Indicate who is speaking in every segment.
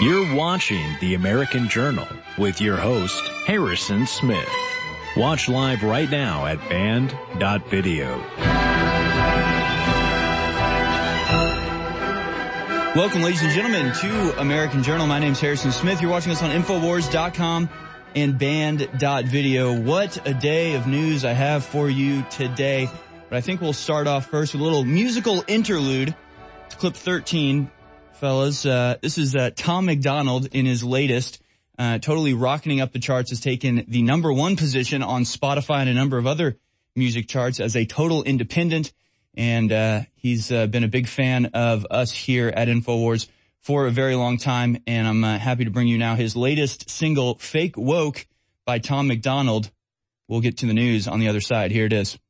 Speaker 1: You're watching The American Journal with your host, Harrison Smith. Watch live right now at band.video.
Speaker 2: Welcome, ladies and gentlemen, to American Journal. My name's Harrison Smith. You're watching us on Infowars.com and band.video. What a day of news I have for you today. But I think we'll start off first with a little musical interlude. It's clip 13, fellas. This is Tom MacDonald in his latest, totally rocketing up the charts, has taken the number one position on Spotify and a number of other music charts as a total independent. And he's been a big fan of us here at InfoWars for a very long time. And I'm happy to bring you now his latest single, Fake Woke, by Tom MacDonald. We'll get to the news on the other side. Here it is.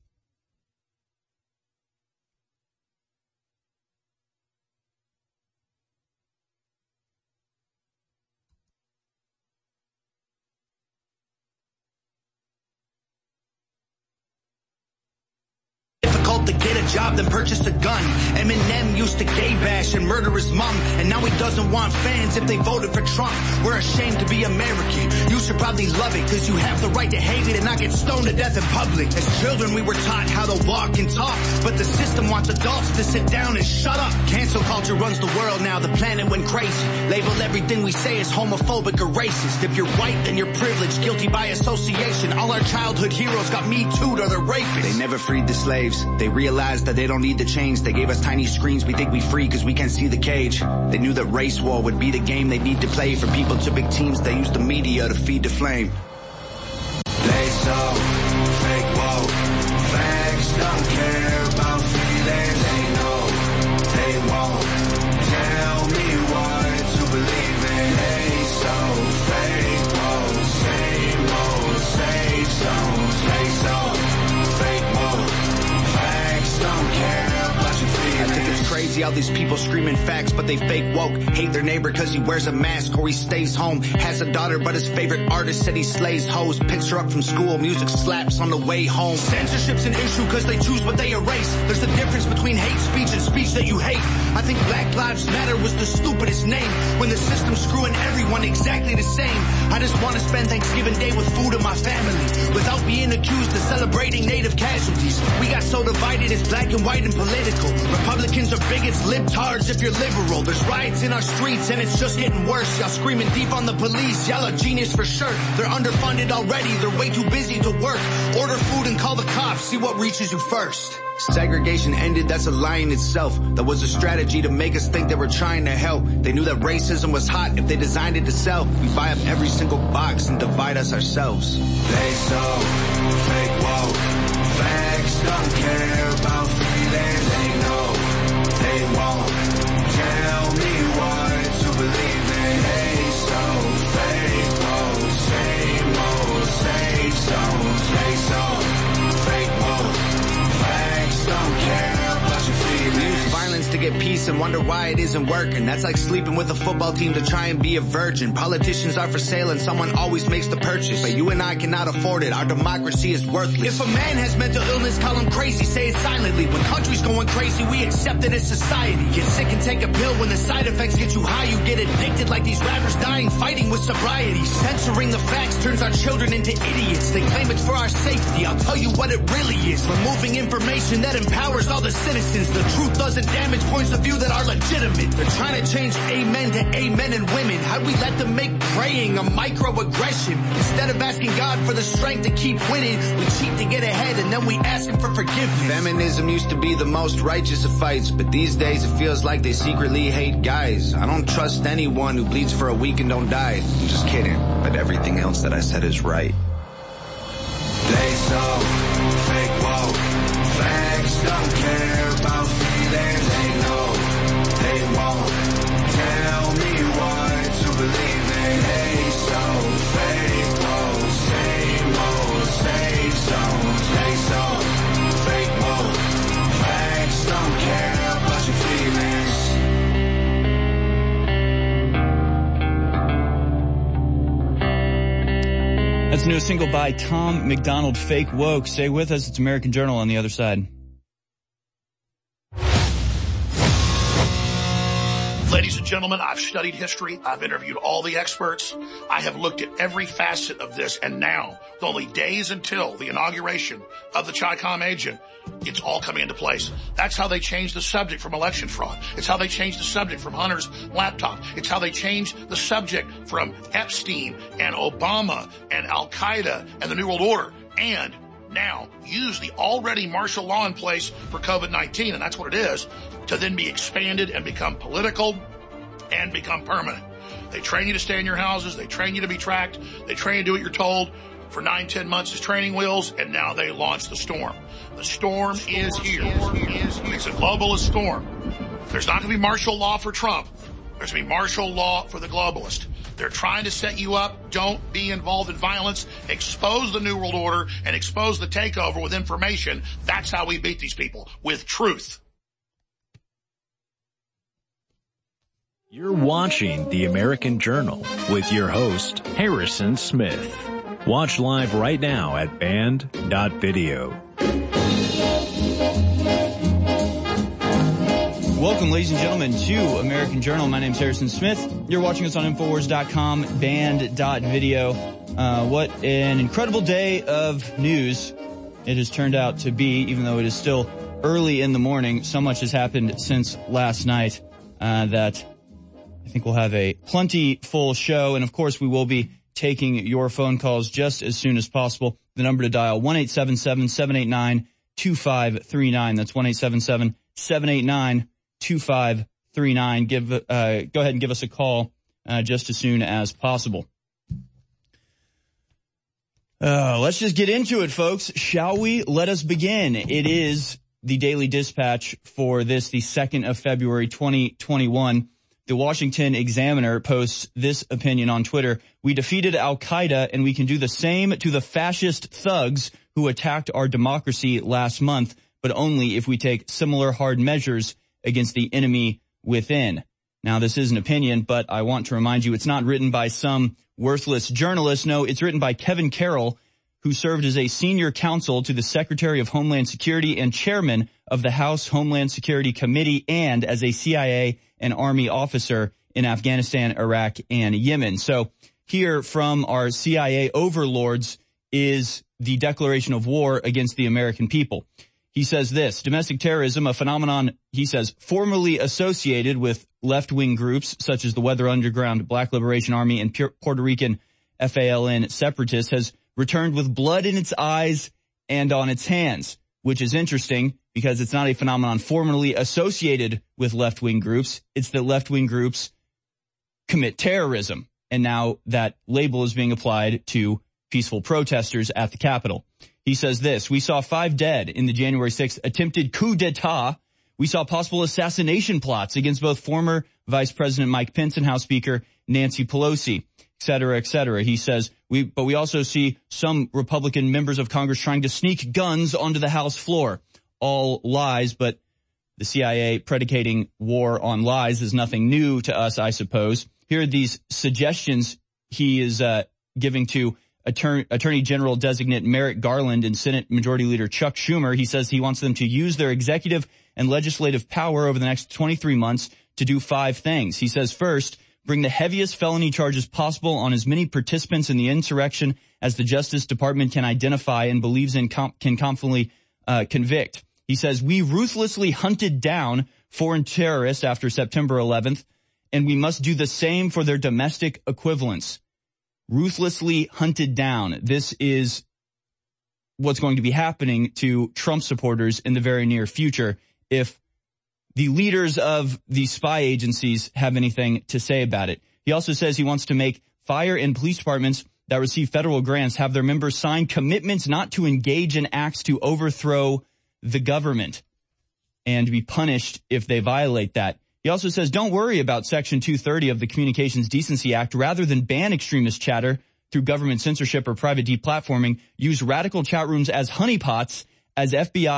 Speaker 3: To get a job, then purchase a gun. Eminem used to gay bash and murder his mom, and now he doesn't want fans if they voted for Trump. We're ashamed to be American. You should probably love it, cause you have the right to hate it and not get stoned to death in public. As children we were taught how to walk and talk, but the system wants adults to sit down and shut up. Cancel culture runs the world now, the planet went crazy. Label everything we say as homophobic or racist. If you're white, then you're privileged, guilty by association. All our childhood heroes got Me Too'd or they're rapists. They never freed the slaves. They realized that they don't need to change. They gave us tiny screens. We think we free because we can't see the cage. They knew that race war would be the game they need to play. For people to big teams, they use the media to feed the flame. They so fake woke. Facts don't care about feelings. They know they won't tell me what to believe in. They so fake woke. Same old safe zones. They so fake woke. Don't care about your feelings. I think it's crazy how these people screaming facts, but they fake woke. Hate their neighbor cause he wears a mask or he stays home. Has a daughter but his favorite artist said he slays hoes. Picks her up from school, music slaps on the way home. Censorship's an issue cause they choose what they erase. There's a difference between hate speech and speech that you hate. I think Black Lives Matter was the stupidest name when the system's screwing everyone exactly the same. I just want to spend Thanksgiving Day with food and my family without being accused of celebrating native casualties. We got so divided it's black and white and political. Republicans are bigots, libtards if you're liberal. There's riots in our streets and it's just getting worse. Y'all screaming deep on the police, y'all are genius for sure. They're underfunded already, they're way too busy to work. Order food and call the cops, see what reaches you first. Segregation ended, that's a lie in itself. That was a strategy to make us think they were trying to help. They knew that racism was hot if they designed it to sell. We buy up every single box and divide us ourselves. They so fake woke. Facts don't care about feelings. They know they won't tell me what to believe in. They so fake woke. Same old safe zones. They so fake woke. Facts don't care about your feelings. We use violence to get peace and wonder why it isn't working. That's like sleeping with a football team to try and be a virgin. Politicians are for sale and someone always makes the purchase. But you and I cannot afford it. Our democracy is worthless. If a man has mental illness, call him crazy. Say it silently. When country's going crazy, we accept it as society. Get sick and take a pill. When the side effects get you high, you get addicted like these rappers dying fighting with sobriety. Censoring the facts turns our children into idiots. They claim it's for our safety. I'll tell you what it really is. Removing information that empowers all the citizens. The truth doesn't damage points of view that are legitimate. They're trying to change amen to amen and women. How'd we let them make praying a microaggression? Instead of asking God for the strength to keep winning, we cheat to get ahead and then we ask him for forgiveness. Feminism used to be the most righteous of fights, but these days it feels like they secretly hate guys. I don't trust anyone who bleeds for a week and don't die. I'm just kidding, but everything else that I said is right. They so fake woke. Facts don't care about feelings. They know they won't tell me what to believe in. They so fake woke. Same old safe zones. They so fake woke. Facts don't care about your feelings.
Speaker 2: That's a new single by Tom MacDonald, Fake Woke. Stay with us. It's American Journal on the other side.
Speaker 4: Ladies and gentlemen, I've studied history. I've interviewed all the experts. I have looked at every facet of this, and now, with only days until the inauguration of the Chi-Com agent, it's all coming into place. That's how they changed the subject from election fraud. It's how they changed the subject from Hunter's laptop. It's how they changed the subject from Epstein and Obama and Al-Qaeda and the New World Order. And now use the already martial law in place for COVID-19, and that's what it is, to then be expanded and become political and become permanent. They train you to stay in your houses. They train you to be tracked. They train you to do what you're told for 9-10 months as training wheels, and now they launch the storm. The storm is here. It's a globalist storm. There's not going to be martial law for Trump. There's going to be martial law for the globalist. They're trying to set you up. Don't be involved in violence. Expose the New World Order and expose the takeover with information. That's how we beat these people, with truth.
Speaker 1: You're watching The American Journal with your host, Harrison Smith. Watch live right now at band.video.
Speaker 2: Welcome, ladies and gentlemen, to American Journal. My name's Harrison Smith. You're watching us on Infowars.com, band.video. What an incredible day of news it has turned out to be, even though it is still early in the morning. So much has happened since last night that I think we'll have a plentiful show. And, of course, we will be taking your phone calls just as soon as possible. The number to dial, 1-877-789-2539. That's 1-877-789-2539. 2539. Go ahead and give us a call just as soon as possible. Let's just get into it, folks. Shall we? Let us begin. It is the Daily Dispatch for the 2nd of February, 2021. The Washington Examiner posts this opinion on Twitter. We defeated Al-Qaeda, and we can do the same to the fascist thugs who attacked our democracy last month, but only if we take similar hard measures against the enemy within. Now, this is an opinion, but I want to remind you it's not written by some worthless journalist. No, it's written by Kevin Carroll, who served as a senior counsel to the Secretary of Homeland Security and chairman of the House Homeland Security Committee, and as a CIA and Army officer in Afghanistan, Iraq, and Yemen. So here from our CIA overlords is the declaration of war against the American people. He says this: domestic terrorism, a phenomenon, he says, formerly associated with left-wing groups such as the Weather Underground, Black Liberation Army, and Puerto Rican FALN separatists, has returned with blood in its eyes and on its hands, which is interesting because it's not a phenomenon formerly associated with left-wing groups. It's that left-wing groups commit terrorism, and now that label is being applied to peaceful protesters at the Capitol. He says this: we saw 5 dead in the January 6th attempted coup d'etat. We saw possible assassination plots against both former Vice President Mike Pence and House Speaker Nancy Pelosi, et cetera, et cetera. He says, but we also see some Republican members of Congress trying to sneak guns onto the House floor. All lies, but the CIA predicating war on lies is nothing new to us, I suppose. Here are these suggestions he is giving to Attorney General designate Merrick Garland and Senate Majority Leader Chuck Schumer. He says he wants them to use their executive and legislative power over the next 23 months to do 5 things. He says, first, bring the heaviest felony charges possible on as many participants in the insurrection as the Justice Department can identify and believes in can confidently convict. He says, we ruthlessly hunted down foreign terrorists after September 11th, and we must do the same for their domestic equivalents. Ruthlessly hunted down. This is what's going to be happening to Trump supporters in the very near future if the leaders of the spy agencies have anything to say about it. He also says he wants to make fire and police departments that receive federal grants have their members sign commitments not to engage in acts to overthrow the government and be punished if they violate that. He also says, don't worry about Section 230 of the Communications Decency Act. Rather than ban extremist chatter through government censorship or private deplatforming, use radical chat rooms as honeypots, as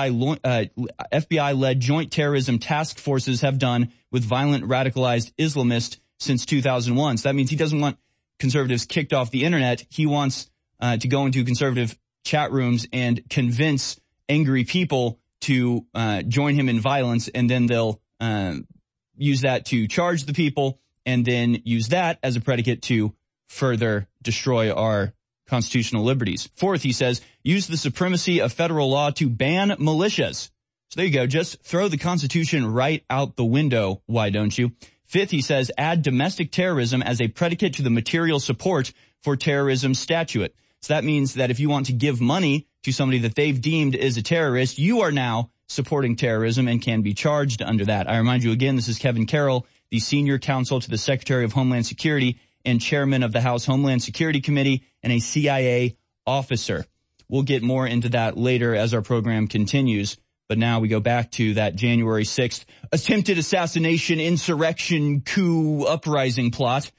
Speaker 2: FBI-led joint terrorism task forces have done with violent radicalized Islamists since 2001. So that means he doesn't want conservatives kicked off the internet. He wants to go into conservative chat rooms and convince angry people to join him in violence, and then they'll use that to charge the people, and then use that as a predicate to further destroy our constitutional liberties. Fourth, he says, use the supremacy of federal law to ban militias. So there you go. Just throw the Constitution right out the window. Why don't you? Fifth, he says, add domestic terrorism as a predicate to the material support for terrorism statute. So that means that if you want to give money to somebody that they've deemed is a terrorist, you are now supporting terrorism and can be charged under that. I remind you again, this is Kevin Carroll, the senior counsel to the Secretary of Homeland Security and chairman of the House Homeland Security Committee and a CIA officer. We'll get more into that later as our program continues. But now we go back to that January 6th attempted assassination, insurrection, coup, uprising plot.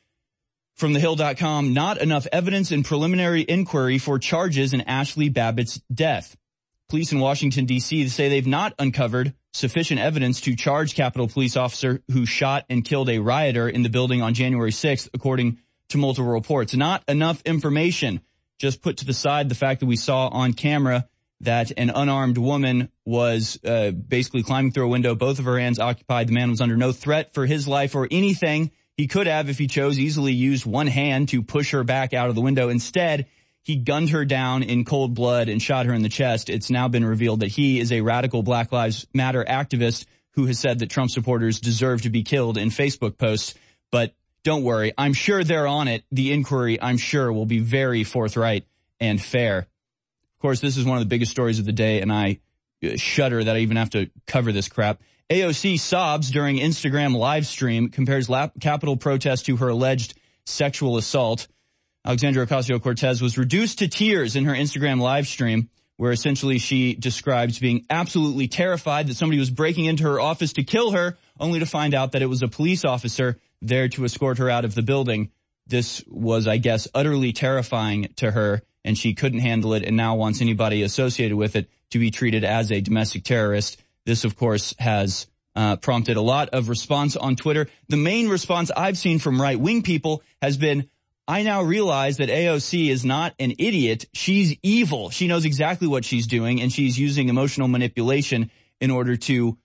Speaker 2: From thehill.com, not enough evidence in preliminary inquiry for charges in Ashley Babbitt's death. Police in Washington, D.C. say they've not uncovered sufficient evidence to charge Capitol Police officer who shot and killed a rioter in the building on January 6th, according to multiple reports. Not enough information. Just put to the side the fact that we saw on camera that an unarmed woman was basically climbing through a window, both of her hands occupied. The man was under no threat for his life or anything. He could have, if he chose, easily used one hand to push her back out of the window. Instead, he gunned her down in cold blood and shot her in the chest. It's now been revealed that he is a radical Black Lives Matter activist who has said that Trump supporters deserve to be killed in Facebook posts. But don't worry, I'm sure they're on it. The inquiry, I'm sure, will be very forthright and fair. Of course, this is one of the biggest stories of the day, and I shudder that I even have to cover this crap. AOC sobs during Instagram live stream, compares Capitol protest to her alleged sexual assault. Alexandria Ocasio-Cortez was reduced to tears in her Instagram live stream, where essentially she describes being absolutely terrified that somebody was breaking into her office to kill her, only to find out that it was a police officer there to escort her out of the building. This was, I guess, utterly terrifying to her, and she couldn't handle it and now wants anybody associated with it to be treated as a domestic terrorist. This, of course, has prompted a lot of response on Twitter. The main response I've seen from right-wing people has been, I now realize that AOC is not an idiot. She's evil. She knows exactly what she's doing, and she's using emotional manipulation in order to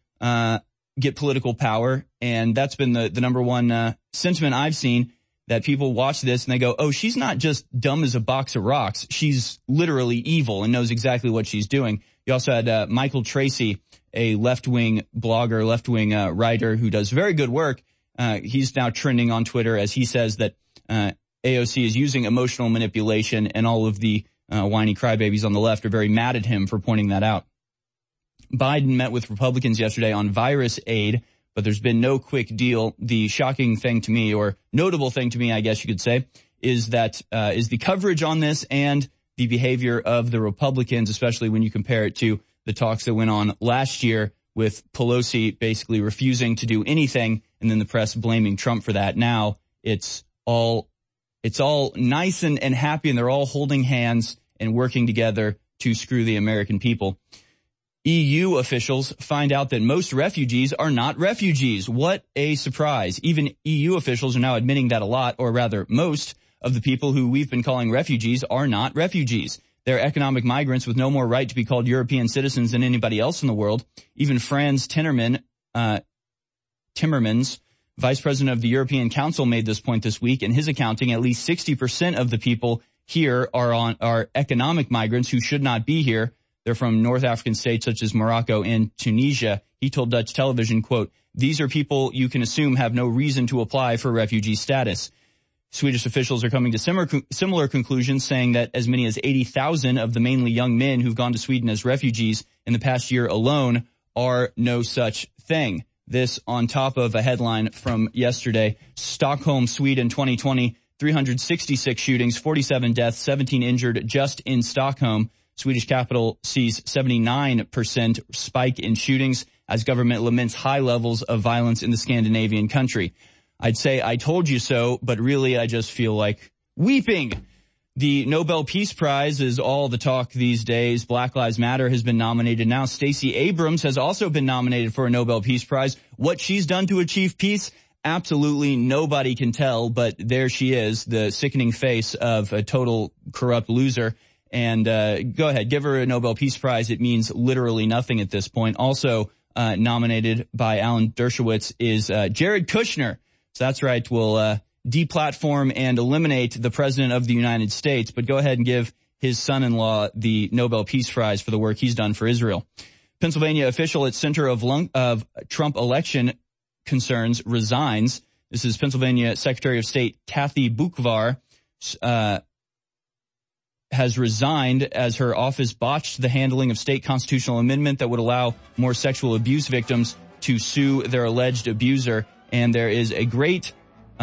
Speaker 2: get political power. And that's been the number one sentiment I've seen, that people watch this and they go, oh, she's not just dumb as a box of rocks. She's literally evil and knows exactly what she's doing. You also had Michael Tracy, a left-wing blogger, left-wing writer who does very good work. He's now trending on Twitter as he says that AOC is using emotional manipulation, and all of the whiny crybabies on the left are very mad at him for pointing that out. Biden met with Republicans yesterday on virus aid, but there's been no quick deal. The shocking thing to me, or notable thing to me, I guess you could say, is that is the coverage on this and the behavior of the Republicans, especially when you compare it to the talks that went on last year with Pelosi basically refusing to do anything and then the press blaming Trump for that. Now it's all nice and happy, and they're all holding hands and working together to screw the American people. EU officials find out that most refugees are not refugees. What a surprise. Even EU officials are now admitting that a lot, or rather most of the people who we've been calling refugees are not refugees. They're economic migrants with no more right to be called European citizens than anybody else in the world. Even Franz Timmermans, vice president of the European Council, made this point this week. In his accounting, at least 60% of the people here are economic migrants who should not be here. They're from North African states such as Morocco and Tunisia. He told Dutch television, quote, "These are people you can assume have no reason to apply for refugee status." Swedish officials are coming to similar conclusions, saying that as many as 80,000 of the mainly young men who've gone to Sweden as refugees in the past year alone are no such thing. This on top of a headline from yesterday, Stockholm, Sweden, 2020, 366 shootings, 47 deaths, 17 injured just in Stockholm. Swedish capital sees 79% spike in shootings as government laments high levels of violence in the Scandinavian country. I'd say I told you so, but really I just feel like weeping. The Nobel Peace Prize is all the talk these days. Black Lives Matter has been nominated. Now Stacey Abrams has also been nominated for a Nobel Peace Prize. What she's done to achieve peace, absolutely nobody can tell, but there she is, the sickening face of a total corrupt loser. And go ahead, give her a Nobel Peace Prize. It means literally nothing at this point. Also, nominated by Alan Dershowitz, is Jared Kushner. So that's right, will deplatform and eliminate the President of the United States, but go ahead and give his son-in-law the Nobel Peace Prize for the work he's done for Israel. Pennsylvania official at center of Trump election concerns resigns. This is Pennsylvania Secretary of State Kathy Boockvar has resigned as her office botched the handling of state constitutional amendment that would allow more sexual abuse victims to sue their alleged abuser. And there is a great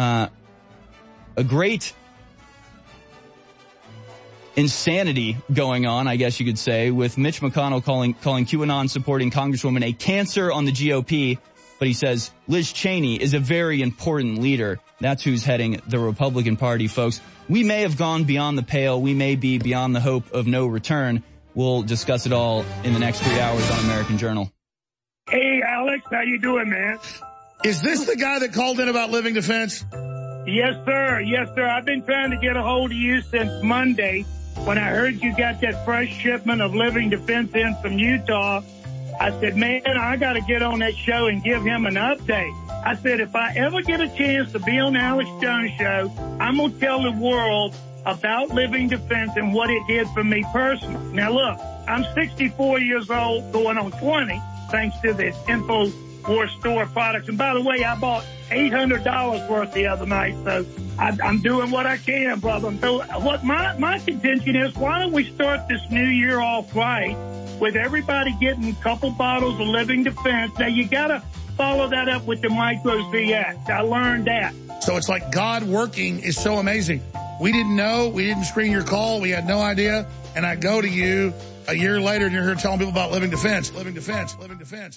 Speaker 2: insanity going on, I guess you could say, with Mitch McConnell calling QAnon supporting Congresswoman a cancer on the GOP. But he says Liz Cheney is a very important leader. That's who's heading the Republican Party, folks. We may have gone beyond the pale. We may be beyond the hope of no return. We'll discuss it all in the next 3 hours on American Journal.
Speaker 5: Hey, Alex, how you doing, man?
Speaker 4: Is this the guy that called in about Living Defense?
Speaker 5: Yes, sir. Yes, sir. I've been trying to get a hold of you since Monday when I heard you got that fresh shipment of Living Defense in from Utah. I said, man, I got to get on that show and give him an update. I said, if I ever get a chance to be on the Alex Jones show, I'm going to tell the world about Living Defense and what it did for me personally. Now, look, I'm 64 years old, going on 20, thanks to the InfoWars store products. And by the way, I bought $800 worth the other night, so I'm doing what I can, brother. So what my contention is, why don't we start this new year off right with everybody getting a couple bottles of Living Defense? Now, you got to follow that up with the Micro ZX. I learned that.
Speaker 4: So it's like God working is so amazing. We didn't know. We didn't screen your call. We had no idea. And I go to you a year later and you're here telling people about Living Defense. Living Defense. Living Defense.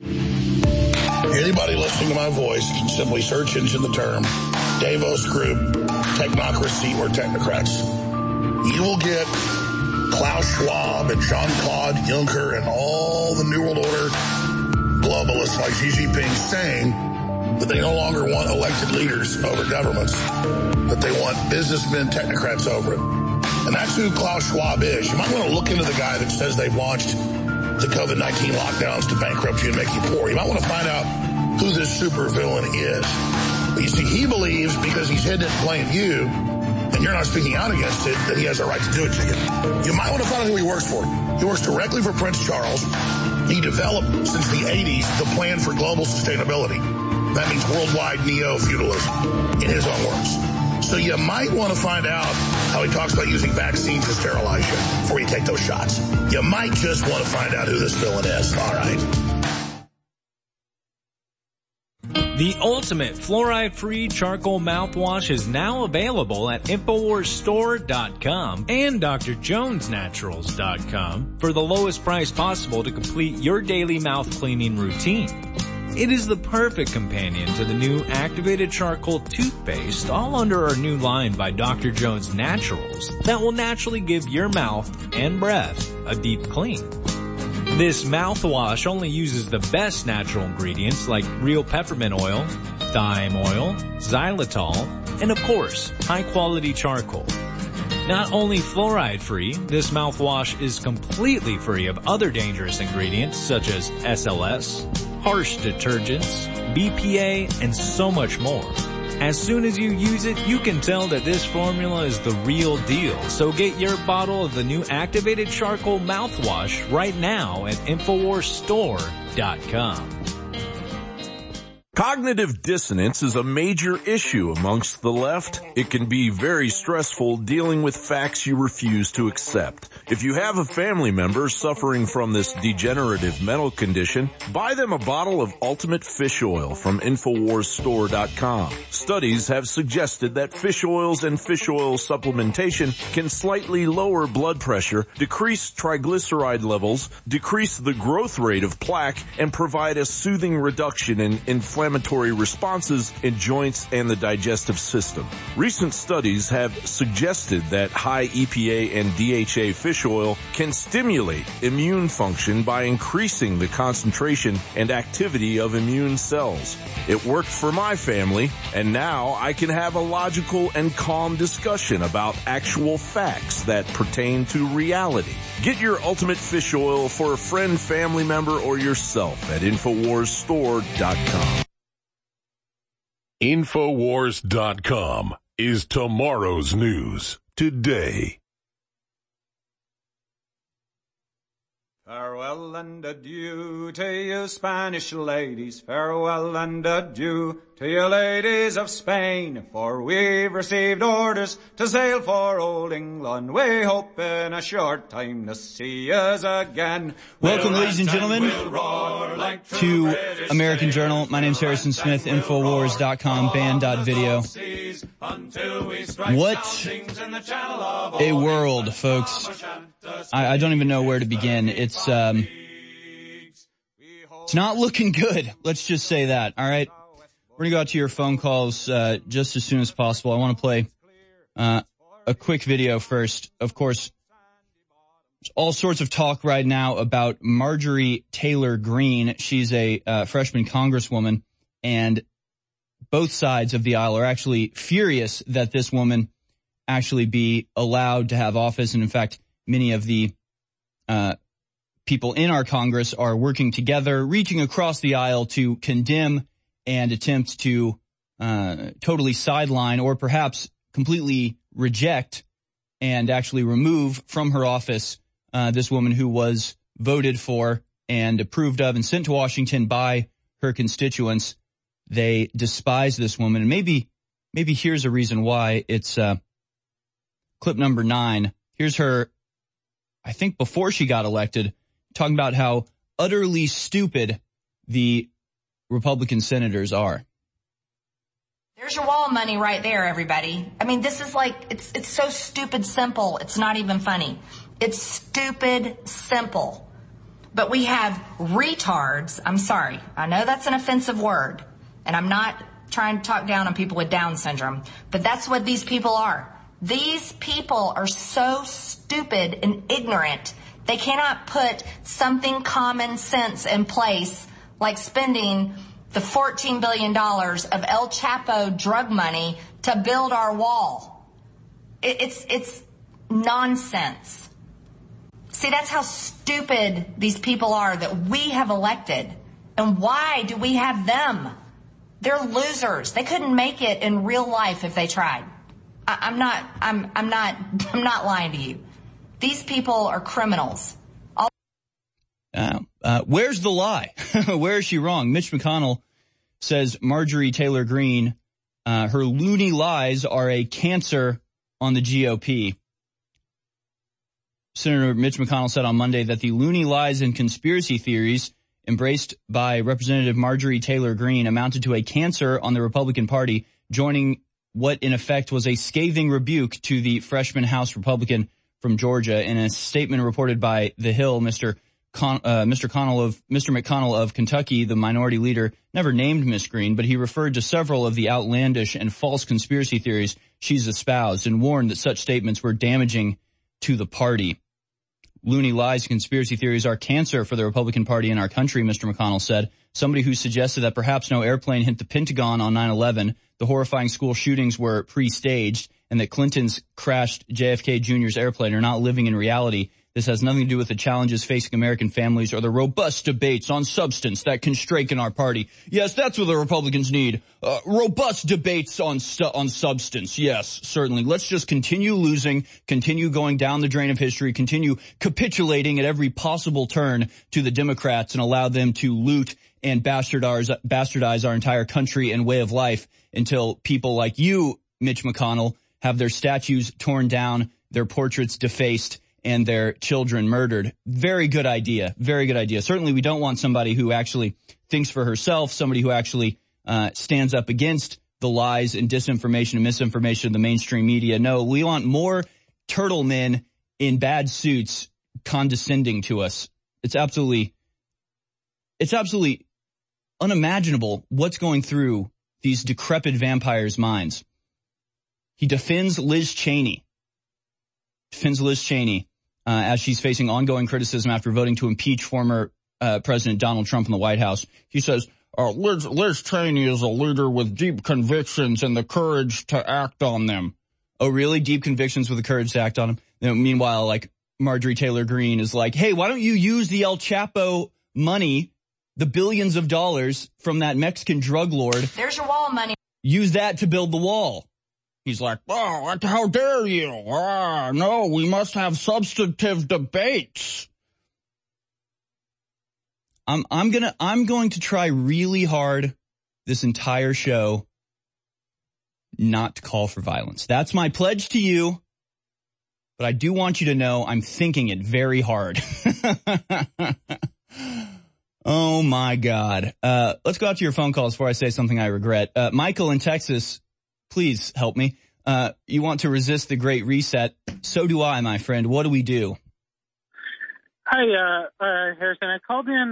Speaker 4: Anybody listening to my voice can simply search into the term Davos Group, technocracy, or technocrats. You will get Klaus Schwab and Jean-Claude Juncker and all the New World Order globalists like Xi Jinping saying that they no longer want elected leaders over governments, that they want businessmen, technocrats over it. And that's who Klaus Schwab is. You might want to look into the guy that says they've launched the COVID-19 lockdowns to bankrupt you and make you poor. You might want to find out who this supervillain is. But you see, he believes because he's hidden it in plain view and you're not speaking out against it, that he has a right to do it to you. You might want to find out who he works for. He works directly for Prince Charles. He developed, since the 80s, the plan for global sustainability. That means worldwide neo-feudalism, in his own words. So you might want to find out how he talks about using vaccines to sterilize you before you take those shots. You might just want to find out who this villain is. All right.
Speaker 1: The ultimate fluoride-free charcoal mouthwash is now available at InfoWarsStore.com and DrJonesNaturals.com for the lowest price possible to complete your daily mouth cleaning routine. It is the perfect companion to the new activated charcoal toothpaste, all under our new line by Dr. Jones Naturals, that will naturally give your mouth and breath a deep clean. This mouthwash only uses the best natural ingredients like real peppermint oil, thyme oil, xylitol, and of course, high-quality charcoal. Not only fluoride-free, this mouthwash is completely free of other dangerous ingredients such as SLS, harsh detergents, BPA, and so much more. As soon as you use it, you can tell that this formula is the real deal. So get your bottle of the new activated charcoal mouthwash right now at InfoWarsStore.com.
Speaker 6: Cognitive dissonance is a major issue amongst the left. It can be very stressful dealing with facts you refuse to accept. If you have a family member suffering from this degenerative mental condition, buy them a bottle of Ultimate Fish Oil from InfoWarsStore.com. Studies have suggested that fish oils and fish oil supplementation can slightly lower blood pressure, decrease triglyceride levels, decrease the growth rate of plaque, and provide a soothing reduction in inflammatory responses in joints and the digestive system. Recent studies have suggested that high EPA and DHA fish oil can stimulate immune function by increasing the concentration and activity of immune cells. It worked for my family, and now I can have a logical and calm discussion about actual facts that pertain to reality. Get your ultimate fish oil for a friend, family member, or yourself at InfoWarsStore.com.
Speaker 7: InfoWars.com is tomorrow's news today.
Speaker 8: Farewell and adieu to you Spanish ladies, farewell and adieu to you ladies of Spain, for we've received orders to sail for old England. We hope in a short time to see us again.
Speaker 2: Welcome, ladies and gentlemen, to American Journal. My name's Harrison Smith, Infowars.com, band.video. What a world, folks. I don't even know where to begin. It's not looking good. Let's just say that. All right. We're going to go out to your phone calls just as soon as possible. I want to play a quick video first. Of course, there's all sorts of talk right now about Marjorie Taylor Greene. She's a freshman congresswoman, and both sides of the aisle are actually furious that this woman actually be allowed to have office. And in fact, many of the people in our Congress are working together, reaching across the aisle to condemn and attempt to totally sideline or perhaps completely reject and actually remove from her office this woman who was voted for and approved of and sent to Washington by her constituents. They despise this woman, and maybe here's a reason why. It's clip number 9. Here's her, I think before she got elected, talking about how utterly stupid the Republican senators are.
Speaker 9: There's your wall money right there, everybody. I mean, this is like, it's so stupid simple. It's not even funny. It's stupid simple. But we have retards. I'm sorry. I know that's an offensive word, and I'm not trying to talk down on people with Down syndrome, but that's what these people are. These people are so stupid and ignorant, they cannot put something common sense in place, like spending the $14 billion of El Chapo drug money to build our wall. It's nonsense. See, that's how stupid these people are that we have elected. And why do we have them? They're losers. They couldn't make it in real life if they tried. I'm not lying to you. These people are criminals.
Speaker 2: Where's the lie? Where is she wrong? Mitch McConnell says Marjorie Taylor Greene, her loony lies are a cancer on the GOP. Senator Mitch McConnell said on Monday that the loony lies and conspiracy theories embraced by Representative Marjorie Taylor Greene amounted to a cancer on the Republican Party, joining what in effect was a scathing rebuke to the freshman House Republican from Georgia. In a statement reported by The Hill, Mr. McConnell of Kentucky, the minority leader, never named Ms. Greene, but he referred to several of the outlandish and false conspiracy theories she's espoused and warned that such statements were damaging to the party. Loony lies and conspiracy theories are cancer for the Republican Party in our country, Mr. McConnell said. Somebody who suggested that perhaps no airplane hit the Pentagon on 9/11, the horrifying school shootings were pre-staged, and that Clinton's crashed JFK Jr.'s airplane are not living in reality. This has nothing to do with the challenges facing American families or the robust debates on substance that constrain our party. Yes, that's what the Republicans need. Robust debates on substance. Yes, certainly. Let's just continue losing, continue going down the drain of history, continue capitulating at every possible turn to the Democrats and allow them to loot and bastardize our entire country and way of life until people like you, Mitch McConnell, have their statues torn down, their portraits defaced, and their children murdered. Very good idea. Very good idea. Certainly we don't want somebody who actually thinks for herself, somebody who actually stands up against the lies and disinformation and misinformation of the mainstream media. No, we want more turtle men in bad suits condescending to us. It's absolutely unimaginable what's going through these decrepit vampires' minds. He defends Liz Cheney. As she's facing ongoing criticism after voting to impeach former President Donald Trump in the White House. He says, Liz Cheney is a leader with deep convictions and the courage to act on them. Oh, really? Deep convictions with the courage to act on them? Meanwhile, like Marjorie Taylor Greene is like, hey, why don't you use the El Chapo money, the billions of dollars from that Mexican drug lord?
Speaker 9: There's your wall money.
Speaker 2: Use that to build the wall. He's like, oh, how dare you? No, we must have substantive debates. I'm going to try really hard this entire show not to call for violence. That's my pledge to you. But I do want you to know I'm thinking it very hard. Oh my God. Let's go out to your phone calls before I say something I regret. Michael in Texas, please help me. You want to resist the Great Reset. So do I, my friend. What do we do?
Speaker 10: Hi, Harrison. I called in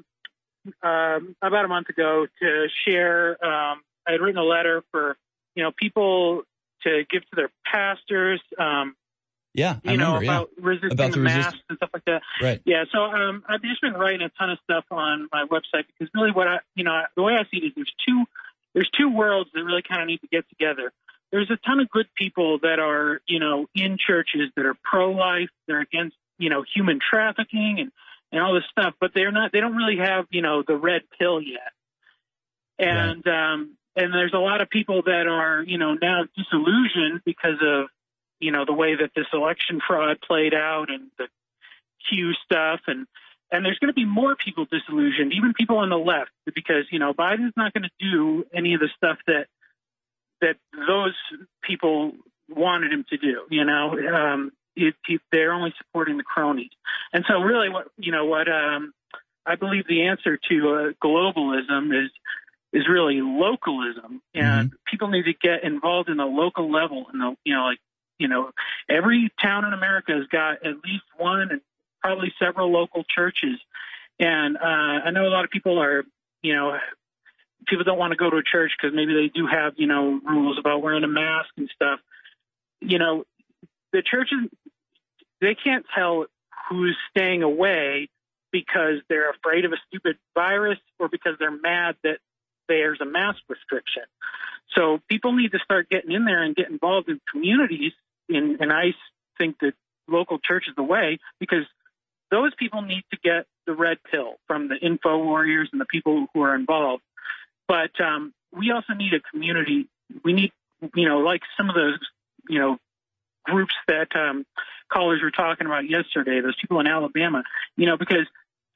Speaker 10: about a month ago to share. I had written a letter for, people to give to their pastors.
Speaker 2: Yeah, I remember,
Speaker 10: about resisting the masks and stuff like that.
Speaker 2: Right.
Speaker 10: Yeah, so I've just been writing a ton of stuff on my website because really the way I see it is there's two worlds that really kind of need to get together. There's a ton of good people that are, in churches that are pro-life, they're against, human trafficking and all this stuff, but they don't really have, the red pill yet. And, and there's a lot of people that are, now disillusioned because of, the way that this election fraud played out and the Q stuff. And there's going to be more people disillusioned, even people on the left, because, Biden's not going to do any of the stuff that those people wanted him to do, they're only supporting the cronies. And so really what I believe the answer to globalism is really localism, and people need to get involved in the local level. And every town in America has got at least one and probably several local churches. And I know a lot of people are, people don't want to go to a church because maybe they do have, rules about wearing a mask and stuff. The churches, they can't tell who's staying away because they're afraid of a stupid virus or because they're mad that there's a mask restriction. So people need to start getting in there and get involved in communities. And I think that local church is the way, because those people need to get the red pill from the info warriors and the people who are involved. But we also need a community. We need, like some of those, groups that callers were talking about yesterday, those people in Alabama, because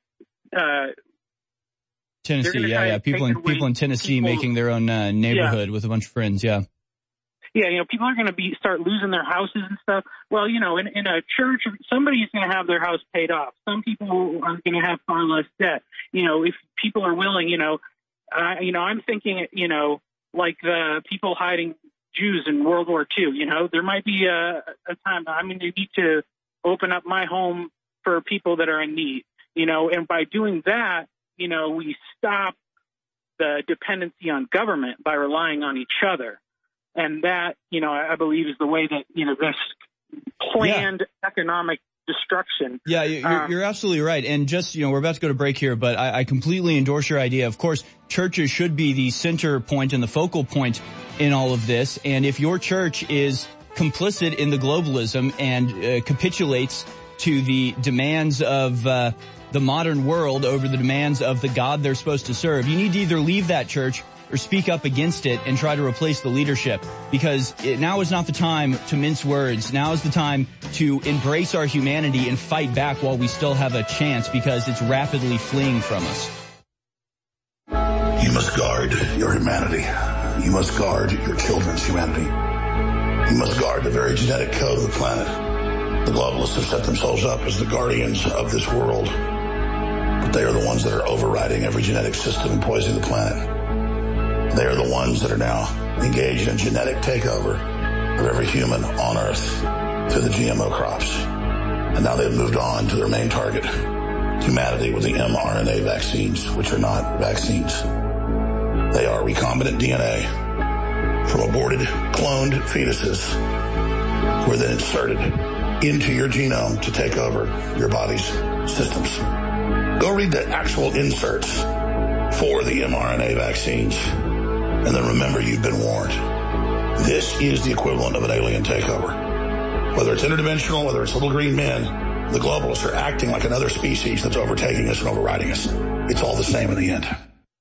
Speaker 2: Tennessee, people in Tennessee making their own neighborhood with a bunch of friends, yeah.
Speaker 10: Yeah, people are going to start losing their houses and stuff. Well, in a church, somebody's going to have their house paid off. Some people are going to have far less debt. If people are willing, I'm thinking, like the people hiding Jews in World War II, there might be a time, they need to open up my home for people that are in need, and by doing that, we stop the dependency on government by relying on each other. And that, I believe is the way that, this planned economic destruction.
Speaker 2: Yeah, you're absolutely right. And just, we're about to go to break here, but I completely endorse your idea. Of course, churches should be the center point and the focal point in all of this. And if your church is complicit in the globalism and capitulates to the demands of the modern world over the demands of the God they're supposed to serve, you need to either leave that church or speak up against it and try to replace the leadership, because now is not the time to mince words. Now is the time to embrace our humanity and fight back while we still have a chance, because it's rapidly fleeing from us.
Speaker 11: You must guard your humanity. You must guard your children's humanity. You must guard the very genetic code of the planet. The globalists have set themselves up as the guardians of this world, but they are the ones that are overriding every genetic system and poisoning the planet. They are the ones that are now engaged in genetic takeover of every human on Earth through the GMO crops. And now they've moved on to their main target, humanity, with the mRNA vaccines, which are not vaccines. They are recombinant DNA from aborted, cloned fetuses who are then inserted into your genome to take over your body's systems. Go read the actual inserts for the mRNA vaccines. And then remember, you've been warned. This is the equivalent of an alien takeover. Whether it's interdimensional, whether it's little green men, The globalists are acting like another species that's overtaking us and overriding us. It's all the same in the end.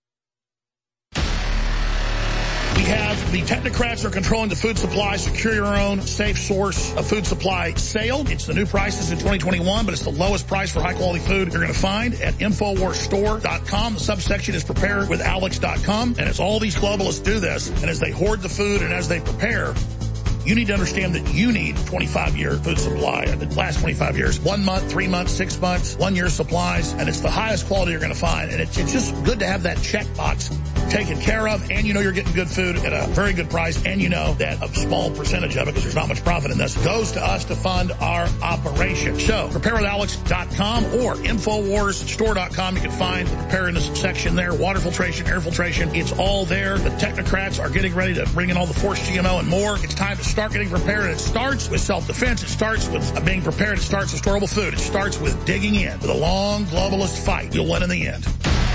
Speaker 4: We have the technocrats are controlling the food supply. Secure your own safe source of food supply sale. It's the new prices in 2021, but it's the lowest price for high-quality food you're going to find at InfoWarsStore.com. The subsection is preparewithalex.com. And as all these globalists do this, and as they hoard the food and as they prepare, you need to understand that you need 25-year food supply. It lasts 25 years. 1 month, 3 months, 6 months, 1 year supplies, and it's the highest quality you're going to find. And it's just good to have that checkbox taken care of, and you know you're getting good food at a very good price, and you know that a small percentage of it, because there's not much profit in this, goes to us to fund our operation. So, preparewithalex.com or InfoWarsStore.com. You can find the preparedness section there, water filtration, air filtration. It's all there. The technocrats are getting ready to bring in all the forced GMO and more. It's time to start getting prepared. It starts with self-defense. It starts with being prepared. It starts with storable food. It starts with digging in. With a long globalist fight, you'll win in the end.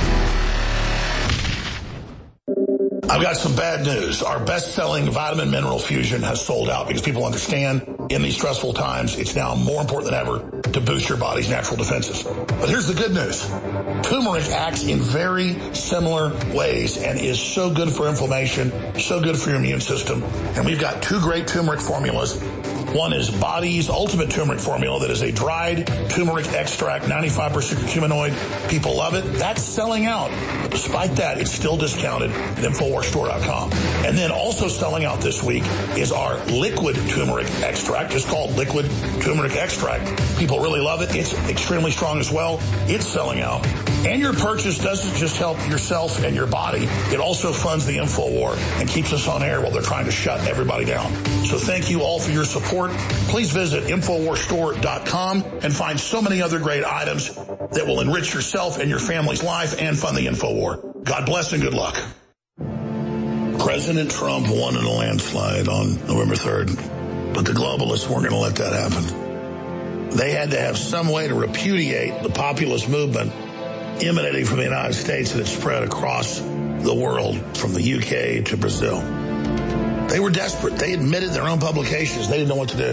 Speaker 11: I've got some bad news. Our best-selling vitamin mineral fusion has sold out because people understand in these stressful times, it's now more important than ever to boost your body's natural defenses. But here's the good news. Turmeric acts in very similar ways and is so good for inflammation, so good for your immune system. And we've got 2 great turmeric formulas. One is Body's Ultimate Turmeric Formula that is a dried turmeric extract, 95% curcuminoid. People love it. That's selling out. But despite that, it's still discounted at InfoWarsStore.com. And then also selling out this week is our liquid turmeric extract. It's called liquid turmeric extract. People really love it. It's extremely strong as well. It's selling out. And your purchase doesn't just help yourself and your body. It also funds the InfoWar and keeps us on air while they're trying to shut everybody down. So thank you all for your support. Please visit InfoWarsStore.com and find so many other great items that will enrich yourself and your family's life and fund the InfoWar. God bless and good luck. President Trump won in a landslide on November 3rd, but the globalists weren't going to let that happen. They had to have some way to repudiate the populist movement emanating from the United States that had spread across the world from the UK to Brazil. They were desperate. They admitted their own publications. They didn't know what to do.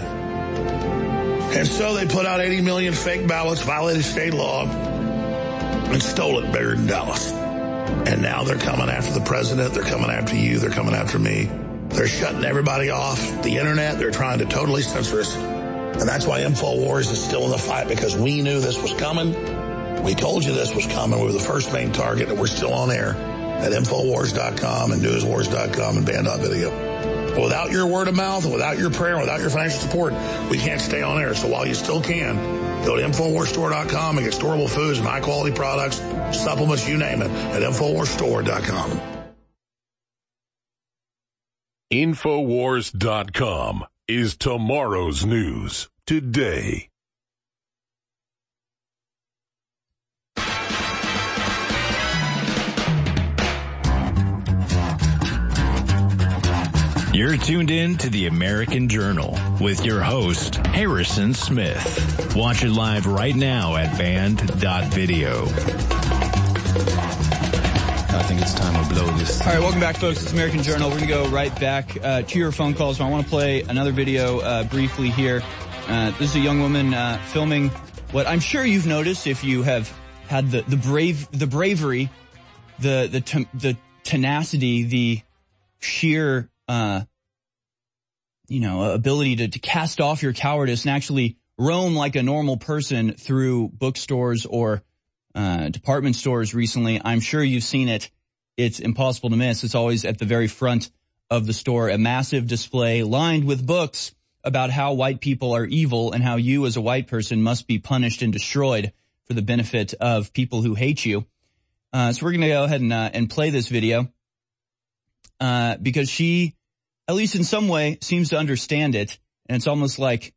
Speaker 11: And so they put out 80 million fake ballots, violated state law, and stole it buried in Dallas. And now they're coming after the president. They're coming after you. They're coming after me. They're shutting everybody off the internet. They're trying to totally censor us. And that's why InfoWars is still in the fight, because we knew this was coming. We told you this was coming. We were the first main target, and we're still on air at InfoWars.com and NewsWars.com and Band.video. But without your word of mouth and without your prayer and without your financial support, we can't stay on air. So while you still can, go to InfoWarsStore.com and get storable foods and high-quality products, supplements, you name it, at InfoWarsStore.com.
Speaker 7: InfoWars.com is tomorrow's news today.
Speaker 1: You're tuned in to the American Journal with your host, Harrison Smith. Watch it live right now at Band.video.
Speaker 12: I think it's time to blow this.
Speaker 2: All right, welcome back, folks. It's American Journal. We're going to go right back to your phone calls. So I want to play another video briefly here. This is a young woman filming what I'm sure you've noticed if you have had the bravery, the tenacity, the sheer ability to cast off your cowardice and actually roam like a normal person through bookstores or department stores recently. I'm sure you've seen it. It's impossible to miss. It's always at the very front of the store, a massive display lined with books about how white people are evil and how you as a white person must be punished and destroyed for the benefit of people who hate you. So we're going to go ahead and play this video because she, at least in some way, seems to understand it. And it's almost like,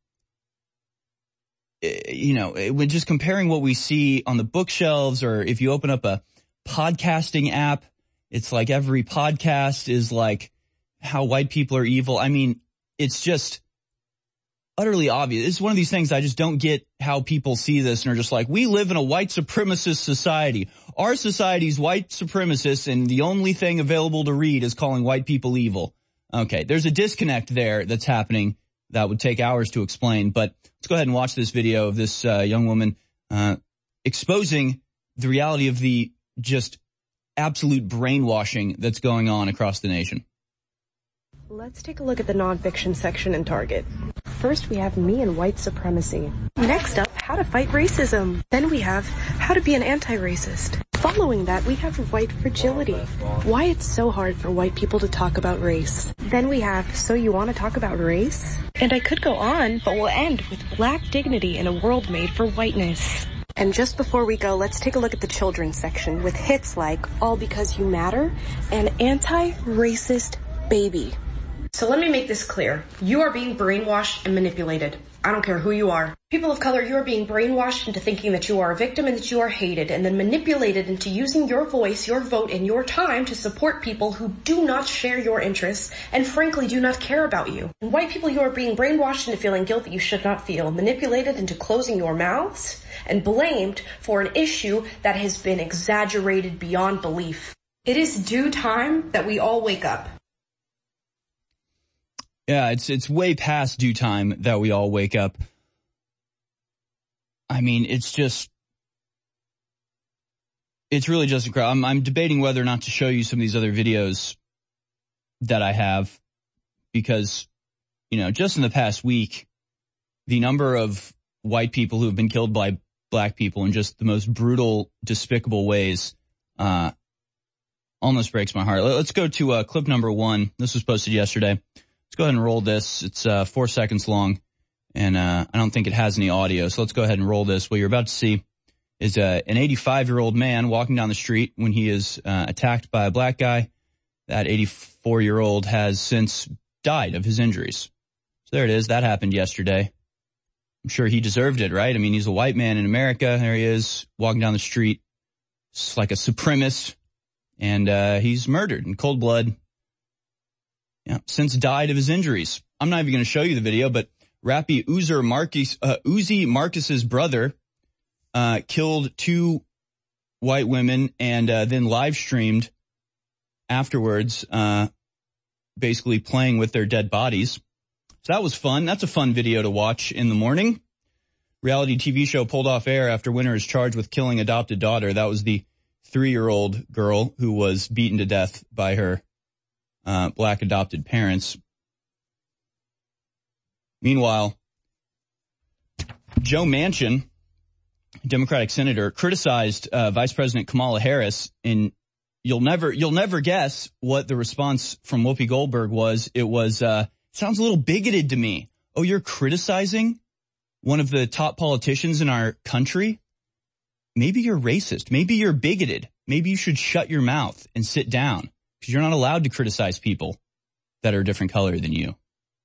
Speaker 2: when just comparing what we see on the bookshelves, or if you open up a podcasting app, it's like every podcast is like how white people are evil. I mean, it's just utterly obvious. It's one of these things I just don't get how people see this and are just like, we live in a white supremacist society. Our society's white supremacist, and the only thing available to read is calling white people evil. Okay, there's a disconnect there that's happening that would take hours to explain. But let's go ahead and watch this video of this young woman exposing the reality of the just absolute brainwashing that's going on across the nation.
Speaker 13: Let's take a look at the nonfiction section in Target. First, we have me and white supremacy. Next up, how to fight racism. Then we have how to be an anti-racist. Following that, we have white fragility. Why it's so hard for white people to talk about race. Then we have, so you want to talk about race? And I could go on, but we'll end with black dignity in a world made for whiteness. And just before we go, let's take a look at the children's section with hits like All Because You Matter and Anti-Racist Baby. So let me make this clear. You are being brainwashed and manipulated. I don't care who you are. People of color, you are being brainwashed into thinking that you are a victim and that you are hated, and then manipulated into using your voice, your vote, and your time to support people who do not share your interests and frankly do not care about you. And white people, you are being brainwashed into feeling guilt that you should not feel, manipulated into closing your mouths, and blamed for an issue that has been exaggerated beyond belief. It is due time that we all wake up.
Speaker 2: Yeah, it's way past due time that we all wake up. I mean, it's really just incredible. I'm debating whether or not to show you some of these other videos that I have because, you know, just in the past week, the number of white people who have been killed by black people in just the most brutal, despicable ways, almost breaks my heart. Let's go to clip number 1. This was posted yesterday. Let's go ahead and roll this. It's 4 seconds long, and I don't think it has any audio, so let's go ahead and roll this. What you're about to see is an 85-year-old man walking down the street when he is attacked by a black guy. That 84-year-old has since died of his injuries. So there it is. That happened yesterday. I'm sure he deserved it, right? I mean, he's a white man in America. There he is, walking down the street. It's like a supremacist, and he's murdered in cold blood. Yeah, since died of his injuries. I'm not even going to show you the video, but Rappy Uzi Marcus's brother killed 2 white women and then live streamed afterwards, basically playing with their dead bodies. So that was fun. That's a fun video to watch in the morning. Reality TV show pulled off air after winner is charged with killing adopted daughter. That was the 3-year-old girl who was beaten to death by her black adopted parents. Meanwhile, Joe Manchin, Democratic senator, criticized Vice President Kamala Harris, and you'll never guess what the response from Whoopi Goldberg was. It was, sounds a little bigoted to me. Oh, you're criticizing one of the top politicians in our country? Maybe you're racist. Maybe you're bigoted. Maybe you should shut your mouth and sit down. Because you're not allowed to criticize people that are a different color than you.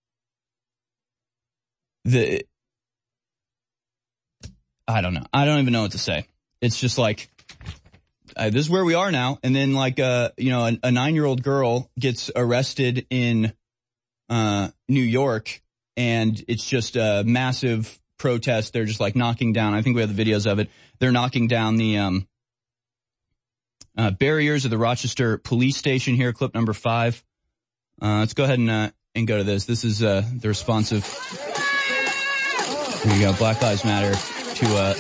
Speaker 2: I don't know. I don't even know what to say. It's just like, this is where we are now. And then like, a 9-year-old girl gets arrested in New York, and it's just a massive protest. They're just like knocking down, I think we have the videos of it. They're knocking down the barriers of the Rochester police station here, clip number 5. Let's go ahead and go to this. This is the response of, here you go, Black Lives Matter to a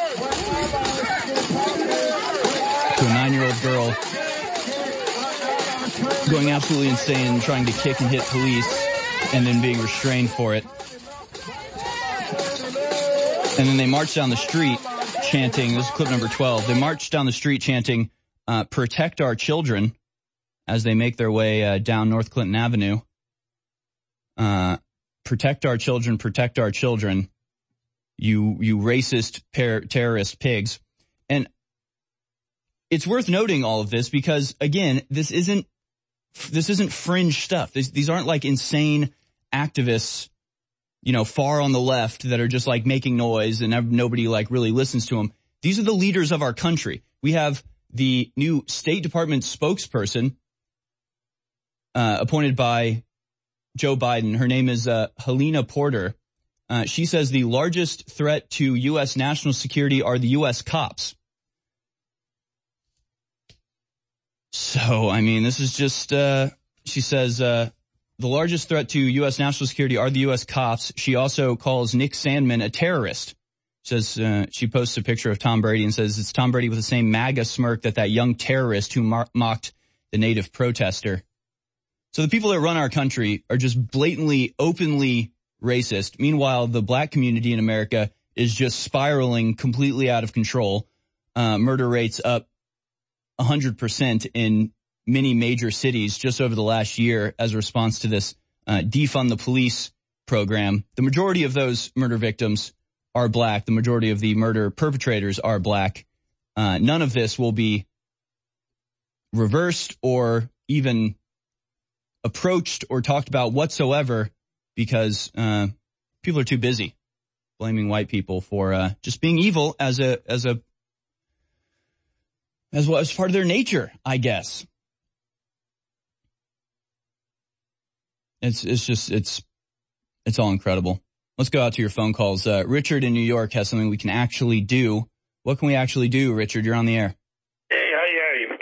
Speaker 2: 9-year-old girl going absolutely insane, trying to kick and hit police, and then being restrained for it. And then they march down the street chanting, this is clip number 12, they march down the street chanting, protect our children, as they make their way down North Clinton Avenue. Protect our children, you racist terrorist pigs. And it's worth noting all of this because, again, this isn't fringe stuff. These aren't like insane activists, far on the left that are just like making noise and nobody like really listens to them. These are the leaders of our country. We have the new State Department spokesperson appointed by Joe Biden. Her name is Helena Porter. She says the largest threat to U.S. national security are the U.S. cops. So, I mean, this is just, she says, the the largest threat to U.S. national security are the U.S. cops. She also calls Nick Sandmann a terrorist. Says she posts a picture of Tom Brady and says it's Tom Brady with the same MAGA smirk that young terrorist who mocked the native protester. So the people that run our country are just blatantly, openly racist. Meanwhile, the black community in America is just spiraling completely out of control. Murder rates up 100% in many major cities just over the last year as a response to this defund the police program. The majority of those murder victims are black. The majority of the murder perpetrators are black. None of this will be reversed or even approached or talked about whatsoever because people are too busy blaming white people for just being evil as part of their nature, I guess. It's all incredible. Let's go out to your phone calls. Richard in New York has something we can actually do. What can we actually do, Richard? You're on the air.
Speaker 14: Hey, how are you?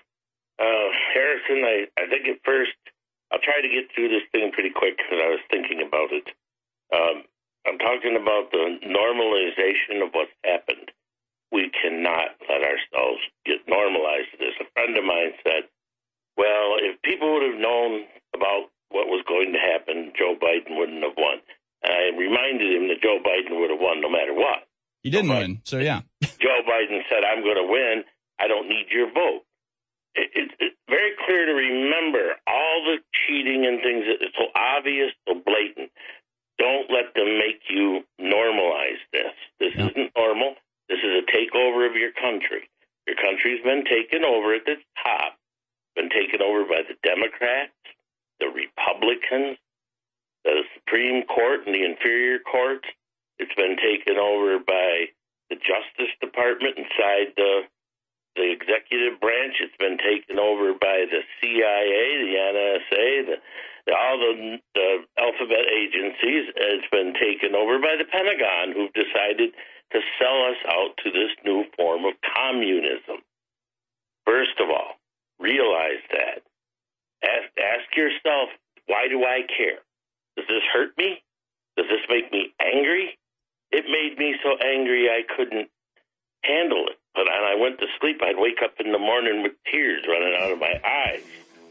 Speaker 14: Harrison, I think at first, I'll try to get through this thing pretty quick because I was thinking about it. I'm talking about the normalization of what's happened. We cannot let ourselves get normalized to this. A friend of mine said, well, if people would have known about what was going to happen, Joe Biden wouldn't have won. And I reminded him that Joe Biden would have won no matter what.
Speaker 2: He didn't win, so yeah.
Speaker 14: Joe Biden said, I'm going to win. I don't need your vote. It's very clear to remember all the cheating and things. It's so obvious, so blatant. Don't let them make you normalize this. This isn't normal. This is a takeover of your country. Your country's been taken over at the top, been taken over by the Democrats, the Republicans, the Supreme Court and the inferior courts. It's been taken over by the Justice Department inside the executive branch. It's been taken over by the CIA, the NSA, all the alphabet agencies. It's been taken over by the Pentagon, who've decided to sell us out to this new form of communism. First of all, realize that. Ask yourself, why do I care? Does this hurt me? Does this make me angry? It made me so angry I couldn't handle it. But when I went to sleep, I'd wake up in the morning with tears running out of my eyes.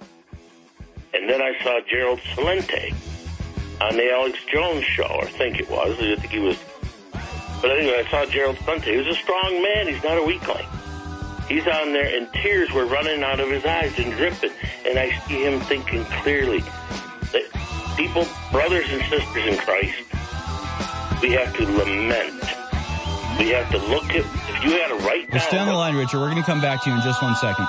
Speaker 14: And then I saw Gerald Celente on the Alex Jones show, I think it was. I think he was. But anyway, I saw Gerald Celente. He was a strong man. He's not a weakling. He's on there, and tears were running out of his eyes and dripping. And I see him thinking clearly that people, brothers and sisters in Christ, we have to lament. We have to look at, if you had to write down.
Speaker 2: Stay on the line, Richard. We're going to come back to you in just 1 second.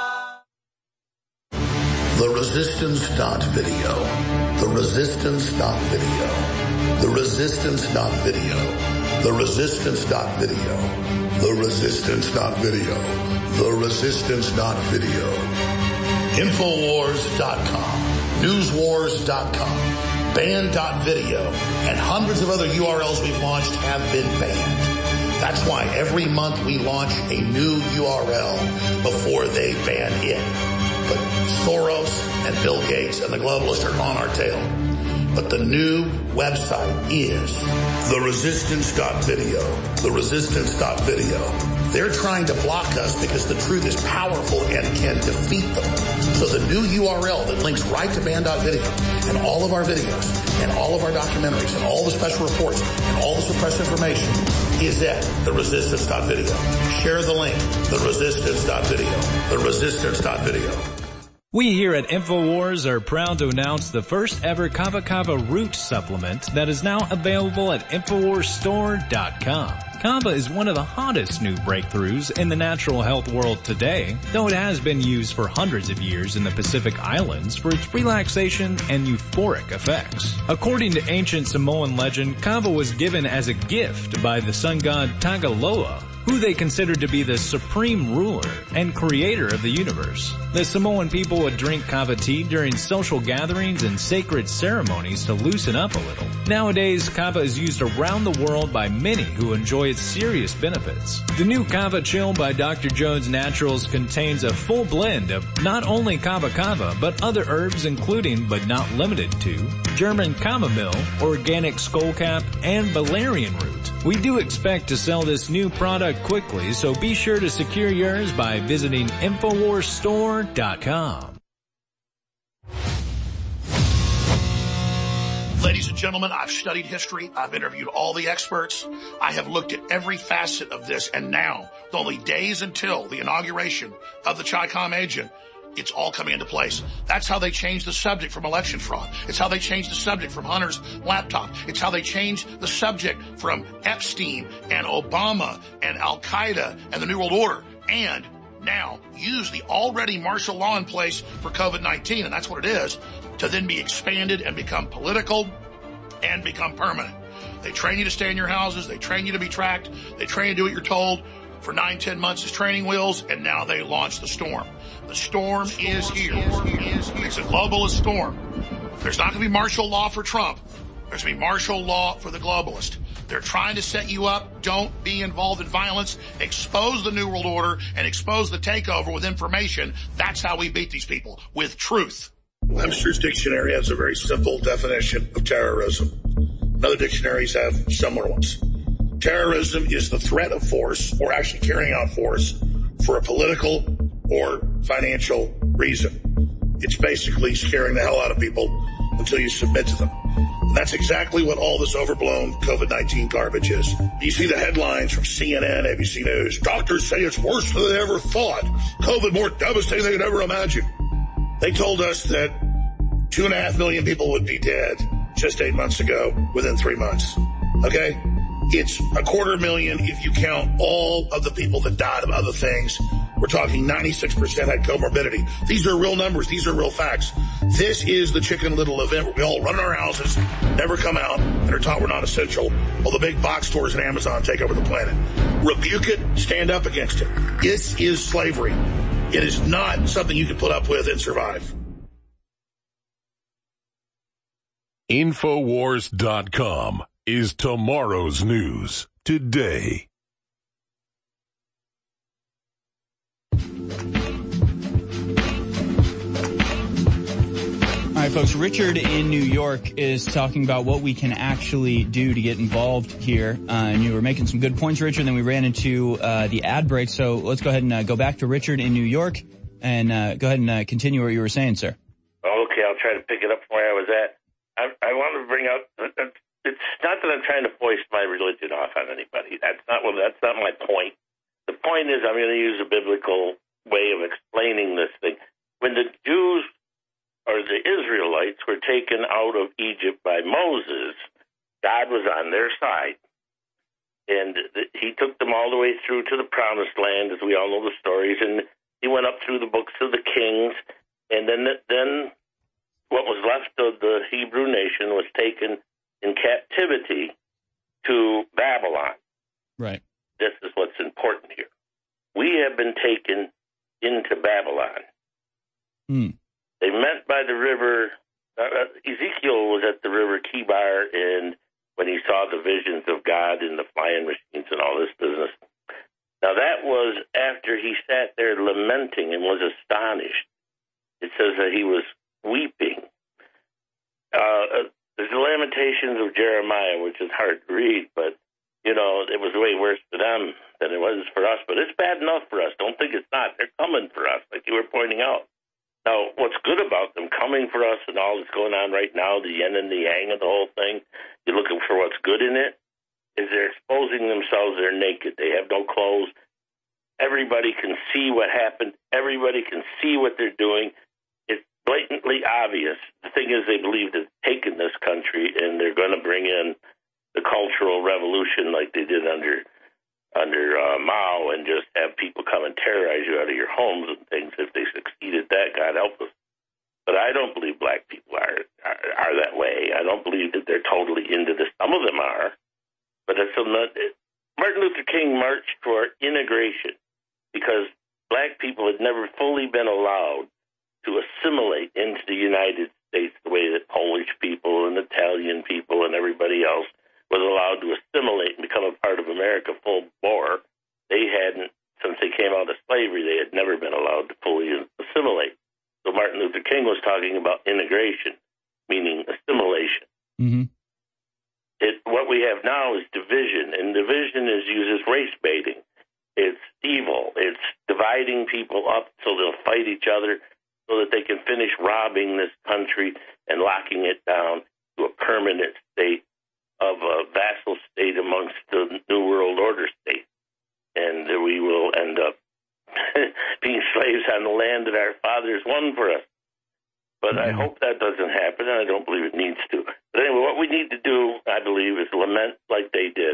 Speaker 11: The Resistance.video. The Resistance.video. The Resistance.video. The Resistance.video. The Resistance.video. The Resistance.video. Infowars.com. Newswars.com. Banned.video. And hundreds of other URLs we've launched have been banned. That's why every month we launch a new URL before they ban it. But Soros and Bill Gates and the globalists are on our tail. But the new website is theresistance.video. Theresistance.video. They're trying to block us because the truth is powerful and can defeat them. So the new URL that links right to banned.video and all of our videos and all of our documentaries and all the special reports and all the suppressed information is at theresistance.video. Share the link, theresistance.video. Theresistance.video.
Speaker 1: We here at InfoWars are proud to announce the first ever Kava Kava root supplement that is now available at InfoWarsStore.com. Kava is one of the hottest new breakthroughs in the natural health world today, though it has been used for hundreds of years in the Pacific Islands for its relaxation and euphoric effects. According to ancient Samoan legend, Kava was given as a gift by the sun god Tagaloa who they considered to be the supreme ruler and creator of the universe. The Samoan people would drink kava tea during social gatherings and sacred ceremonies to loosen up a little. Nowadays, kava is used around the world by many who enjoy its serious benefits. The new Kava Chill by Dr. Jones Naturals contains a full blend of not only kava, but other herbs including, but not limited to, German chamomile, organic skullcap, and valerian root. We do expect to sell this new product quickly, so be sure to secure yours by visiting InfoWarsStore.com.
Speaker 4: Ladies and gentlemen, I've studied history. I've interviewed all the experts. I have looked at every facet of this, and now, with only days until the inauguration of the Chi-Com agent, it's all coming into place. That's how they changed the subject from election fraud. It's how they changed the subject from Hunter's laptop. It's how they changed the subject from Epstein and Obama and Al-Qaeda and the New World Order. And now use the already martial law in place for COVID-19, and that's what it is, to then be expanded and become political and become permanent. They train you to stay in your houses. They train you to be tracked. They train you to do what you're told for 9-10 months as training wheels, and now they launch the storm. The storm is here. It's a globalist storm. There's not going to be martial law for Trump. There's going to be martial law for the globalist. They're trying to set you up. Don't be involved in violence. Expose the New World Order and expose the takeover with information. That's how we beat these people, with truth.
Speaker 11: Webster's dictionary has a very simple definition of terrorism. Other dictionaries have similar ones. Terrorism is the threat of force, or actually carrying out force, for a political or financial reason. It's basically scaring the hell out of people until you submit to them. And that's exactly what all this overblown COVID-19 garbage is. You see the headlines from CNN, ABC News. Doctors say it's worse than they ever thought. COVID more devastating than they could ever imagine. They told us that 2.5 million people would be dead just 8 months ago within 3 months. Okay? It's 250,000 if you count all of the people that died of other things. We're talking 96% had comorbidity. These are real numbers. These are real facts. This is the Chicken Little event where we all run in our houses, never come out, and are taught we're not essential, while the big box stores and Amazon take over the planet. Rebuke it. Stand up against it. This is slavery. It is not something you can put up with and survive.
Speaker 7: Infowars.com is tomorrow's news today.
Speaker 2: All right, folks, Richard in New York is talking about what we can actually do to get involved here. And you were making some good points, Richard, then we ran into the ad break. So let's go ahead and go back to Richard in New York and go ahead and continue what you were saying, sir.
Speaker 14: Okay, I'll try to pick it up from where I was at. I want to bring out, it's not that I'm trying to foist my religion off on anybody. That's not my point. The point is I'm going to use a biblical way of explaining this thing. When the Jews or the Israelites were taken out of Egypt by Moses, God was on their side. And he took them all the way through to the promised land, as we all know the stories, and he went up through the books of the kings, and then what was left of the Hebrew nation was taken in captivity to Babylon.
Speaker 2: Right.
Speaker 14: This is what's important here. We have been taken into Babylon. They met by the river. Ezekiel was at the river Kibar, and when he saw the visions of God and the flying machines and all this business. Now that was after he sat there lamenting and was astonished. It says that he was weeping. There's the Lamentations of Jeremiah, which is hard to read, but, you know, it was way worse for them than it was for us. But it's bad enough for us. Don't think it's not. They're coming for us, like you were pointing out. Now, what's good about them coming for us and all that's going on right now, the yin and the yang of the whole thing, you're looking for what's good in it, is they're exposing themselves. They're naked. They have no clothes. Everybody can see what happened. Everybody can see what they're doing. It's blatantly obvious. The thing is, they believe they've taken this country and they're going to bring in the Cultural Revolution like they did under Mao and just have people come and terrorize you out of your homes and things. If they succeed at that, God help us. But I don't believe black people are that way. I don't believe that they're totally into this. Some of them are, but Martin Luther King marched for integration because black people had never fully been allowed to assimilate into the United States the way that Polish people and Italian people and everybody else was allowed to assimilate and become a part of America full bore. They hadn't, since they came out of slavery, they had never been allowed to fully assimilate. So Martin Luther King was talking about integration, meaning assimilation.
Speaker 2: Mm-hmm.
Speaker 14: What we have now is division, and division is used as race baiting. It's evil. It's dividing people up so they'll fight each other so that they can finish robbing this country and locking it down to a permanent state of a vassal state amongst the New World Order state. And we will end up being slaves on the land that our fathers won for us. But I hope that doesn't happen, and I don't believe it needs to. But anyway, what we need to do, I believe, is lament like they did.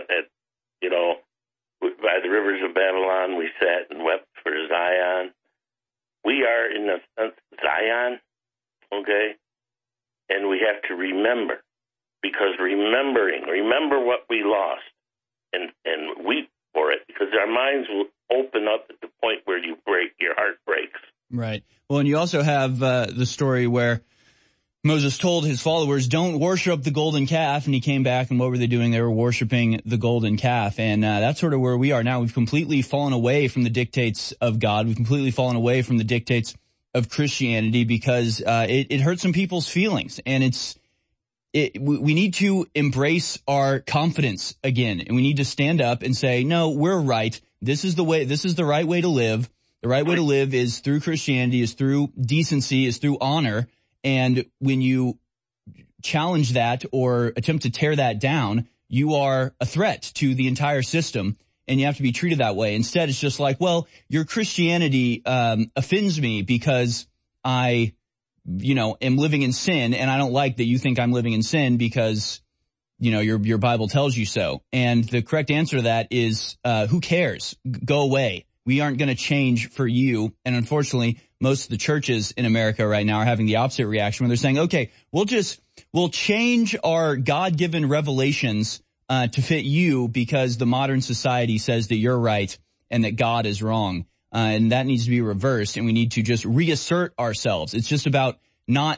Speaker 14: By the rivers of Babylon, we sat and wept for Zion. We are, in a sense, Zion, okay? And we have to remember, because remember what we lost, and weep for it, because our minds will open up at the point where your heart breaks.
Speaker 2: Right. Well, and you also have the story where Moses told his followers, don't worship the golden calf, and he came back, and what were they doing? They were worshiping the golden calf, and that's sort of where we are now. We've completely fallen away from the dictates of God. We've completely fallen away from the dictates of Christianity because it hurts some people's feelings, and we need to embrace our confidence again, and we need to stand up and say, no, we're right. This is the way. This is the right way to live. The right way to live is through Christianity, is through decency, is through honor. And when you challenge that or attempt to tear that down, you are a threat to the entire system, and you have to be treated that way. Instead, it's just like, well, your Christianity offends me because I, am living in sin, and I don't like that you think I'm living in sin because, your Bible tells you so. And the correct answer to that is, who cares? Go away. We aren't going to change for you. And unfortunately, most of the churches in America right now are having the opposite reaction where they're saying, okay, we'll change our God-given revelations to fit you because the modern society says that you're right and that God is wrong. And that needs to be reversed, and we need to just reassert ourselves. It's just about not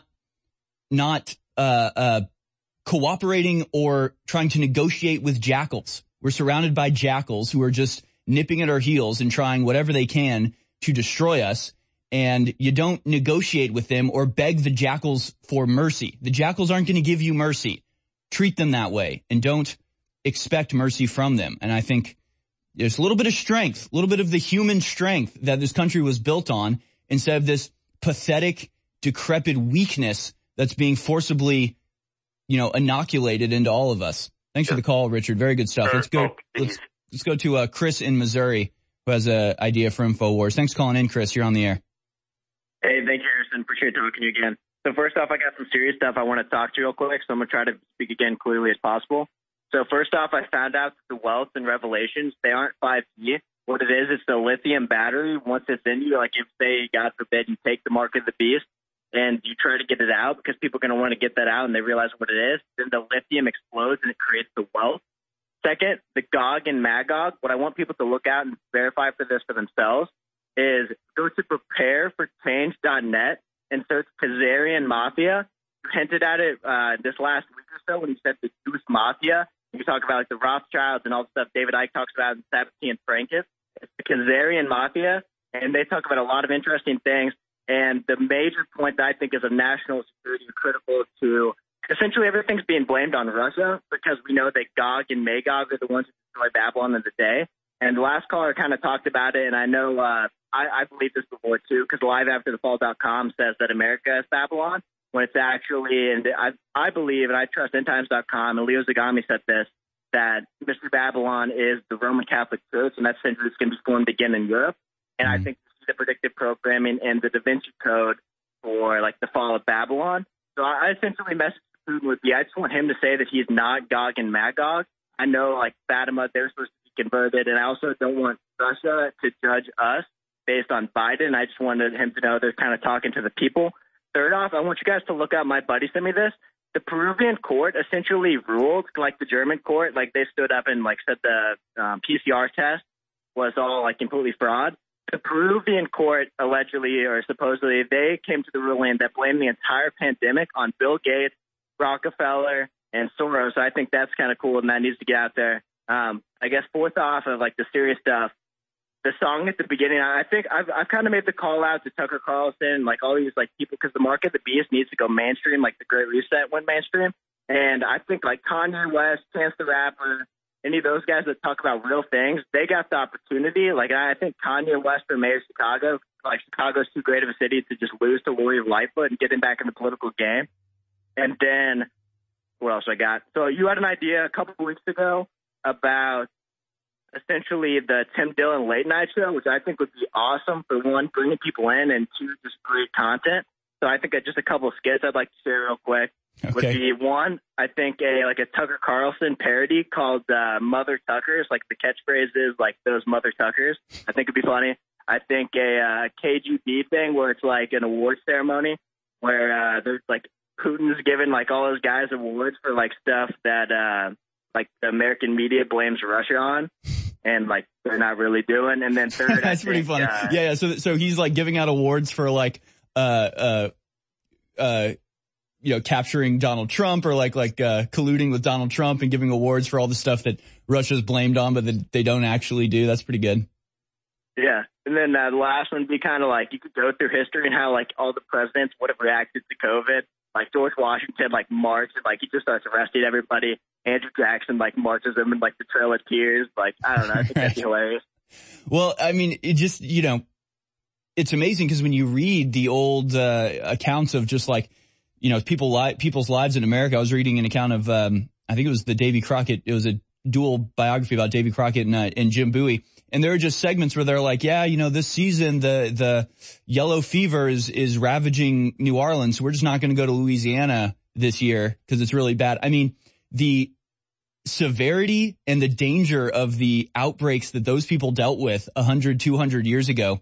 Speaker 2: cooperating or trying to negotiate with jackals. We're surrounded by jackals who are just nipping at our heels and trying whatever they can to destroy us, and you don't negotiate with them or beg the jackals for mercy. The jackals aren't going to give you mercy. Treat them that way, and don't expect mercy from them. And I think there's a little bit of strength, a little bit of the human strength that this country was built on, instead of this pathetic, decrepit weakness that's being forcibly, inoculated into all of us. Thanks for the call, Richard. Very good stuff. Let's go to Chris in Missouri, who has an idea for InfoWars. Thanks for calling in, Chris. You're on the air.
Speaker 15: Hey, thank you, Harrison. Appreciate talking to you again. So first off, I got some serious stuff I want to talk to you real quick, so I'm going to try to speak again clearly as possible. So first off, I found out that the wealth and revelations, they aren't 5G. What it is, it's the lithium battery. Once it's in you, like if, say, God forbid, you take the mark of the beast and you try to get it out because people are going to want to get that out and they realize what it is, then the lithium explodes and it creates the wealth. Second, the Gog and Magog. What I want people to look out and verify for this for themselves is go to prepareforchange.net and search Khazarian Mafia. You hinted at it this last week or so when you said the Goose Mafia. You talk about like the Rothschilds and all the stuff David Icke talks about in Sabatini and Frankus. It's the Khazarian Mafia, and they talk about a lot of interesting things. And the major point that I think is of national security critical to essentially everything's being blamed on Russia because we know that Gog and Magog are the ones who destroyed Babylon in the day. And the last caller kind of talked about it, and I know I believe this before too because liveafterthefall.com says that America is Babylon when it's actually, and I believe, and I trust endtimes.com, and Leo Zagami said this, that Mr. Babylon is the Roman Catholic Church, and that century is going to be formed again in Europe. And I think the predictive programming and the Da Vinci Code for like the fall of Babylon. So I essentially message Putin would be, I just want him to say that he's not Gog and Magog. I know like Fatima, they're supposed to be converted, and I also don't want Russia to judge us based on Biden. I just wanted him to know they're kind of talking to the people. Third off, I want you guys to look up, my buddy sent me this. the Peruvian court essentially ruled, like the German court, like they stood up and like said the PCR test was all like completely fraud. The Peruvian court allegedly or supposedly they came to the ruling that blamed the entire pandemic on Bill Gates, Rockefeller, and Soros. I think that's kind of cool, and that needs to get out there. I guess fourth off of like the serious stuff, the song at the beginning, I think I've kind of made the call out to Tucker Carlson, like all these like people, because the mark of the beast needs to go mainstream, like the Great Reset went mainstream. And I think like Kanye West, Chance the Rapper, any of those guys that talk about real things, they got the opportunity. Like I think Kanye West for mayor of Chicago, like Chicago's too great of a city to just lose to Lori Lightfoot and get him back in the political game. And then what else I got? So you had an idea a couple of weeks ago about essentially the Tim Dillon late night show, which I think would be awesome for one, bringing people in, and two, just great content. So I think just a couple of skits I'd like to share real quick.
Speaker 2: Okay.
Speaker 15: Would be one, I think a Tucker Carlson parody called Mother Tuckers, like the catchphrase is like those Mother Tuckers. I think it'd be funny. I think a KGB thing where it's like an award ceremony where there's like Putin's giving like all those guys awards for like stuff that like the American media blames Russia on. And like they're not really doing. And then third,
Speaker 2: that's pretty funny. Yeah. So he's like giving out awards for like capturing Donald Trump or like colluding with Donald Trump and giving awards for all the stuff that Russia's blamed on, but that they don't actually do. That's pretty good.
Speaker 15: Yeah. And then the last one would be kind of like you could go through history and how like all the presidents would have reacted to COVID. Like George Washington, like marched, and like he just starts arresting everybody. Andrew Jackson, like marches them in like the Trail of Tears. Like, I don't know. I think that'd be hilarious.
Speaker 2: Well, I mean, it just, it's amazing because when you read the old accounts of just like, people's lives in America, I was reading an account of, I think it was the Davy Crockett. It was a dual biography about Davy Crockett and Jim Bowie. And there are just segments where they're like, yeah, this season, the yellow fever is ravaging New Orleans. So we're just not going to go to Louisiana this year because it's really bad. I mean, the severity and the danger of the outbreaks that those people dealt with 100, 200 years ago,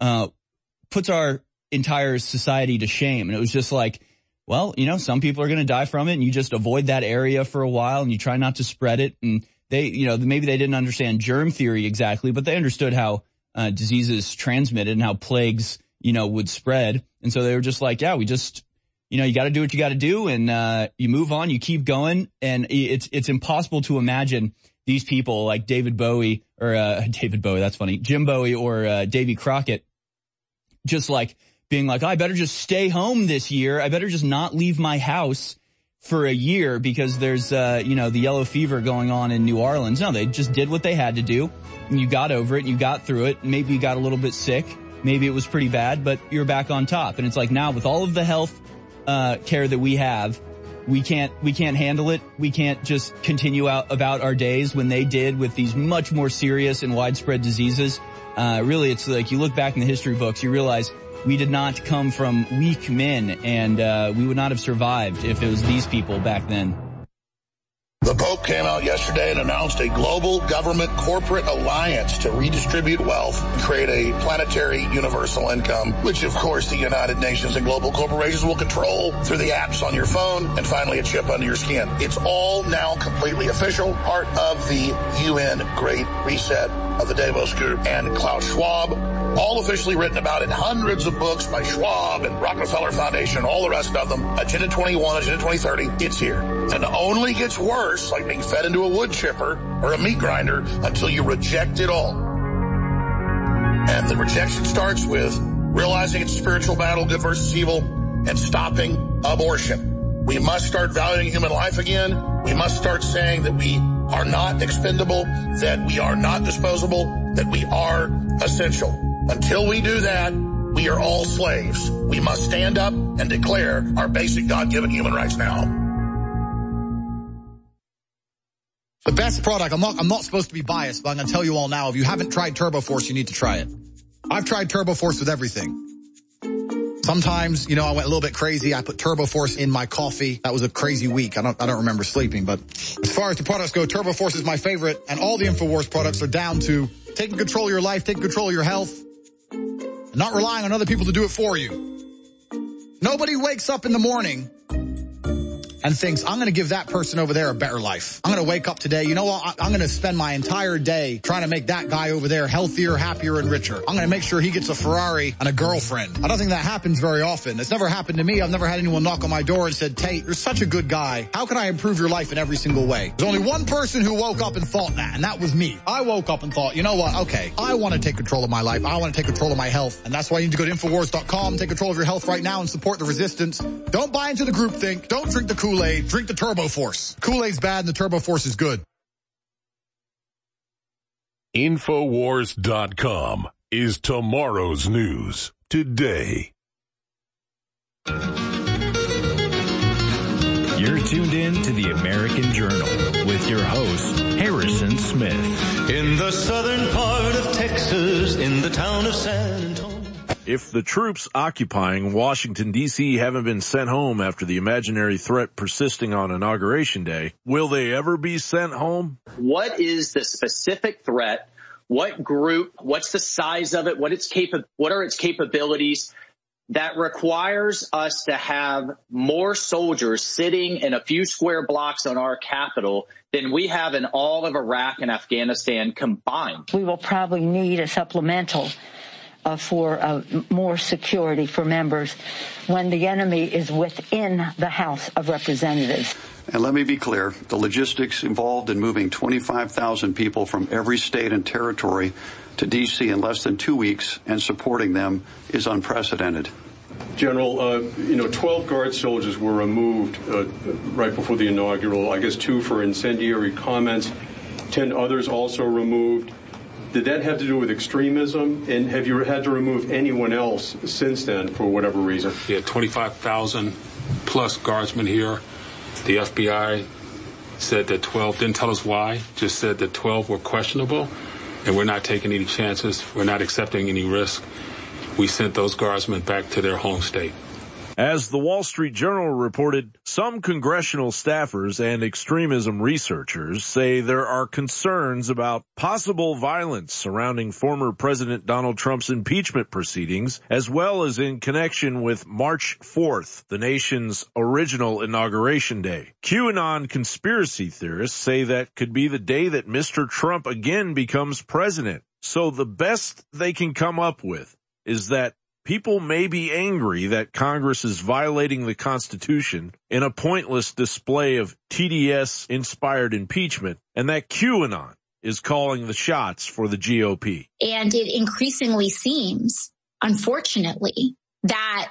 Speaker 2: puts our entire society to shame. And it was just like, well, some people are going to die from it and you just avoid that area for a while and you try not to spread it. And they, maybe they didn't understand germ theory exactly, but they understood how diseases transmitted and how plagues, would spread. And so they were just like, yeah, we just, you got to do what you got to do, and you move on, you keep going, and it's impossible to imagine these people like David Bowie or David Bowie, that's funny, Jim Bowie or Davy Crockett, just like being like, I better just stay home this year. I better just not leave my house for a year because there's the yellow fever going on in New Orleans. No, they just did what they had to do, and you got over it, and you got through it. Maybe you got a little bit sick, maybe it was pretty bad, but you're back on top. And it's like now with all of the health care that we have, we can't handle it. We can't just continue about our days when they did with these much more serious and widespread diseases. Really, it's like you look back in the history books, you realize we did not come from weak men, and we would not have survived if it was these people back then.
Speaker 4: The Pope came out yesterday and announced a global government corporate alliance to redistribute wealth and create a planetary universal income, which of course the United Nations and global corporations will control through the apps on your phone and finally a chip under your skin. It's all now completely official, part of the UN Great Reset of the Davos Group and Klaus Schwab, all officially written about in hundreds of books by Schwab and Rockefeller Foundation, all the rest of them. Agenda 21, Agenda 2030, it's here. And it only gets worse, like being fed into a wood chipper or a meat grinder, until you reject it all. And the rejection starts with realizing it's a spiritual battle, good versus evil, and stopping abortion. We must start valuing human life again. We must start saying that we are not expendable, that we are not disposable, that we are essential. Until we do that, we are all slaves. We must stand up and declare our basic God-given human rights now.
Speaker 16: The best product, I'm not supposed to be biased, but I'm going to tell you all now, if you haven't tried TurboForce, you need to try it. I've tried TurboForce with everything. Sometimes, I went a little bit crazy. I put TurboForce in my coffee. That was a crazy week. I don't remember sleeping, but as far as the products go, TurboForce is my favorite, and all the InfoWars products are down to taking control of your life, taking control of your health, and not relying on other people to do it for you. Nobody wakes up in the morning and thinks, I'm going to give that person over there a better life. I'm going to wake up today. You know what? I'm going to spend my entire day trying to make that guy over there healthier, happier, and richer. I'm going to make sure he gets a Ferrari and a girlfriend. I don't think that happens very often. It's never happened to me. I've never had anyone knock on my door and said, Tate, you're such a good guy. How can I improve your life in every single way? There's only one person who woke up and thought that, and that was me. I woke up and thought, you know what? Okay, I want to take control of my life. I want to take control of my health. And that's why you need to go to Infowars.com, take control of your health right now and support the resistance. Don't buy into the groupthink. Don't drink the Kool-Aid. Drink the Turbo Force. Kool-Aid's bad and the Turbo Force is good.
Speaker 7: Infowars.com is tomorrow's news today.
Speaker 1: You're tuned in to the American Journal with your host, Harrison Smith.
Speaker 17: In the southern part of Texas, in the town of San Antonio.
Speaker 6: If the troops occupying Washington, D.C. haven't been sent home after the imaginary threat persisting on Inauguration Day, will they ever be sent home?
Speaker 18: What is the specific threat? What group? What's the size of it? What are its capabilities that requires us to have more soldiers sitting in a few square blocks on our capital than we have in all of Iraq and Afghanistan combined?
Speaker 19: We will probably need a supplemental for more security for members when the enemy is within the House of Representatives.
Speaker 20: And let me be clear, the logistics involved in moving 25,000 people from every state and territory to D.C. in less than 2 weeks and supporting them is unprecedented.
Speaker 21: General, 12 Guard soldiers were removed right before the inaugural, I guess 2 for incendiary comments, 10 others also removed. Did that have to do with extremism? And have you had to remove anyone else since then for whatever reason?
Speaker 22: Yeah, 25,000 plus guardsmen here. The FBI said that 12, didn't tell us why, just said that 12 were questionable, and we're not taking any chances. We're not accepting any risk. We sent those guardsmen back to their home state.
Speaker 6: As the Wall Street Journal reported, some congressional staffers and extremism researchers say there are concerns about possible violence surrounding former President Donald Trump's impeachment proceedings, as well as in connection with March 4th, the nation's original inauguration day. QAnon conspiracy theorists say that could be the day that Mr. Trump again becomes president. So the best they can come up with is that people may be angry that Congress is violating the Constitution in a pointless display of TDS-inspired impeachment, and that QAnon is calling the shots for the GOP.
Speaker 23: And it increasingly seems, unfortunately, that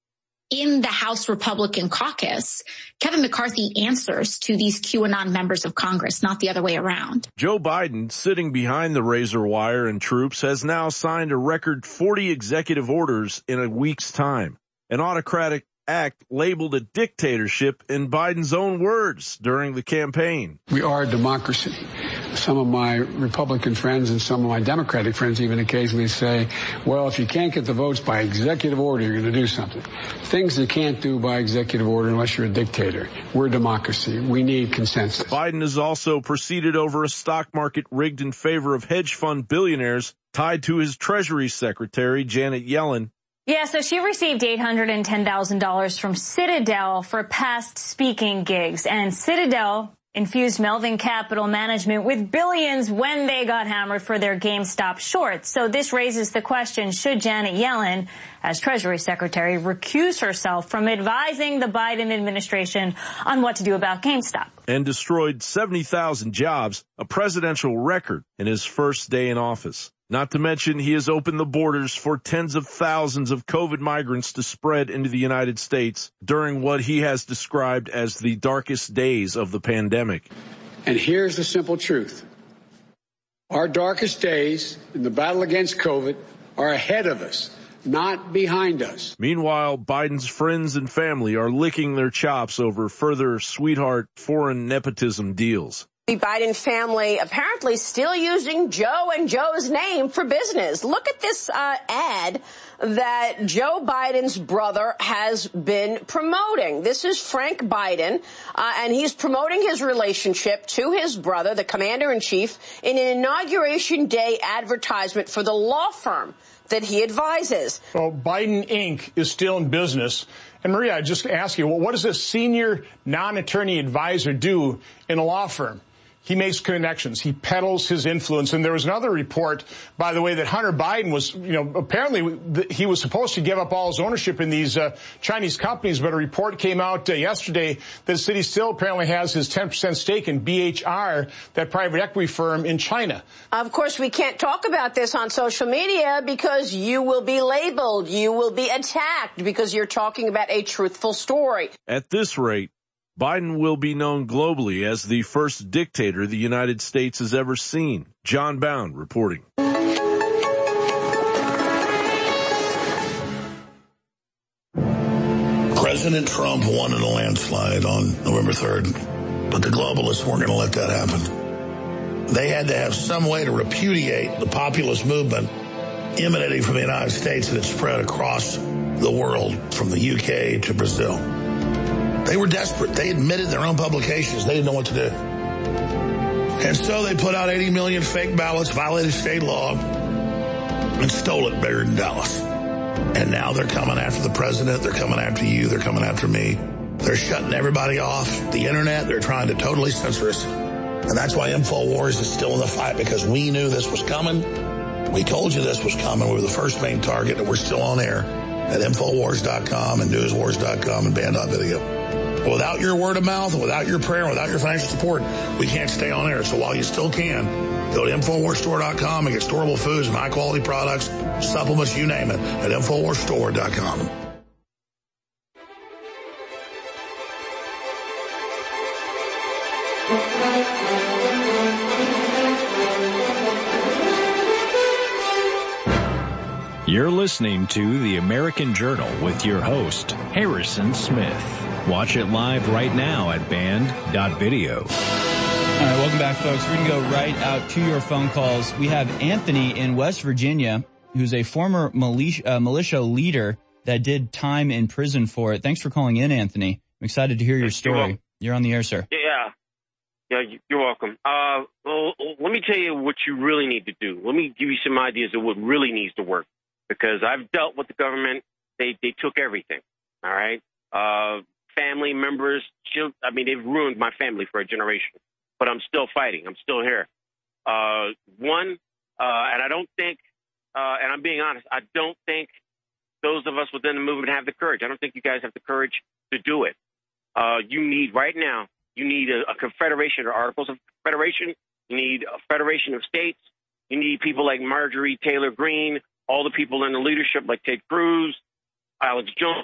Speaker 23: in the House Republican caucus, Kevin McCarthy answers to these QAnon members of Congress, not the other way around.
Speaker 6: Joe Biden, sitting behind the razor wire and troops, has now signed a record 40 executive orders in a week's time. An autocratic act labeled a dictatorship in Biden's own words during the campaign.
Speaker 24: We are a democracy. Some of my Republican friends and some of my Democratic friends even occasionally say, well, if you can't get the votes by executive order, you're going to do something. Things you can't do by executive order unless you're a dictator. We're a democracy. We need consensus.
Speaker 6: Biden has also proceeded over a stock market rigged in favor of hedge fund billionaires tied to his Treasury Secretary, Janet Yellen.
Speaker 25: Yeah, so she received $810,000 from Citadel for past speaking gigs, and Citadel infused Melvin Capital Management with billions when they got hammered for their GameStop shorts. So this raises the question, should Janet Yellen, as Treasury Secretary, recuse herself from advising the Biden administration on what to do about GameStop?
Speaker 6: And destroyed 70,000 jobs, a presidential record in his first day in office. Not to mention, he has opened the borders for tens of thousands of COVID migrants to spread into the United States during what he has described as the darkest days of the pandemic.
Speaker 24: And here's the simple truth. Our darkest days in the battle against COVID are ahead of us, not behind us.
Speaker 6: Meanwhile, Biden's friends and family are licking their chops over further sweetheart foreign nepotism deals.
Speaker 26: The Biden family apparently still using Joe and Joe's name for business. Look at this ad that Joe Biden's brother has been promoting. This is Frank Biden, and he's promoting his relationship to his brother, the commander-in-chief, in an Inauguration Day advertisement for the law firm that he advises.
Speaker 27: Well, Biden Inc. is still in business,
Speaker 3: And Maria, I just ask you, well, what does a senior non-attorney advisor do in a law firm? He makes connections. He peddles his influence. And there was another report, by the way, that Hunter Biden was, apparently he was supposed to give up all his ownership in these Chinese companies. But a report came out yesterday that the city still apparently has his 10% stake in BHR, that private equity firm in China.
Speaker 26: Of course, we can't talk about this on social media because you will be labeled. You will be attacked because you're talking about a truthful story.
Speaker 6: At this rate, Biden will be known globally as the first dictator the United States has ever seen. John Bound reporting.
Speaker 11: President Trump won in a landslide on November 3rd, but the globalists weren't going to let that happen. They had to have some way to repudiate the populist movement emanating from the United States that had spread across the world, from the UK to Brazil. They were desperate. They admitted in their own publications they didn't know what to do. And so they put out 80 million fake ballots, violated state law, and stole it bigger than Dallas. And now they're coming after the president. They're coming after you. They're coming after me. They're shutting everybody off. The internet, they're trying to totally censor us. And that's why InfoWars is still in the fight, because we knew this was coming. We told you this was coming. We were the first main target, and we're still on air at InfoWars.com and NewsWars.com and Band.video. Without your word of mouth, and without your prayer, and without your financial support, we can't stay on air. So while you still can, go to InfoWarsStore.com and get storable foods and high-quality products, supplements, you name it, at InfoWarsStore.com.
Speaker 1: You're listening to The American Journal with your host, Harrison Smith. Watch it live right now at band.video.
Speaker 2: All right, welcome back, folks. We're going to go right out to your phone calls. We have Anthony in West Virginia, who's a former militia leader that did time in prison for it. Thanks for calling in, Anthony. I'm excited to hear your story. You're on the air, sir.
Speaker 5: Yeah, you're welcome. Well, let me tell you what you really need to do. Let me give you some ideas of what really needs to work, because I've dealt with the government. They took everything, all right? Family members, they've ruined my family for a generation, but I'm still fighting. I'm still here. And I don't think, and I'm being honest, I don't think those of us within the movement have the courage. I don't think you guys have the courage to do it. You need a confederation or articles of confederation. You need a federation of states. You need people like Marjorie Taylor Greene, all the people in the leadership like Ted Cruz, Alex Jones.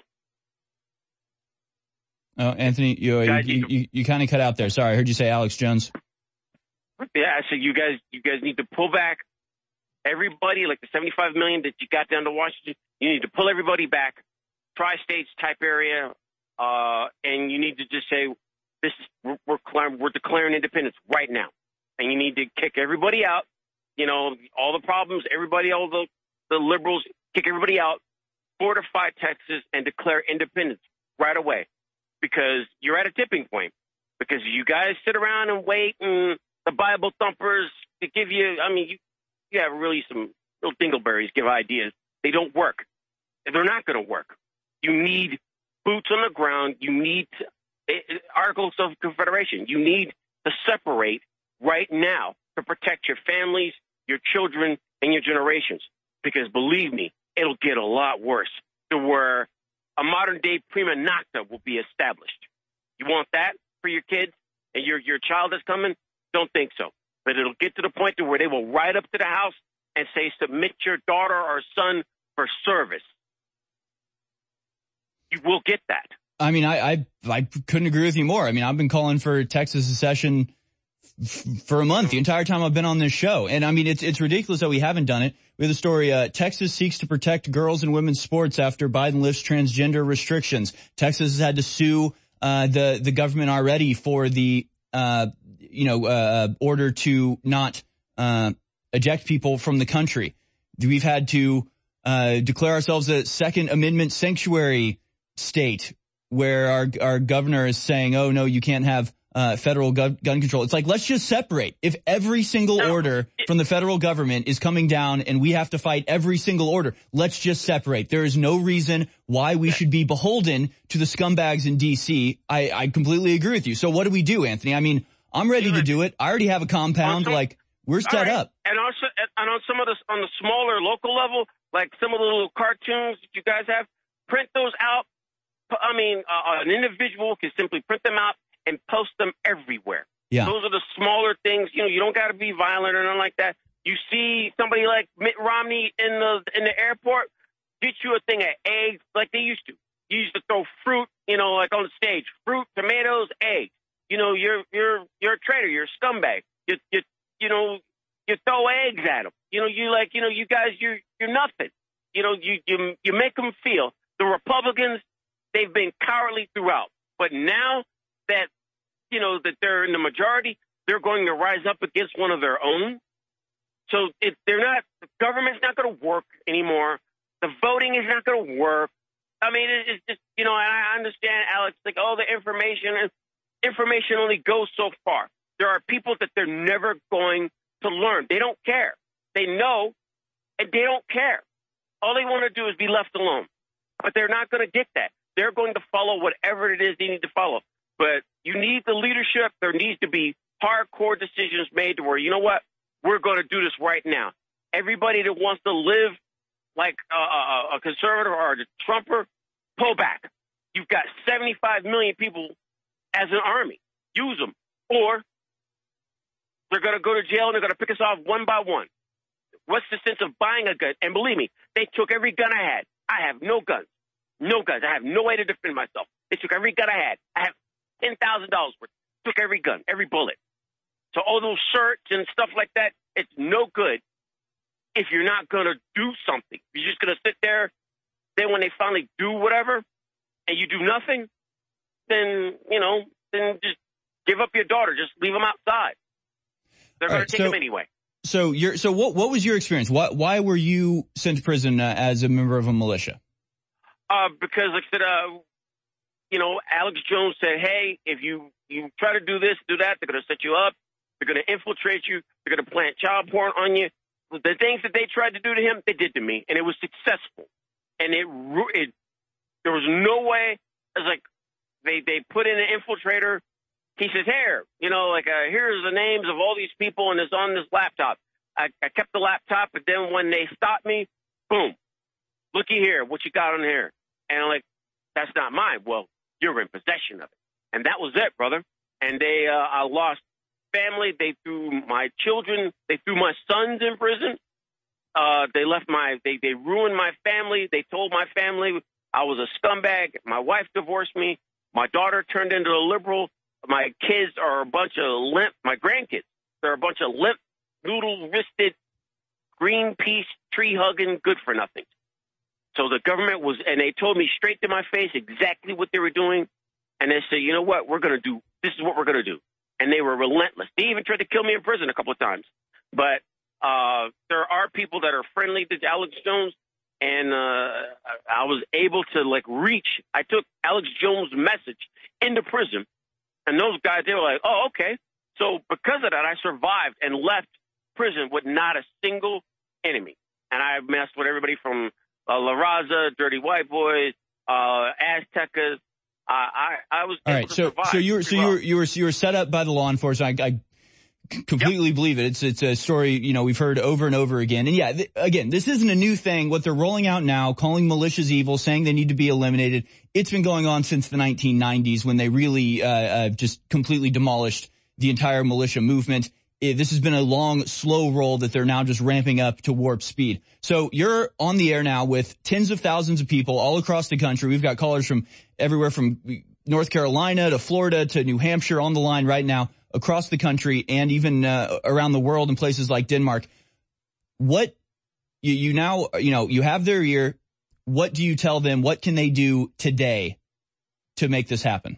Speaker 2: Oh, Anthony, you kind of cut out there. Sorry, I heard you say Alex Jones.
Speaker 5: Yeah, I said you guys need to pull back everybody, like the 75 million that you got down to Washington. You need to pull everybody back, tri-states type area, and you need to just say we're declaring independence right now, and you need to kick everybody out. You know, all the problems, all the liberals, kick everybody out, fortify Texas, and declare independence right away. Because you're at a tipping point. Because you guys sit around and wait, and the Bible thumpers to give you, you have really some little dingleberries give ideas. They don't work. They're not going to work. You need boots on the ground. You need articles of confederation. You need to separate right now to protect your families, your children, and your generations. Because believe me, it'll get a lot worse to where a modern-day prima nocta will be established. You want that for your kids and your child that's coming? Don't think so. But it'll get to the point to where they will ride up to the house and say, submit your daughter or son for service. You will get that.
Speaker 2: I couldn't agree with you more. I've been calling for Texas secession for a month, the entire time I've been on this show. And it's ridiculous that we haven't done it. We have the story, Texas seeks to protect girls and women's sports after Biden lifts transgender restrictions. Texas has had to sue the government already for the order to not eject people from the country. We've had to declare ourselves a Second Amendment sanctuary state, where our governor is saying, oh no, you can't have federal gun control. It's like, let's just separate. If every single order from the federal government is coming down and we have to fight every single order, let's just separate. There is no reason why we should be beholden to the scumbags in D.C. I completely agree with you. So what do we do, Anthony? I mean, I'm ready to do it. I already have a compound. Like, we're set up.
Speaker 5: And also, and on some of the, on the smaller local level, like some of the little cartoons that you guys have, print those out. I mean, an individual can simply print them out and post them everywhere.
Speaker 2: Yeah.
Speaker 5: Those are the smaller things. You know, you don't got to be violent or nothing like that. You see somebody like Mitt Romney in the airport, get you a thing of eggs like they used to. You used to throw fruit, you know, like on the stage, fruit, tomatoes, eggs. You know, you're a traitor. You're a scumbag. You know, you throw eggs at them. You know, you guys, you're nothing. You know, you make them feel. The Republicans, they've been cowardly throughout. But now that, you know, that they're in the majority, they're going to rise up against one of their own. So the government's not going to work anymore. The voting is not going to work. I mean, it's just, you know, and I understand, Alex, like, oh, the information only goes so far. There are people that they're never going to learn. They don't care. They know, and they don't care. All they want to do is be left alone. But they're not going to get that. They're going to follow whatever it is they need to follow. But you need the leadership. There needs to be hardcore decisions made to where, you know what, we're going to do this right now. Everybody that wants to live like a conservative or a Trumper, pull back. You've got 75 million people as an army. Use them. Or they're going to go to jail and they're going to pick us off one by one. What's the sense of buying a gun? And believe me, they took every gun I had. I have no guns. No guns. I have no way to defend myself. They took every gun I had. I have $10,000 worth. Took every gun, every bullet. So all those shirts and stuff like that, it's no good if you're not going to do something. You're just going to sit there. Then when they finally do whatever and you do nothing, then, you know, then just give up your daughter. Just leave them outside. They're going to take them anyway.
Speaker 2: So what was your experience? Why were you sent to prison as a member of a militia?
Speaker 5: Because like I said, you know, Alex Jones said, hey, if you try to do this, do that, they're going to set you up. They're going to infiltrate you. They're going to plant child porn on you. The things that they tried to do to him, they did to me, and it was successful. And there was no way. It's like they put in an infiltrator. He says, here, you know, like, here's the names of all these people, and it's on this laptop. I kept the laptop, but then when they stopped me, boom, looky here, what you got on here? And I'm like, that's not mine. Well, you're in possession of it. And that was it, brother. And I lost family. They threw my children, they threw my sons in prison. They ruined my family. They told my family I was a scumbag. My wife divorced me. My daughter turned into a liberal. My kids are a bunch of my grandkids, they're a bunch of limp, noodle-wristed, Greenpeace, tree-hugging, good-for-nothing. So the government and they told me straight to my face exactly what they were doing. And they said, you know what, this is what we're going to do. And they were relentless. They even tried to kill me in prison a couple of times. But there are people that are friendly to Alex Jones. And I was able to, like, I took Alex Jones' message into prison. And those guys, they were like, oh, okay. So because of that, I survived and left prison with not a single enemy. And I messed with everybody from La Raza, Dirty White Boys, Aztecas. I was able to survive.
Speaker 2: So you were set up by the law enforcement. I completely believe it. It's a story, you know, we've heard over and over again. And yeah, again, this isn't a new thing. What they're rolling out now, calling militias evil, saying they need to be eliminated. It's been going on since the 1990s when they really just completely demolished the entire militia movement. This has been a long, slow roll that they're now just ramping up to warp speed. So you're on the air now with tens of thousands of people all across the country. We've got callers from everywhere from North Carolina to Florida to New Hampshire on the line right now, across the country and even around the world in places like Denmark. What you have their ear. What do you tell them? What can they do today to make this happen?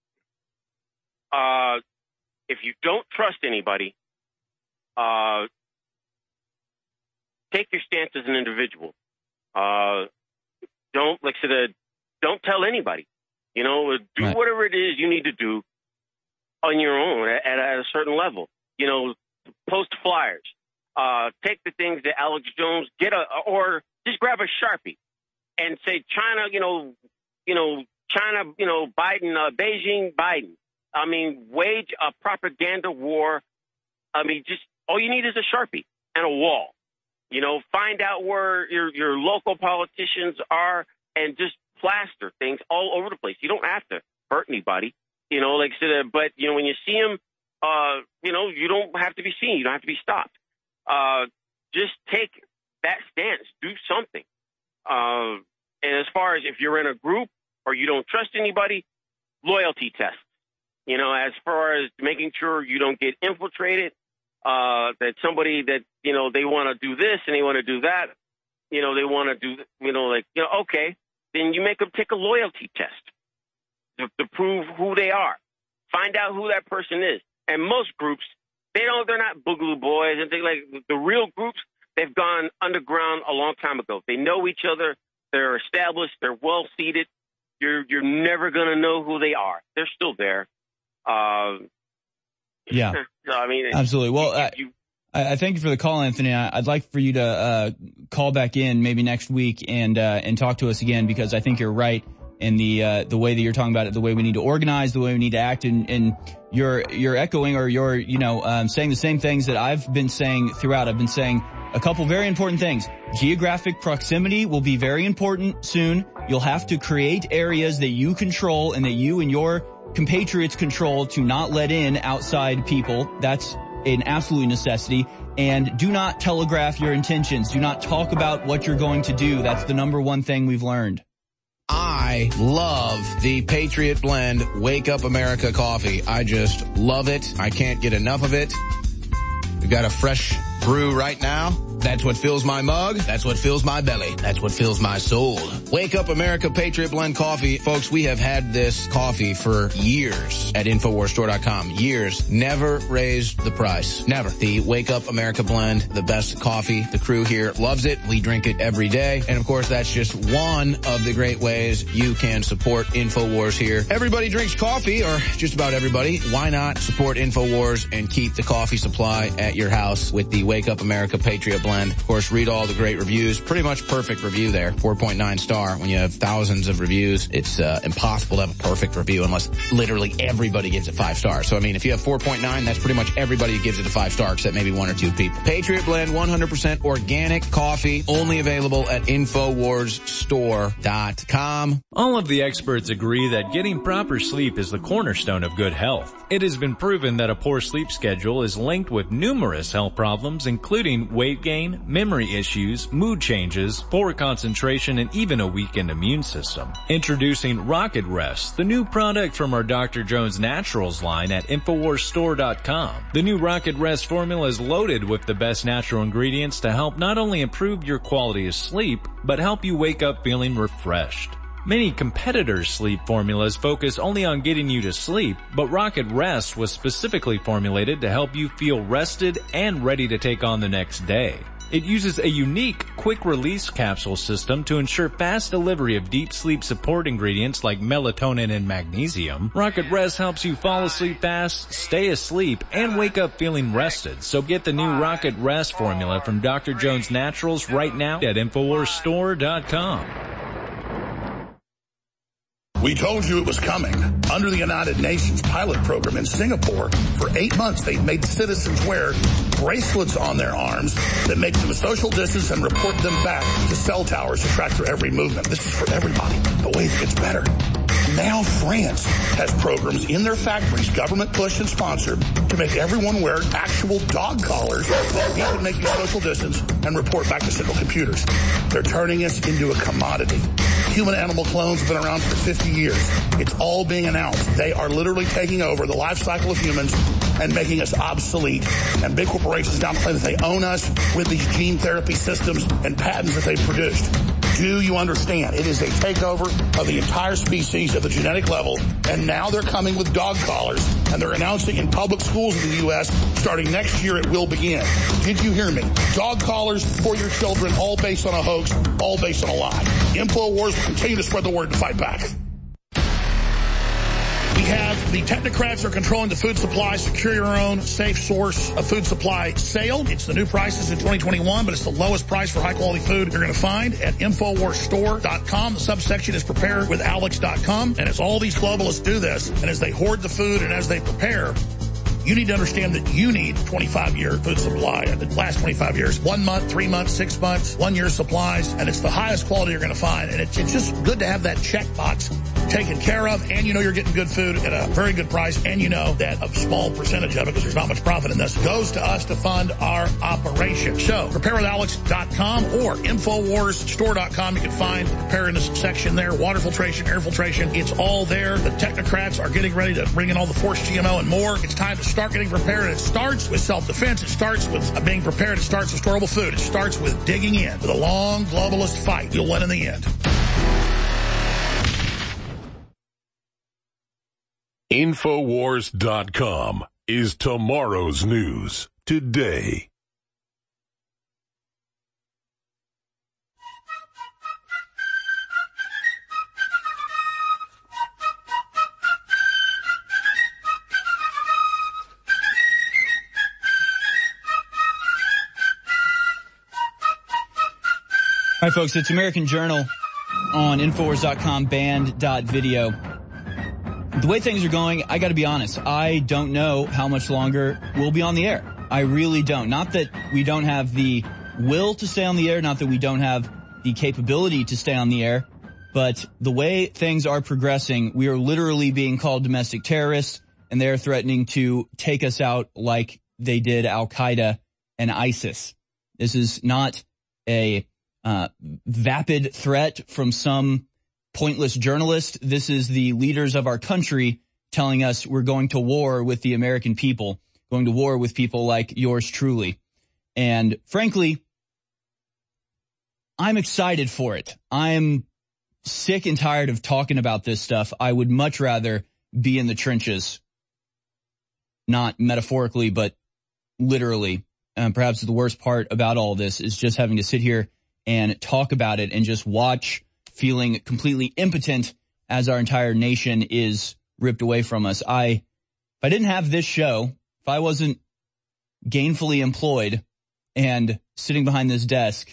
Speaker 5: If you don't trust anybody, take your stance as an individual. Don't tell anybody. You know, do whatever it is you need to do. on your own at a certain level. You know, post flyers. Take the things that Alex Jones or just grab a Sharpie and say China, China, Biden, Beijing, Biden. I mean, wage a propaganda war. I mean, just all you need is a Sharpie and a wall. You know, find out where your local politicians are and just plaster things all over the place. You don't have to hurt anybody, but when you see them, you don't have to be seen. You don't have to be stopped. Just take that stance. Do something. And as far as if you're in a group or you don't trust anybody, loyalty tests. As far as making sure you don't get infiltrated, that somebody that, they want to do this and they want to do that, they want to do, okay, then you make them take a loyalty test to prove who they are. Find out who that person is. And most groups, they're not boogaloo boys and things like the real groups. They've gone underground a long time ago. They know each other. They're established. They're well seated. You're never going to know who they are. They're still there.
Speaker 2: Yeah.
Speaker 5: I mean,
Speaker 2: absolutely. Well, I thank you for the call, Anthony. I'd like for you to call back in maybe next week and talk to us again, because I think you're right in the way that you're talking about it, the way we need to organize, the way we need to act, and you're echoing or you're saying the same things that I've been saying throughout. I've been saying a couple very important things. Geographic proximity will be very important soon. You'll have to create areas that you control and that you and your compatriots control to not let in outside people. That's an absolute necessity. And do not telegraph your intentions. Do not talk about what you're going to do. That's the number one thing we've learned.
Speaker 8: I love the Patriot Blend Wake Up America coffee. I just love it. I can't get enough of it. We've got a fresh brew right now. That's what fills my mug. That's what fills my belly. That's what fills my soul. Wake Up America Patriot Blend Coffee. Folks, we have had this coffee for years at InfoWarsStore.com. Years. Never raised the price. Never. The Wake Up America Blend, the best coffee. The crew here loves it. We drink it every day. And of course, that's just one of the great ways you can support InfoWars here. Everybody drinks coffee, or just about everybody. Why not support InfoWars and keep the coffee supply at your house with the Wake Up America Patriot Blend? Of course, read all the great reviews. Pretty much perfect review there. 4.9 star. When you have thousands of reviews, it's impossible to have a perfect review unless literally everybody gives it 5 stars. So, I mean, if you have 4.9, that's pretty much everybody who gives it a 5 star, except maybe 1 or 2 people. Patriot Blend, 100% organic coffee, only available at InfoWarsStore.com.
Speaker 1: All of the experts agree that getting proper sleep is the cornerstone of good health. It has been proven that a poor sleep schedule is linked with numerous health problems, including weight gain, memory issues, mood changes, poor concentration, and even a weakened immune system. Introducing Rocket Rest, the new product from our Dr. Jones Naturals line at InfoWarsStore.com. The new Rocket Rest formula is loaded with the best natural ingredients to help not only improve your quality of sleep, but help you wake up feeling refreshed. Many competitors' sleep formulas focus only on getting you to sleep, but Rocket Rest was specifically formulated to help you feel rested and ready to take on the next day. It uses a unique quick-release capsule system to ensure fast delivery of deep sleep support ingredients like melatonin and magnesium. Rocket Rest helps you fall asleep fast, stay asleep, and wake up feeling rested. So get the new Rocket Rest formula from Dr. Jones Naturals right now at InfoWarsStore.com.
Speaker 11: We told you it was coming. Under the United Nations pilot program in Singapore, for 8 months they've made citizens wear bracelets on their arms that make them social distance and report them back to cell towers to track their every movement. This is for everybody. But wait, it gets better. Now France has programs in their factories, government pushed and sponsored, to make everyone wear actual dog collars that can make you social distance and report back to central computers. They're turning us into a commodity. Human-animal clones have been around for 50 years. It's all being announced. They are literally taking over the life cycle of humans and making us obsolete. And big corporations now claim that they own us with these gene therapy systems and patents that they've produced. Do you understand? It is a takeover of the entire species at the genetic level, and now they're coming with dog collars, and they're announcing in public schools in the U.S. starting next year it will begin. Did you hear me? Dog collars for your children, all based on a hoax, all based on a lie. InfoWars will continue to spread the word and fight back.
Speaker 4: We have the technocrats are controlling the food supply. Secure your own safe source of food supply sale. It's the new prices in 2021, but it's the lowest price for high-quality food you're going to find at InfoWarsStore.com. The subsection is preparewithalex.com. And as all these globalists do this, and as they hoard the food and as they prepare, you need to understand that you need 25-year food supply. It lasts 25 years. 1 month, 3 months, 6 months, 1 year supplies, and it's the highest quality you're going to find. And it's just good to have that checkbox taken care of, and you know you're getting good food at a very good price, and you know that a small percentage of it, because there's not much profit in this, goes to us to fund our operation. So, preparewithalex.com or InfoWarsStore.com. You can find the preparedness section there, water filtration, air filtration. It's all there. The technocrats are getting ready to bring in all the forced GMO and more. It's time to start getting prepared. It starts with self-defense. It starts with being prepared. It starts with storable food. It starts with digging in. With a long globalist fight, you'll win in the end.
Speaker 7: Infowars.com is tomorrow's news today.
Speaker 2: All right, folks, it's American Journal on Infowars.com, band.video. The way things are going, I got to be honest, I don't know how much longer we'll be on the air. I really don't. Not that we don't have the will to stay on the air, not that we don't have the capability to stay on the air, but the way things are progressing, we are literally being called domestic terrorists, and they're threatening to take us out like they did Al-Qaeda and ISIS. This is not a vapid threat from some pointless journalist. This is the leaders of our country telling us we're going to war with the American people, going to war with people like yours truly. And frankly, I'm excited for it. I'm sick and tired of talking about this stuff. I would much rather be in the trenches, not metaphorically, but literally. And perhaps the worst part about all this is just having to sit here and talk about it and just watch, feeling completely impotent as our entire nation is ripped away from us. If I didn't have this show, if I wasn't gainfully employed and sitting behind this desk,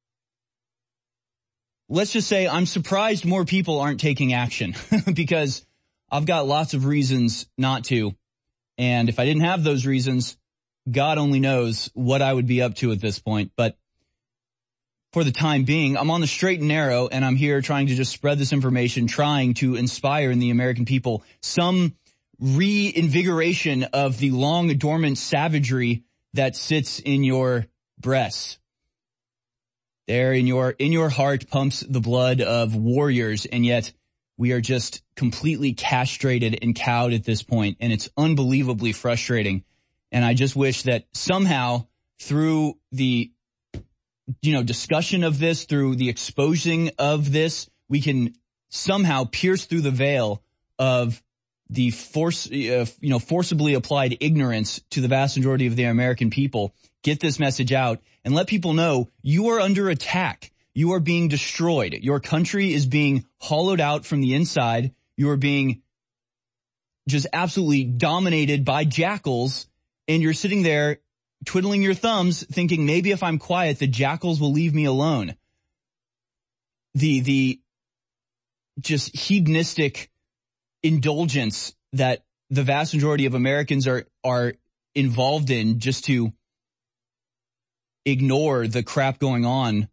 Speaker 2: let's just say I'm surprised more people aren't taking action because I've got lots of reasons not to. And if I didn't have those reasons, God only knows what I would be up to at this point. But for the time being, I'm on the straight and narrow, and I'm here trying to just spread this information, trying to inspire in the American people some reinvigoration of the long dormant savagery that sits in your breasts. There in your heart pumps the blood of warriors, and yet we are just completely castrated and cowed at this point, and it's unbelievably frustrating. And I just wish that somehow through the discussion of this, through the exposing of this, we can somehow pierce through the veil of the forcibly applied ignorance to the vast majority of the American people, get this message out, and let people know you are under attack. You are being destroyed. Your country is being hollowed out from the inside. You are being just absolutely dominated by jackals, and you're sitting there twiddling your thumbs, thinking maybe if I'm quiet, the jackals will leave me alone. The just hedonistic indulgence that the vast majority of Americans are involved in just to ignore the crap going on.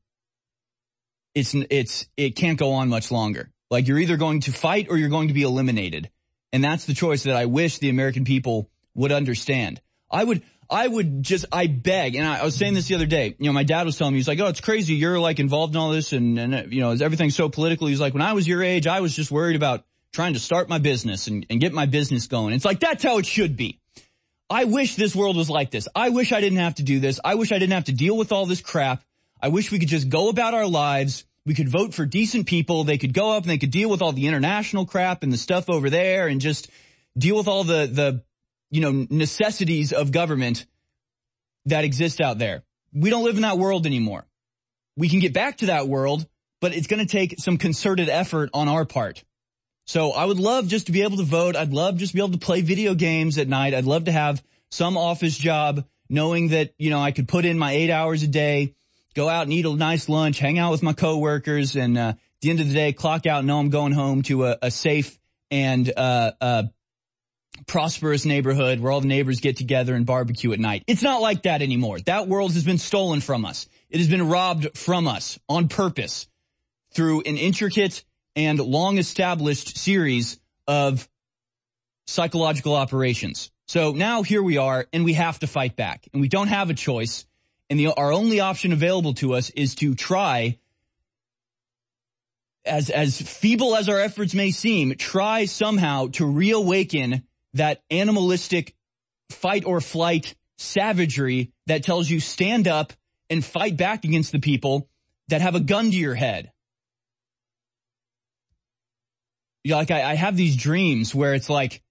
Speaker 2: It can't go on much longer. Like, you're either going to fight or you're going to be eliminated. And that's the choice that I wish the American people would understand. I beg, and I was saying this the other day, my dad was telling me, he's like, oh, it's crazy, you're like involved in all this, and everything's so political. He's like, when I was your age, I was just worried about trying to start my business and get my business going. It's like, that's how it should be. I wish this world was like this. I wish I didn't have to do this. I wish I didn't have to deal with all this crap. I wish we could just go about our lives. We could vote for decent people. They could go up and they could deal with all the international crap and the stuff over there and just deal with all the necessities of government that exist out there. We don't live in that world anymore. We can get back to that world, but it's going to take some concerted effort on our part. So I would love just to be able to vote. I'd love just to be able to play video games at night. I'd love to have some office job knowing that, I could put in my 8 hours a day, go out and eat a nice lunch, hang out with my coworkers, and at the end of the day, clock out and know I'm going home to a safe and prosperous neighborhood where all the neighbors get together and barbecue at night. It's not like that anymore. That world has been stolen from us. It has been robbed from us on purpose through an intricate and long-established series of psychological operations. So now here we are, and we have to fight back. And we don't have a choice. And our only option available to us is to try, as feeble as our efforts may seem, try somehow to reawaken that animalistic fight or flight savagery that tells you stand up and fight back against the people that have a gun to your head. Like I have these dreams where it's like,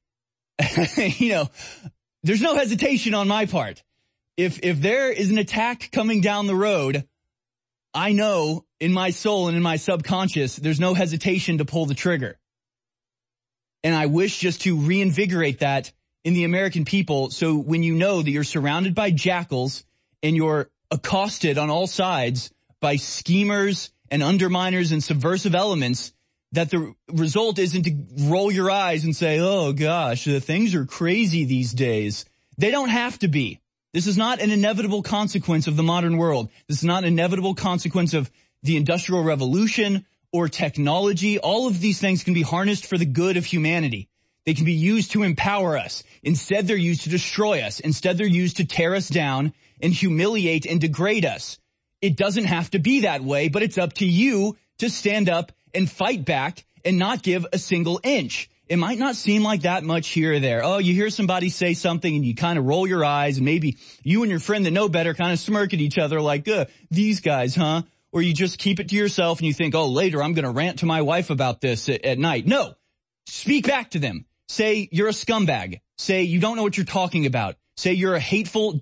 Speaker 2: there's no hesitation on my part. If there is an attack coming down the road, I know in my soul and in my subconscious, there's no hesitation to pull the trigger. And I wish just to reinvigorate that in the American people. So when you know that you're surrounded by jackals and you're accosted on all sides by schemers and underminers and subversive elements, that the result isn't to roll your eyes and say, oh gosh, the things are crazy these days. They don't have to be. This is not an inevitable consequence of the modern world. This is not an inevitable consequence of the Industrial Revolution or technology. All of these things can be harnessed for the good of humanity. They can be used to empower us. Instead, they're used to destroy us. Instead, they're used to tear us down and humiliate and degrade us. It doesn't have to be that way, but it's up to you to stand up and fight back and not give a single inch. It might not seem like that much here or there. Oh, you hear somebody say something and you kind of roll your eyes, and maybe you and your friend that know better kind of smirk at each other like, these guys, huh? Or you just keep it to yourself and you think, oh, later I'm going to rant to my wife about this at night. No, speak back to them. Say you're a scumbag. Say you don't know what you're talking about. Say you're a hateful,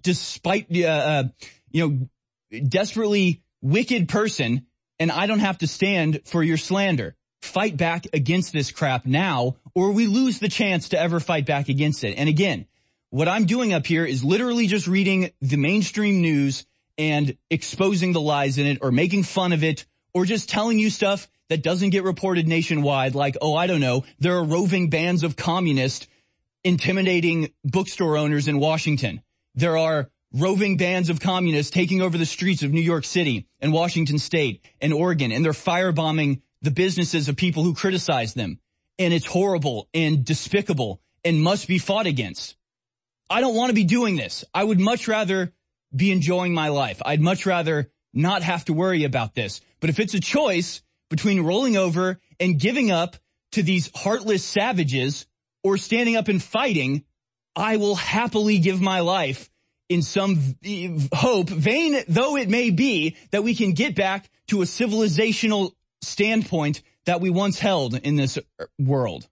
Speaker 2: desperately wicked person, and I don't have to stand for your slander. Fight back against this crap now, or we lose the chance to ever fight back against it. And again, what I'm doing up here is literally just reading the mainstream news and exposing the lies in it, or making fun of it, or just telling you stuff that doesn't get reported nationwide, like, oh, I don't know, there are roving bands of communists intimidating bookstore owners in Washington. There are roving bands of communists taking over the streets of New York City and Washington State and Oregon, and they're firebombing the businesses of people who criticize them. And it's horrible and despicable and must be fought against. I don't want to be doing this. I would much rather be enjoying my life. I'd much rather not have to worry about this. But if it's a choice between rolling over and giving up to these heartless savages or standing up and fighting, I will happily give my life in some hope, vain though it may be, that we can get back to a civilizational standpoint that we once held in this world.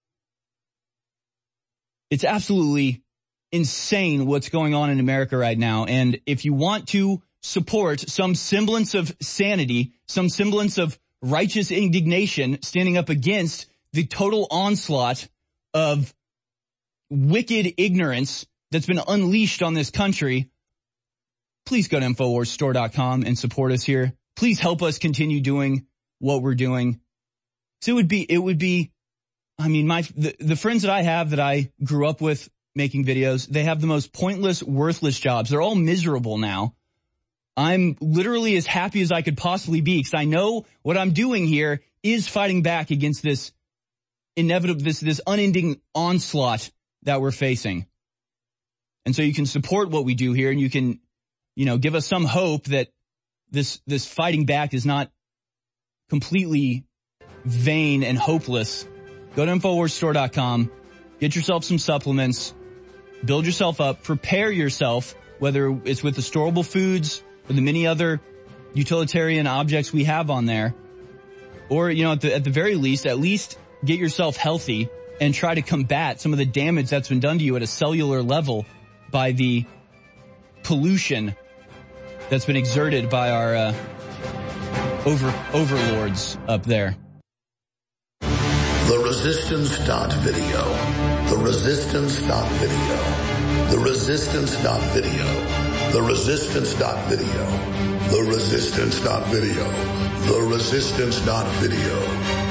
Speaker 2: It's absolutely insane what's going on in America right now. And if you want to support some semblance of sanity, some semblance of righteous indignation standing up against the total onslaught of wicked ignorance that's been unleashed on this country, please go to InfoWarsStore.com and support us here. Please help us continue doing what we're doing. So it would be, I mean, the friends that I have that I grew up with making videos, they have the most pointless, worthless jobs. They're all miserable now. I'm literally as happy as I could possibly be because I know what I'm doing here is fighting back against this inevitable, this unending onslaught that we're facing. And so you can support what we do here, and you can, give us some hope that this fighting back is not completely vain and hopeless. Go to InfoWarsStore.com, get yourself some supplements, build yourself up, prepare yourself, whether it's with the storable foods or the many other utilitarian objects we have on there, or, at the very least, at least get yourself healthy and try to combat some of the damage that's been done to you at a cellular level by the pollution that's been exerted by our overlords up there.
Speaker 11: TheResistance.video. TheResistance.video. TheResistance.video. TheResistance.video. TheResistance.video. TheResistance.video.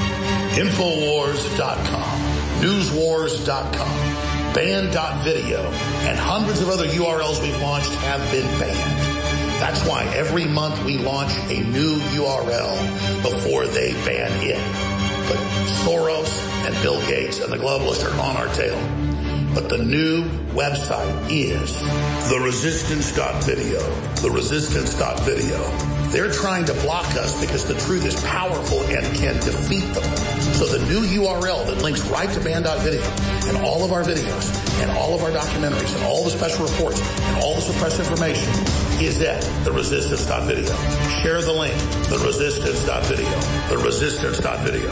Speaker 11: Infowars.com. Newswars.com. Band.video. And hundreds of other URLs we've launched have been banned. That's why every month we launch a new URL before they ban it. But Soros and Bill Gates and the globalists are on our tail. But the new website is TheResistance.video. TheResistance.video. They're trying to block us because the truth is powerful and can defeat them. So the new URL that links right to band.video and all of our videos and all of our documentaries and all the special reports and all the suppressed information is at TheResistance.video. Share the link, TheResistance.video. TheResistance.video.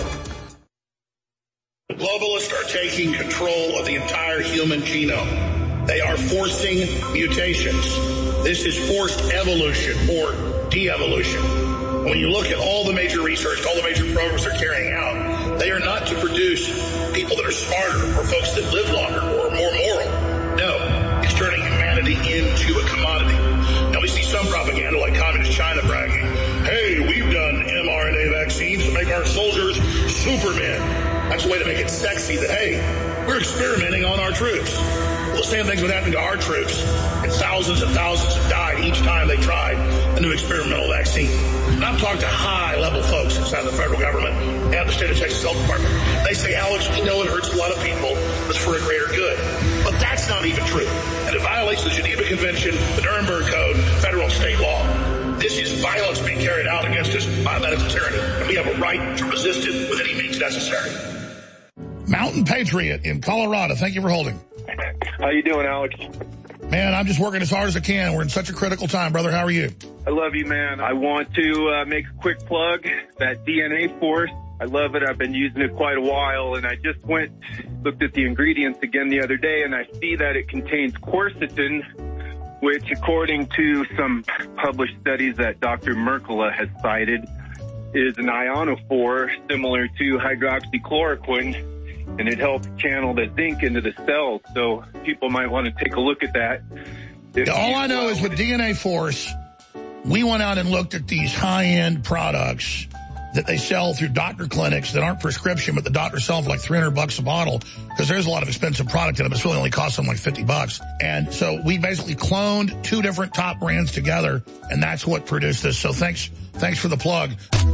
Speaker 11: The globalists are taking control of the entire human genome. They are forcing mutations. This is forced evolution or de-evolution. When you look at all the major research, all the major programs they're carrying out, they are not to produce people that are smarter or folks that live longer or more moral. No, it's turning humanity into a commodity. Now we see some propaganda like Communist China bragging, hey, we've done mRNA vaccines to make our soldiers supermen. That's a way to make it sexy that, hey, we're experimenting on our troops. Well, the same thing's been happening to our troops, and thousands have died each time they tried a new experimental vaccine. And I've talked to high-level folks inside the federal government and the state of Texas Health Department. They say, Alex, we know it hurts a lot of people, but it's for a greater good. But that's not even true. And it violates the Geneva Convention, the Nuremberg Code, federal and state law. This is violence being carried out against us by medical tyranny, and we have a right to resist it with any means necessary. Mountain Patriot in Colorado. Thank you for holding.
Speaker 9: How you doing, Alex?
Speaker 11: Man, I'm just working as hard as I can. We're in such a critical time, brother. How are you?
Speaker 9: I love you, man. I want to make a quick plug. That DNA Force, I love it. I've been using it quite a while, and I just looked at the ingredients again the other day, and I see that it contains quercetin, which, according to some published studies that Dr. Mercola has cited, is an ionophore similar to hydroxychloroquine, and it helps channel the zinc into the cells. So people might want to take a look at that.
Speaker 11: All I know is with DNA Force, we went out and looked at these high-end products that they sell through doctor clinics that aren't prescription, but the doctors sell them for like $300 a bottle because there's a lot of expensive product in them. It's really only costs them like $50. And so we basically cloned two different top brands together, and that's what produced this. So thanks for the plug.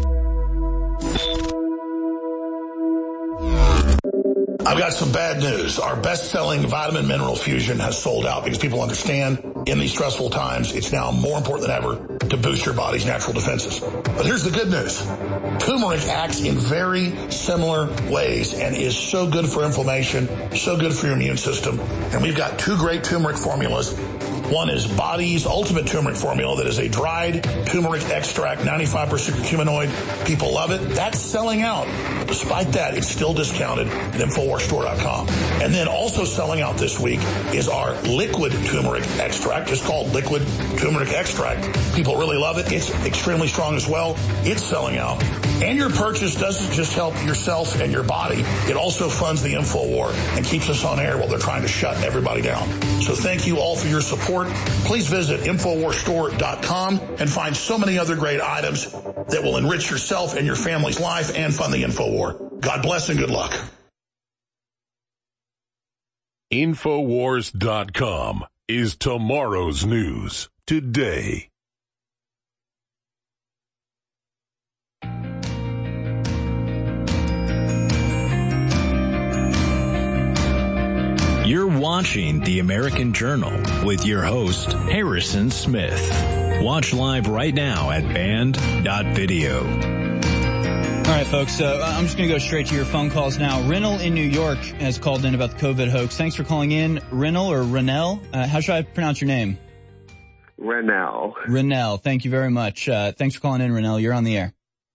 Speaker 11: I've got some bad news. Our best-selling vitamin mineral fusion has sold out because people understand in these stressful times, it's now more important than ever to boost your body's natural defenses. But here's the good news. Turmeric acts in very similar ways and is so good for inflammation, so good for your immune system. And we've got two great turmeric formulas. One is Body's Ultimate Turmeric Formula that is a dried turmeric extract, 95% curcuminoid. People love it. That's selling out. Despite that, it's still discounted at InfoWarsStore.com. And then also selling out this week is our liquid turmeric extract. It's called Liquid Turmeric Extract. People really love it. It's extremely strong as well. It's selling out. And your purchase doesn't just help yourself and your body. It also funds the InfoWar and keeps us on air while they're trying to shut everybody down. So thank you all for your support. Please visit InfoWarsStore.com and find so many other great items that will enrich yourself and your family's life and fund the InfoWar. God bless and good luck.
Speaker 7: Infowars.com is tomorrow's news today.
Speaker 1: You're watching The American Journal with your host, Harrison Smith. Watch live right now at band.video.
Speaker 2: All right, folks, I'm just going to go straight to your phone calls now. Renell in New York has called in about the COVID hoax. Thanks for calling in. Renell or Renell? How should I pronounce your name?
Speaker 10: Renell.
Speaker 2: Renell, thank you very much. Thanks for calling in, Renell. You're on the air.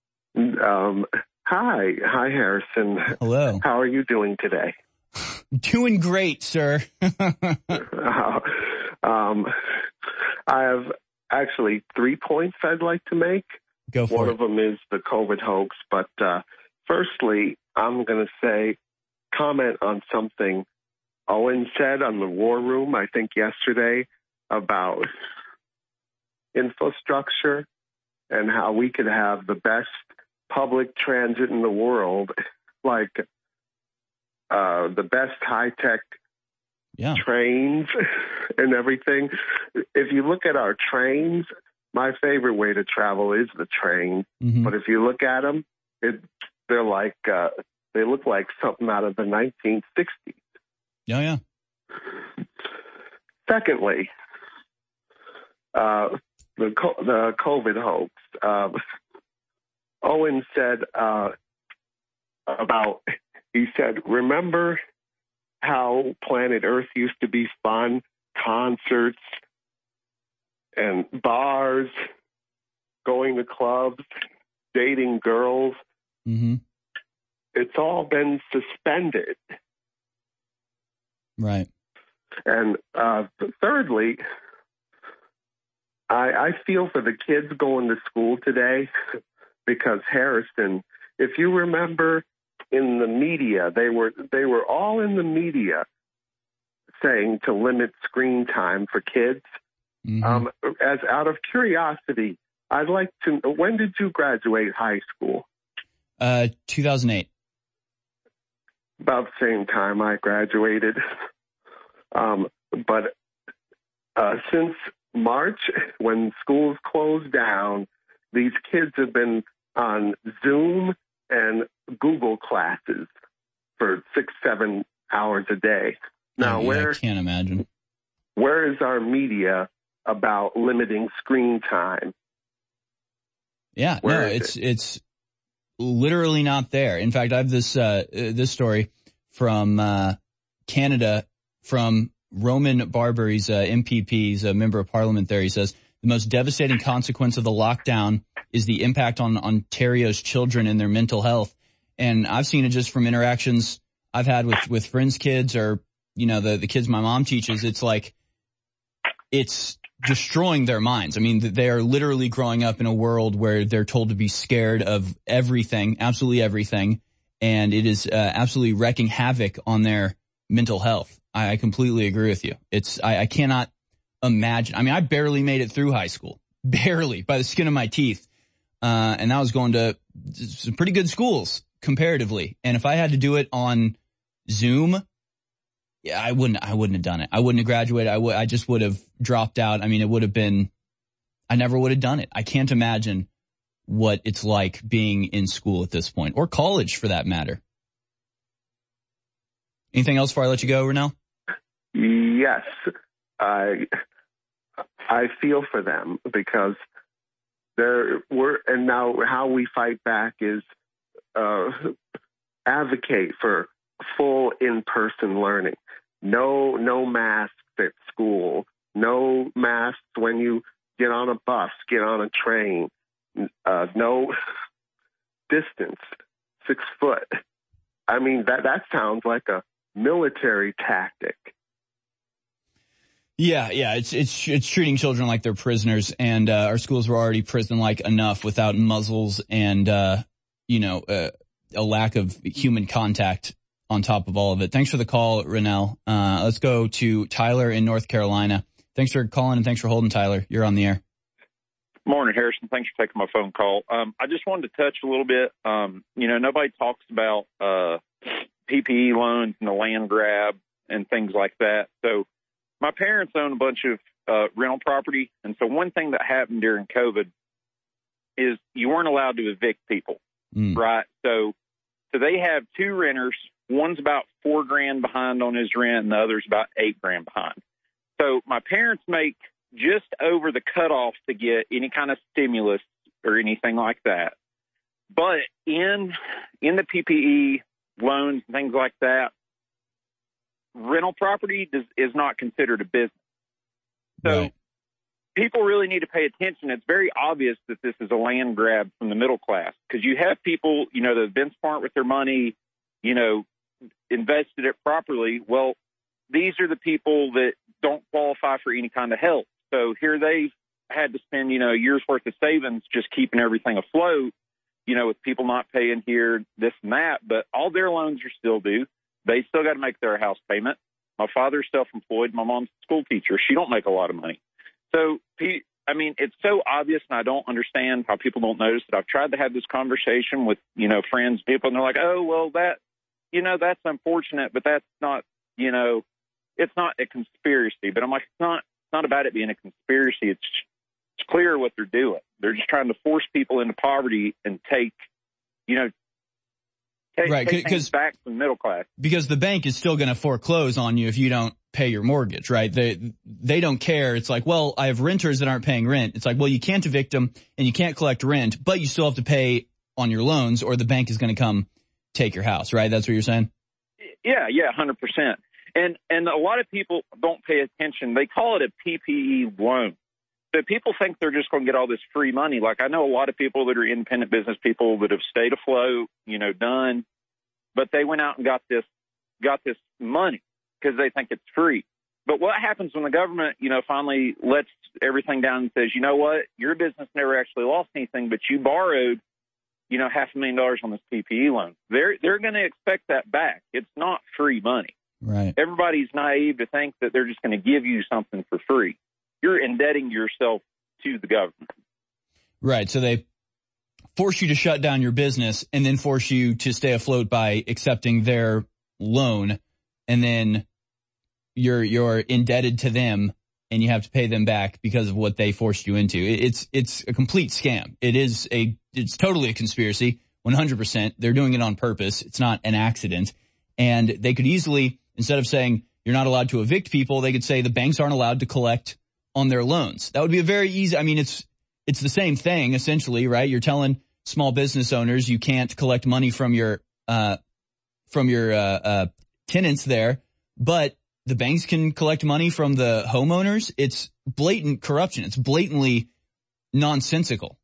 Speaker 10: Hi, Harrison.
Speaker 2: Hello.
Speaker 10: How are you doing today?
Speaker 2: Doing great, sir.
Speaker 10: I have actually 3 points I'd like to make.
Speaker 2: Go for it.
Speaker 10: One of them is the COVID hoax, but firstly, I'm going to comment on something Owen said on the War Room, I think yesterday, about infrastructure and how we could have the best public transit in the world, like the best high-tech trains and everything. If you look at our trains, my favorite way to travel is the train.
Speaker 2: Mm-hmm.
Speaker 10: But if you look at them, they're like they look like something out of the 1960s.
Speaker 2: Yeah.
Speaker 10: Secondly, the COVID hoax. Owen said he said, remember how planet Earth used to be fun, concerts and bars, going to clubs, dating girls.
Speaker 2: Mm-hmm.
Speaker 10: It's all been suspended.
Speaker 2: Right.
Speaker 10: And thirdly, I feel for the kids going to school today because Harrison, if you remember in the media, they were all in the media saying to limit screen time for kids.
Speaker 2: Mm-hmm.
Speaker 10: As out of curiosity, I'd like to know, when did you graduate high school?
Speaker 2: 2008.
Speaker 10: About the same time I graduated. But since March, when schools closed down, these kids have been on Zoom and Google classes for 6-7 hours a day. Now,
Speaker 2: I can't imagine.
Speaker 10: Where is our media about limiting screen time?
Speaker 2: Yeah, it's literally not there. In fact, I have this story from Canada from Roman Barber. He's MPP, he's a member of parliament there. He says the most devastating consequence of the lockdown is the impact on Ontario's children and their mental health. And I've seen it just from interactions I've had with friends' kids or, the kids my mom teaches. It's like, it's destroying their minds. I mean, they are literally growing up in a world where they're told to be scared of everything, absolutely everything. And it is absolutely wreaking havoc on their mental health. I completely agree with you. I cannot imagine. I mean, I barely made it through high school, barely by the skin of my teeth. And I was going to some pretty good schools comparatively. And if I had to do it on Zoom, yeah, I wouldn't have done it. I wouldn't have graduated. I just would have dropped out. I mean, it would have been, I never would have done it. I can't imagine what it's like being in school at this point, or college for that matter. Anything else before I let you go, Renell?
Speaker 10: Yes. I feel for them because and now how we fight back is advocate for full in-person learning. No masks at school. No masks when you get on a bus, get on a train. No distance, 6 foot. I mean, that sounds like a military tactic.
Speaker 2: Yeah, it's treating children like they're prisoners, and our schools were already prison-like enough without muzzles and a lack of human contact on top of all of it. Thanks for the call, Renell. Let's go to Tyler in North Carolina. Thanks for calling and thanks for holding, Tyler. You're on the air.
Speaker 12: Morning, Harrison. Thanks for taking my phone call. I just wanted to touch a little bit. Nobody talks about PPE loans and the land grab and things like that. So my parents own a bunch of rental property. And so one thing that happened during COVID is you weren't allowed to evict people, right? So they have 2 renters. One's about $4,000 behind on his rent and the other's about $8,000 behind. So my parents make just over the cutoff to get any kind of stimulus or anything like that. But in the PPE loans and things like that, rental property is not considered a business. So people really need to pay attention. It's very obvious that this is a land grab from the middle class because you have people, that have been smart with their money, invested it properly. Well, these are the people that don't qualify for any kind of help. So here they've had to spend, a year's worth of savings just keeping everything afloat. with people not paying here, this and that, but all their loans are still due. They still got to make their house payment. My father's self-employed. My mom's a school teacher. She don't make a lot of money. So, I mean, it's so obvious, and I don't understand how people don't notice it. I've tried to have this conversation with, friends, people, and they're like, oh, well, that's unfortunate, but that's not, it's not a conspiracy. But I'm like, it's not about it being a conspiracy. It's clear what they're doing. They're just trying to force people into poverty and take things back from the middle class.
Speaker 2: Because the bank is still going to foreclose on you if you don't pay your mortgage, right? They don't care. It's like, well, I have renters that aren't paying rent. It's like, well, you can't evict them and you can't collect rent, but you still have to pay on your loans or the bank is going to come take your house, right? That's what you're saying?
Speaker 12: Yeah, 100%. And a lot of people don't pay attention. They call it a PPE loan. So people think they're just going to get all this free money. Like I know a lot of people that are independent business people that have stayed afloat, done, but they went out and got this money because they think it's free. But what happens when the government, finally lets everything down and says, you know what, your business never actually lost anything, but you borrowed, $500,000 on this PPE loan. They're going to expect that back. It's not free money.
Speaker 2: Right.
Speaker 12: Everybody's naive to think that they're just going to give you something for free. You're indebting yourself to the government.
Speaker 2: Right. So they force you to shut down your business and then force you to stay afloat by accepting their loan. And then you're indebted to them and you have to pay them back because of what they forced you into. It's a complete scam. It's totally a conspiracy. 100%. They're doing it on purpose. It's not an accident. And they could easily, instead of saying you're not allowed to evict people, they could say the banks aren't allowed to collect on their loans. That would be a very easy, it's the same thing essentially, right? You're telling small business owners you can't collect money from your tenants there, but the banks can collect money from the homeowners. It's blatant corruption. It's blatantly nonsensical.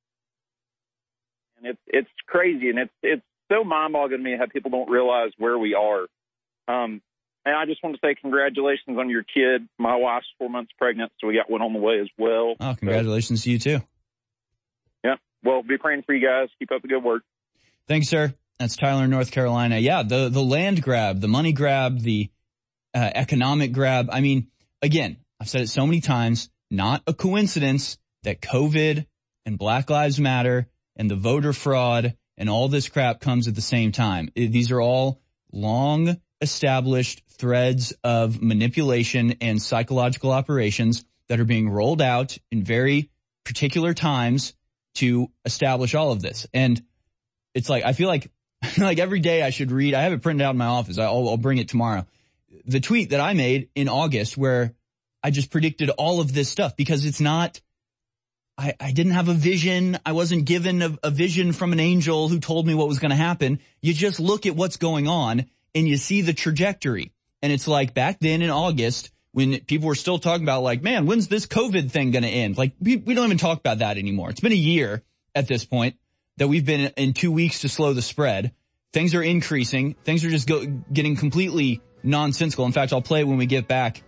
Speaker 12: And it's crazy, and it's so mind-boggling to me how people don't realize where we are. And I just want to say congratulations on your kid. My wife's 4 months pregnant, so we got one on the way as well.
Speaker 2: Oh, congratulations to you too.
Speaker 12: Yeah. Well, be praying for you guys. Keep up the good work.
Speaker 2: Thanks, sir. That's Tyler in North Carolina. Yeah, the land grab, the money grab, the economic grab. Again, I've said it so many times, not a coincidence that COVID and Black Lives Matter and the voter fraud and all this crap comes at the same time. These are all long established threads of manipulation and psychological operations that are being rolled out in very particular times to establish all of this. And it's like, I feel like every day I should read, I have it printed out in my office. I'll bring it tomorrow. The tweet that I made in August where I just predicted all of this stuff because it's not, I didn't have a vision. I wasn't given a vision from an angel who told me what was going to happen. You just look at what's going on and you see the trajectory. And it's like back then in August when people were still talking about like, man, when's this COVID thing going to end? Like we don't even talk about that anymore. It's been a year at this point that we've been in 2 weeks to slow the spread. Things are increasing. Things are just getting completely nonsensical. In fact, I'll play it when we get back.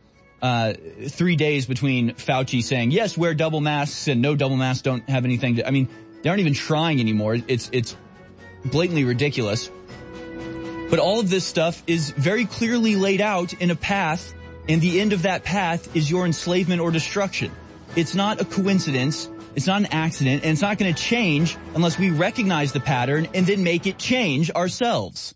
Speaker 2: 3 days between Fauci saying, yes, wear double masks and no double masks don't have anything to, they aren't even trying anymore. It's blatantly ridiculous. But all of this stuff is very clearly laid out in a path, and the end of that path is your enslavement or destruction. It's not a coincidence. It's not an accident, and it's not going to change unless we recognize the pattern and then make it change ourselves.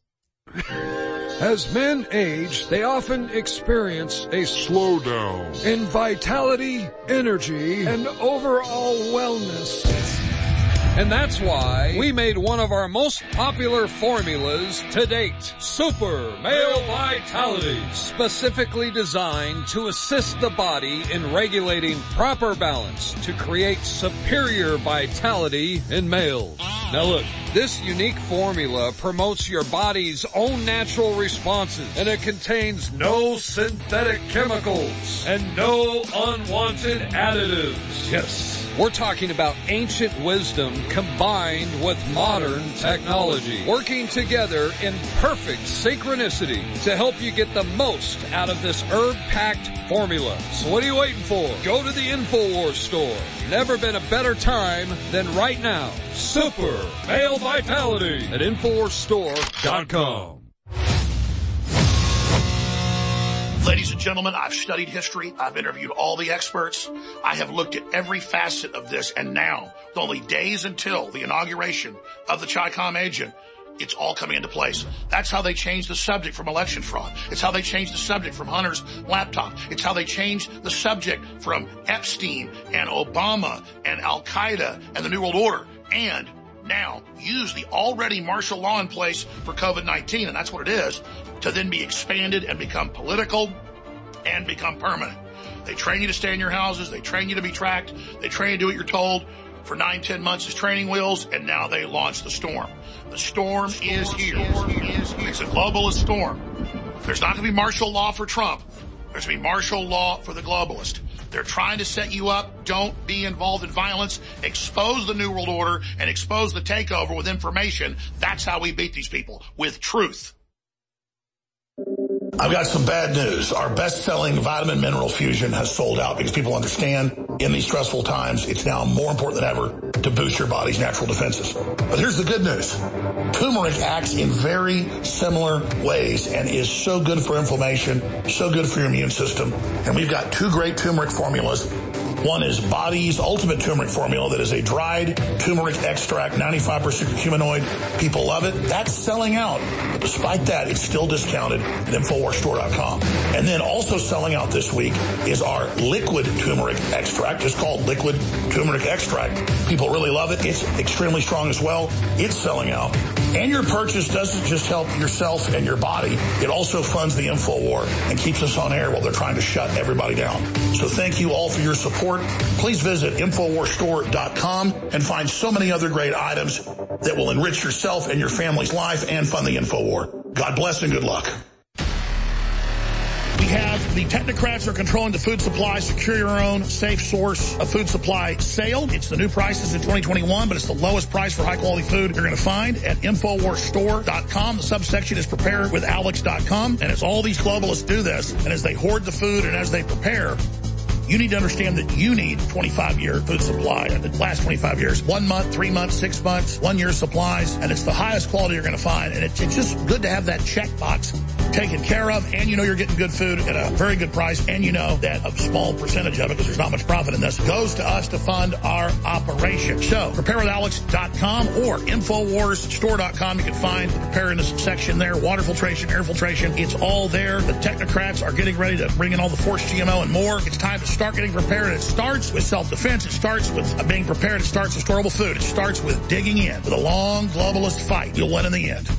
Speaker 13: As men age, they often experience a slowdown in vitality, energy, and overall wellness. And that's why we made one of our most popular formulas to date, Super Male Vitality, specifically designed to assist the body in regulating proper balance to create superior vitality in males. Now look, this unique formula promotes your body's own natural responses, and it contains no synthetic chemicals and no unwanted additives. Yes, We're talking about ancient wisdom combined with modern technology, working together in perfect synchronicity to help you get the most out of this herb-packed formula. So what are you waiting for? Go to the InfoWars store. Never been a better time than right now. Super Male Vitality at InfoWarsStore.com.
Speaker 4: Ladies and gentlemen, I've studied history. I've interviewed all the experts. I have looked at every facet of this. And now, with only days until the inauguration of the Chi-Com agent, it's all coming into place. That's how they changed the subject from election fraud. It's how they changed the subject from Hunter's laptop. It's how they changed the subject from Epstein and Obama and Al-Qaeda and the New World Order. And now use the already martial law in place for COVID-19, and that's what it is, to then be expanded and become political and become permanent. They train you to stay in your houses. They train you to be tracked. They train you to do what you're told for 9-10 months as training wheels, and now they launch the storm. The storm is here. It's a globalist storm. There's not going to be martial law for Trump. There's going to be martial law for the globalist. They're trying to set you up. Don't be involved in violence. Expose the New World Order and expose the takeover with information. That's how we beat these people, with truth.
Speaker 11: I've got some bad news. Our best-selling vitamin mineral fusion has sold out because people understand in these stressful times, it's now more important than ever to boost your body's natural defenses. But here's the good news. Turmeric acts in very similar ways and is so good for inflammation, so good for your immune system. And we've got 2 great turmeric formulas. One is Body's Ultimate Turmeric Formula that is a dried turmeric extract, 95% curcuminoid. People love it. That's selling out. But despite that, it's still discounted at InfoWarsStore.com. And then also selling out this week is our liquid turmeric extract, just called liquid turmeric extract. People really love it. It's extremely strong as well. It's selling out. And your purchase doesn't just help yourself and your body. It also funds the InfoWar and keeps us on air while they're trying to shut everybody down. So thank you all for your support. Please visit InfoWarsStore.com and find so many other great items that will enrich yourself and your family's life and fund the InfoWar. God bless and good luck.
Speaker 4: We have the technocrats are controlling the food supply. Secure your own safe source of food supply sale. It's the new prices in 2021, but it's the lowest price for high-quality food you're going to find at InfoWarsStore.com. The subsection is preparewithalex.com, and as all these globalists do this, and as they hoard the food and as they prepare, you need to understand that you need 25-year food supply. And it lasts 25 years. 1 month, 3 months, 6 months, 1 year supplies. And it's the highest quality you're going to find. And it's just good to have that checkbox taken care of. And you know you're getting good food at a very good price. And you know that a small percentage of it, because there's not much profit in this, goes to us to fund our operation. So preparewithalex.com or InfoWarsStore.com. You can find the preparedness section there. Water filtration, air filtration. It's all there. The technocrats are getting ready to bring in all the forced GMO and more. It's time to start getting prepared. It starts with self-defense. It starts with being prepared. It starts with storable food. It starts with digging in. With a long globalist fight, you'll win in the end.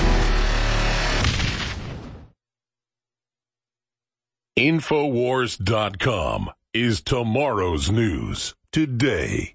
Speaker 7: Infowars.com is tomorrow's news today.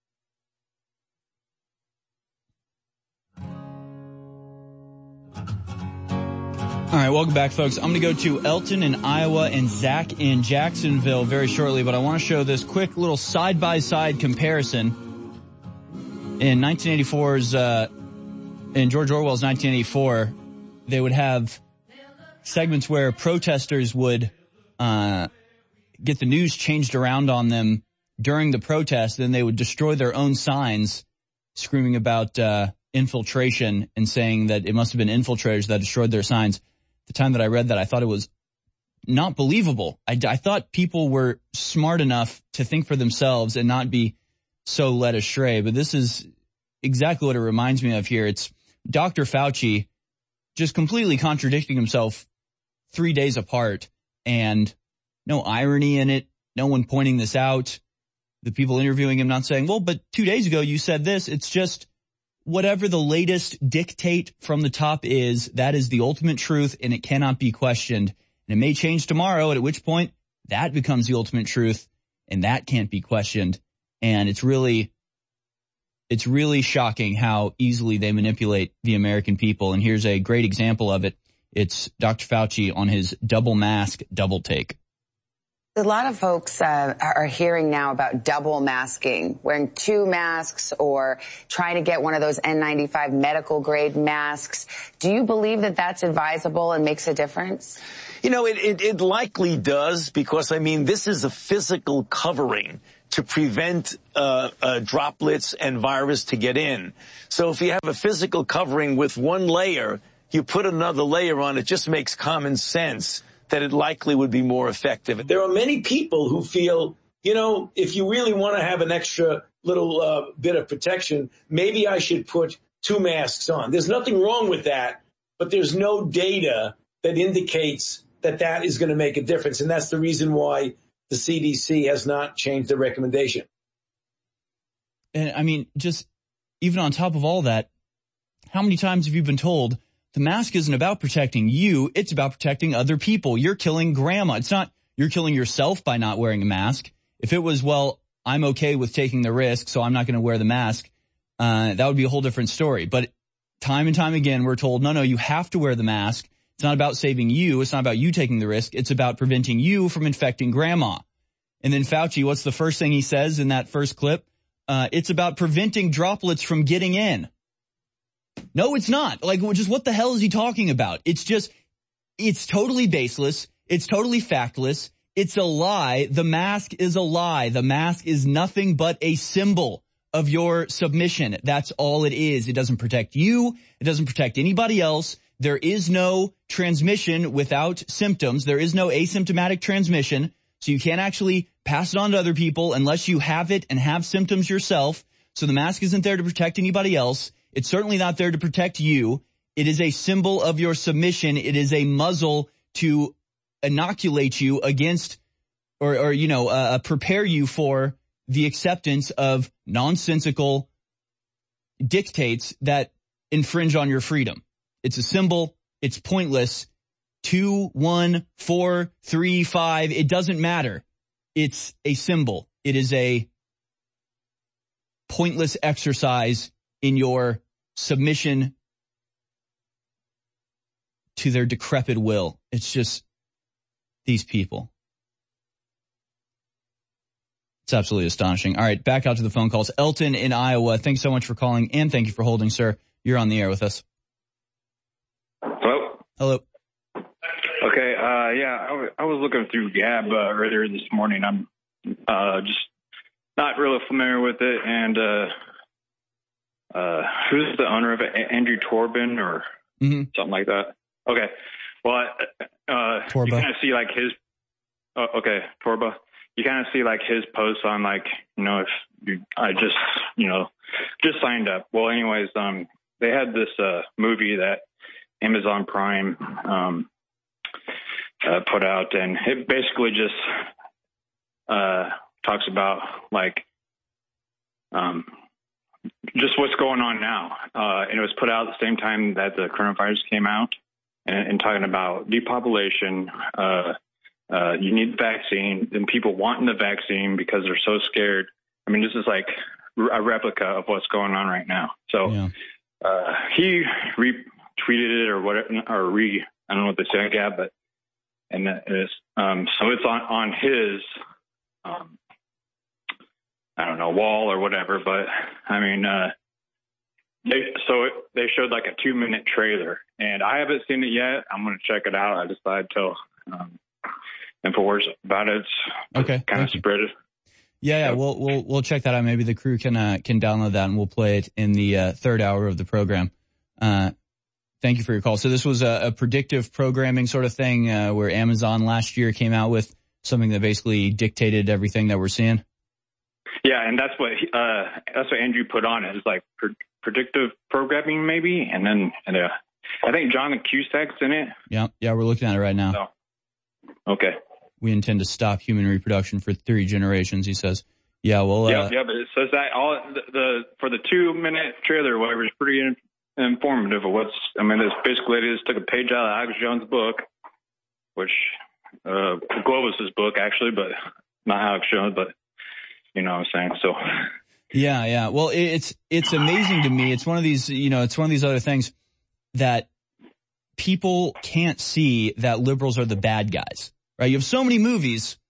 Speaker 2: All right, welcome back, folks. I'm going to go to Elton in Iowa and Zach in Jacksonville very shortly, but I want to show this quick little side-by-side comparison. In 1984's, in George Orwell's 1984, they would have segments where protesters would get the news changed around on them during the protest, then they would destroy their own signs screaming about infiltration and saying that it must have been infiltrators that destroyed their signs. The time that I read that, I thought it was not believable. I thought people were smart enough to think for themselves and not be so led astray. But this is exactly what it reminds me of here. It's Dr. Fauci just completely contradicting himself 3 days apart, and no irony in it. No one pointing this out. The people interviewing him not saying, well, but 2 days ago you said this. It's just whatever the latest dictate from the top is, that is the ultimate truth, and it cannot be questioned. And it may change tomorrow, at which point that becomes the ultimate truth, and that can't be questioned. And it's really shocking how easily they manipulate the American people. And here's a great example of it. It's Dr. Fauci on his double mask, double take.
Speaker 14: A lot of folks are hearing now about double masking, wearing 2 masks or trying to get one of those N95 medical grade masks. Do you believe that that's advisable and makes a difference?
Speaker 15: You know, it likely does, because, I mean, this is a physical covering to prevent droplets and virus to get in. So if you have a physical covering with one layer, you put another layer on, it just makes common sense that it likely would be more effective.
Speaker 16: There are many people who feel, you know, if you really want to have an extra little bit of protection, maybe I should put 2 masks on. There's nothing wrong with that, but there's no data that indicates that that is going to make a difference. And that's the reason why the CDC has not changed the recommendation.
Speaker 2: And I mean, just even on top of all that, how many times have you been told the mask isn't about protecting you, it's about protecting other people? You're killing grandma. It's not you're killing yourself by not wearing a mask. If it was, well, I'm okay with taking the risk, so I'm not going to wear the mask, that would be a whole different story. But time and time again, we're told, no, you have to wear the mask. It's not about saving you. It's not about you taking the risk. It's about preventing you from infecting grandma. And then Fauci, what's the first thing he says in that first clip? It's about preventing droplets from getting in. No, it's not. Like, just what the hell is he talking about? It's totally baseless. It's totally factless. It's a lie. The mask is a lie. The mask is nothing but a symbol of your submission. That's all it is. It doesn't protect you. It doesn't protect anybody else. There is no transmission without symptoms. There is no asymptomatic transmission. So you can't actually pass it on to other people unless you have it and have symptoms yourself. So the mask isn't there to protect anybody else. It's certainly not there to protect you. It is a symbol of your submission. It is a muzzle to inoculate you against or prepare you for the acceptance of nonsensical dictates that infringe on your freedom. It's a symbol. It's pointless. 2, 1, 4, 3, 5. It doesn't matter. It's a symbol. It is a pointless exercise in your submission to their decrepit will. It's just these people. It's absolutely astonishing. All right, back out to the phone calls. Elton in Iowa, thanks so much for calling, and thank you for holding, sir. You're on the air with us.
Speaker 17: Hello?
Speaker 2: Hello.
Speaker 17: Okay, I was looking through Gab earlier this morning. I'm just not really familiar with it, and who's the owner of it? Andrew Torban or something like that? Okay, well, you kind of see like his, Torba. You kind of see like his posts on like, I just signed up. Well, anyways, they had this movie that Amazon Prime put out, and it basically just talks about like just what's going on now. And it was put out at the same time that the coronavirus came out, and talking about depopulation. You need the vaccine, and people wanting the vaccine because they're so scared. I mean, this is like a replica of what's going on right now. So he retweeted it or whatever, I don't know what they say, Gab, but and it's so it's on his I don't know, wall or whatever. But I mean, they showed like a 2-minute trailer, and I haven't seen it yet. I'm going to check it out. I decided to InfoWars about it.
Speaker 2: Okay,
Speaker 17: kind of spread it.
Speaker 2: Yeah, we'll check that out. Maybe the crew can download that, and we'll play it in the third hour of the program. Thank you for your call. So this was a predictive programming sort of thing where Amazon last year came out with something that basically dictated everything that we're seeing.
Speaker 17: Yeah, and that's what Andrew put on it. It's like predictive programming, maybe, and I think John Cusack's in it.
Speaker 2: Yeah, we're looking at it right now.
Speaker 17: So, okay.
Speaker 2: We intend to stop human reproduction for 3 generations, he says. Yeah, well...
Speaker 17: but it says that all for the 2-minute trailer, whatever, is pretty informative of it's basically, it just took a page out of Alex Jones' book, which, Globus's book, actually, but not Alex Jones, but you know what I'm saying, so...
Speaker 2: Yeah. Well, it's amazing to me. It's one of these, it's one of these other things that people can't see that liberals are the bad guys, right? You have so many movies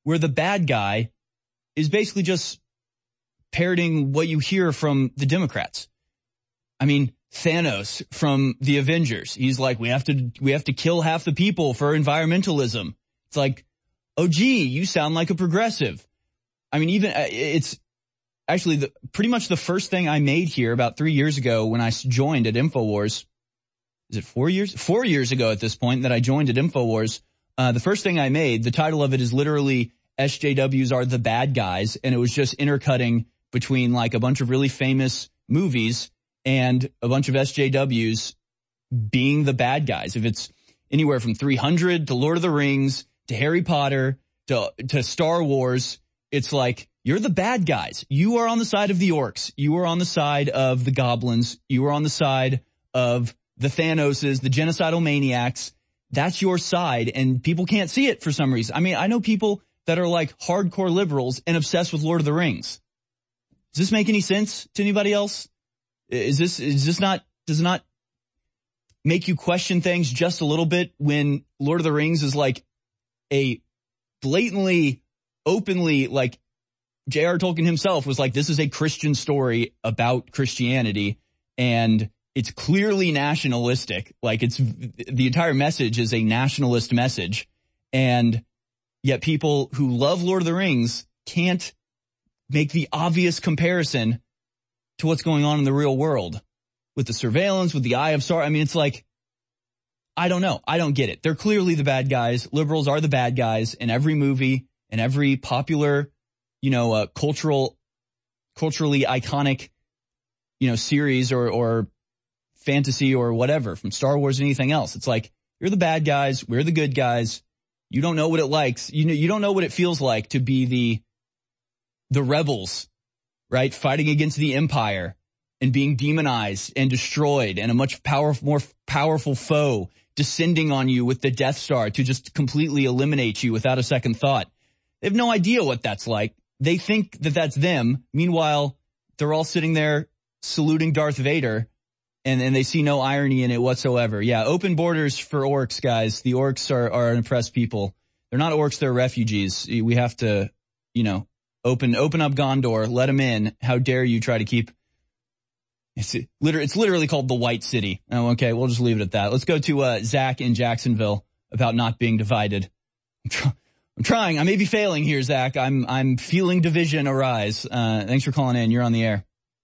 Speaker 2: where the bad guy is basically just parroting what you hear from the Democrats. I mean, Thanos from the Avengers, he's like, we have to kill half the people for environmentalism. It's like, oh gee, you sound like a progressive. I mean, even it's actually pretty much the first thing I made here about 3 years ago when I joined at InfoWars. Is it 4 years? 4 years ago at this point that I joined at InfoWars. The first thing I made, the title of it is literally SJWs are the bad guys. And it was just intercutting between like a bunch of really famous movies and a bunch of SJWs being the bad guys. If it's anywhere from 300 to Lord of the Rings to Harry Potter to Star Wars, it's like, you're the bad guys. You are on the side of the orcs. You are on the side of the goblins. You are on the side of the Thanoses, the genocidal maniacs. That's your side, and people can't see it for some reason. I mean, I know people that are like hardcore liberals and obsessed with Lord of the Rings. Does this make any sense to anybody else? Does it not make you question things just a little bit when Lord of the Rings is like a blatantly, openly, like J.R. Tolkien himself was like, this is a Christian story about Christianity, and it's clearly nationalistic. Like the entire message is a nationalist message. And yet people who love Lord of the Rings can't make the obvious comparison to what's going on in the real world with the surveillance, with the Eye of Sauron. I mean, it's like, I don't know. I don't get it. They're clearly the bad guys. Liberals are the bad guys in every movie, in every popular, culturally iconic, series or fantasy or whatever from Star Wars and anything else. It's like, you're the bad guys. We're the good guys. You don't know what it likes. You don't know what it feels like to be the rebels, right? Fighting against the Empire and being demonized and destroyed, and a much more powerful foe descending on you with the Death Star to just completely eliminate you without a second thought. They have no idea what that's like. They think that that's them. Meanwhile, they're all sitting there saluting Darth Vader, and they see no irony in it whatsoever. Yeah, open borders for orcs, guys. The orcs are an oppressed people. They're not orcs, they're refugees. We have to, open up Gondor, let them in. How dare you try to keep... It's literally called the White City. Oh, okay, we'll just leave it at that. Let's go to Zach in Jacksonville about not being divided. I'm trying. I may be failing here, Zach. I'm feeling division arise. Thanks for calling in. You're on the air.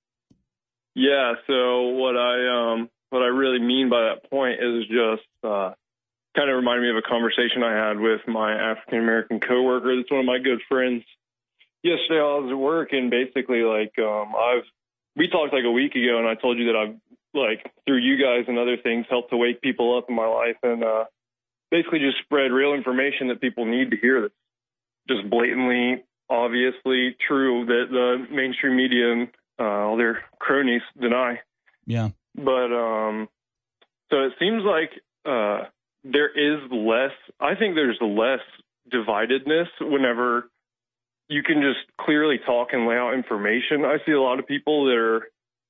Speaker 18: Yeah. So what I really mean by that point is just kind of reminded me of a conversation I had with my African American coworker. That's one of my good friends. Yesterday I was at work, and basically we talked like a week ago, and I told you that I've through you guys and other things helped to wake people up in my life, and basically just spread real information that people need to hear that's just blatantly, obviously true that the mainstream media and all their cronies deny.
Speaker 2: Yeah.
Speaker 18: But so it seems like there is I think there's less dividedness whenever you can just clearly talk and lay out information. I see a lot of people that are,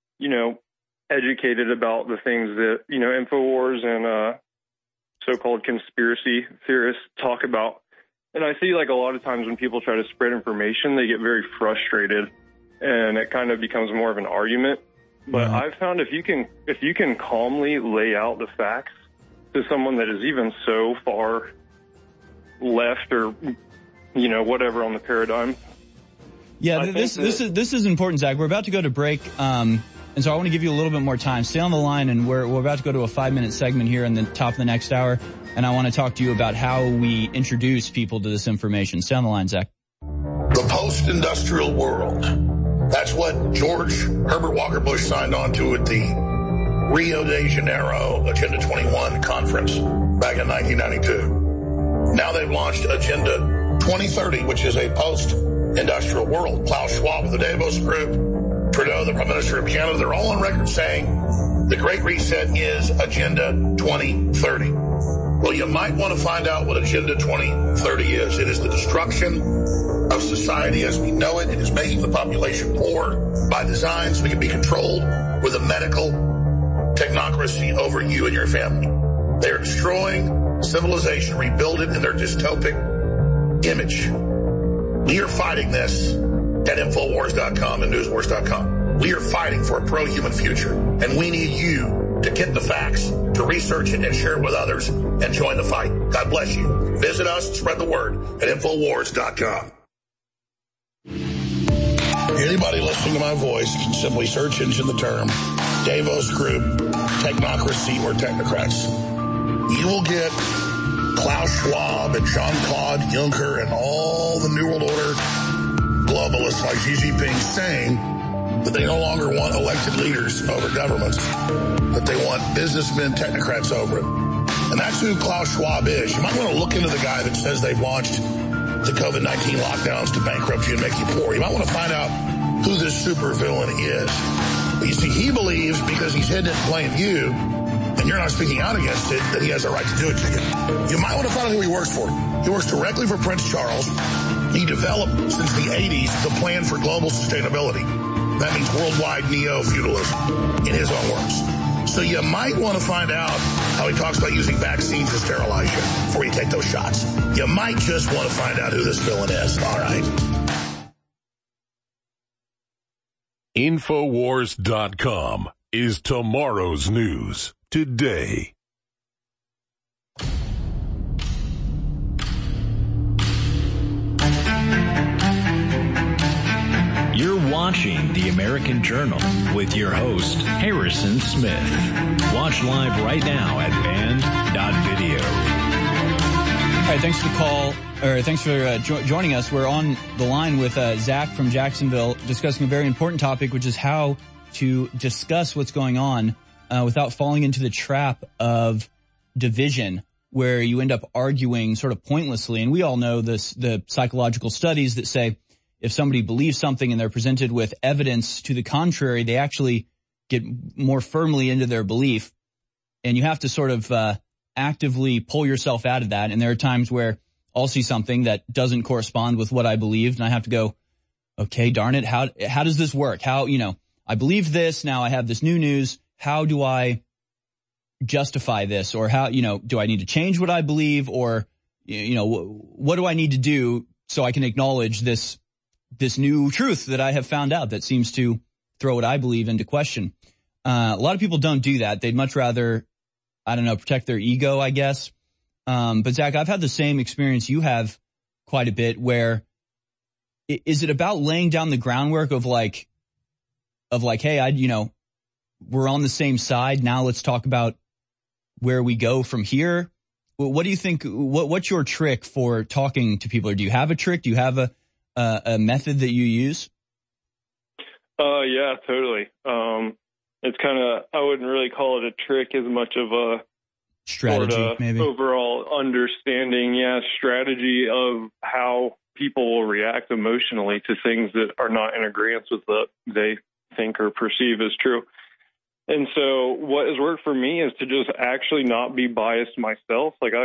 Speaker 18: educated about the things that, InfoWars and so-called conspiracy theorists talk about. And I see a lot of times when people try to spread information, they get very frustrated and it kind of becomes more of an argument. But I've found if you can calmly lay out the facts to someone that is even so far left or, whatever on the paradigm.
Speaker 2: Yeah, this is important, Zach. We're about to go to break. And so I want to give you a little bit more time. Stay on the line, and we're about to go to a 5-minute segment here in the top of the next hour. And I want to talk to you about how we introduce people to this information. Stay on the line, Zach.
Speaker 11: The post-industrial world. That's what George Herbert Walker Bush signed on to at the Rio de Janeiro Agenda 21 conference back in 1992. Now they've launched Agenda 2030, which is a post-industrial world. Klaus Schwab of the Davos Group, Trudeau, the Prime Minister of Canada, they're all on record saying the Great Reset is Agenda 2030. Well, you might want to find out what Agenda 2030 is. It is the destruction of society as we know it. It is making the population poor by design so we can be controlled with a medical technocracy over you and your family. They are destroying civilization, rebuild it in their dystopic image.
Speaker 4: We are fighting this at Infowars.com and Newswars.com. We are fighting for a pro-human future, and we need you to get the facts, to research it and share it with others, and join the fight. God bless you. Visit us and spread the word at Infowars.com. Anybody listening to my voice can simply search engine the term Davos Group, technocracy, or technocrats. You will get Klaus Schwab and Jean-Claude Juncker and all the New World Order globalists like Xi Jinping saying that they no longer want elected leaders over governments, that they want businessmen, technocrats over it. And that's who Klaus Schwab is. You might want to look into the guy that says they've launched the COVID-19 lockdowns to bankrupt you and make you poor. You might want to find out who this supervillain is. But you see, he believes because he's hidden it in plain view, and you're not speaking out against it, that he has a right to do it to you. You might want to find out who he works for. He works directly for Prince Charles. He developed, since the 80s, the plan for global sustainability. That means worldwide neo-feudalism, in his own words. So you might want to find out how he talks about using vaccines to sterilize you before you take those shots. You might just want to find out who this villain is. All right.
Speaker 7: Infowars.com is tomorrow's news today.
Speaker 1: You're watching The American Journal with your host, Harrison Smith. Watch live right now at band.video.
Speaker 2: All right, thanks for the call, or thanks for joining us. We're on the line with Zach from Jacksonville discussing a very important topic, which is how to discuss what's going on without falling into the trap of division, where you end up arguing sort of pointlessly. And we all know the psychological studies that say if somebody believes something and they're presented with evidence to the contrary, they actually get more firmly into their belief. And you have to sort of actively pull yourself out of that. And there are times where I'll see something that doesn't correspond with what I believed, and I have to go, okay, darn it, how does this work? How, I believe this, now I have this new news. How do I justify this? Or how, do I need to change what I believe? Or, what do I need to do so I can acknowledge this new truth that I have found out that seems to throw what I believe into question? A lot of people don't do that. They'd much rather, protect their ego, I guess. But Zach, I've had the same experience you have quite a bit, where is it about laying down the groundwork of like, hey, we're on the same side. Now let's talk about where we go from here. What do you think? What's your trick for talking to people? Or do you have a trick? Do you have a method that you use?
Speaker 18: Yeah, totally. It's kind of, I wouldn't really call it a trick as much of a
Speaker 2: strategy,
Speaker 18: sort of
Speaker 2: maybe
Speaker 18: overall understanding, strategy of how people will react emotionally to things that are not in agreement with what they think or perceive as true. And so what has worked for me is to just actually not be biased myself. Like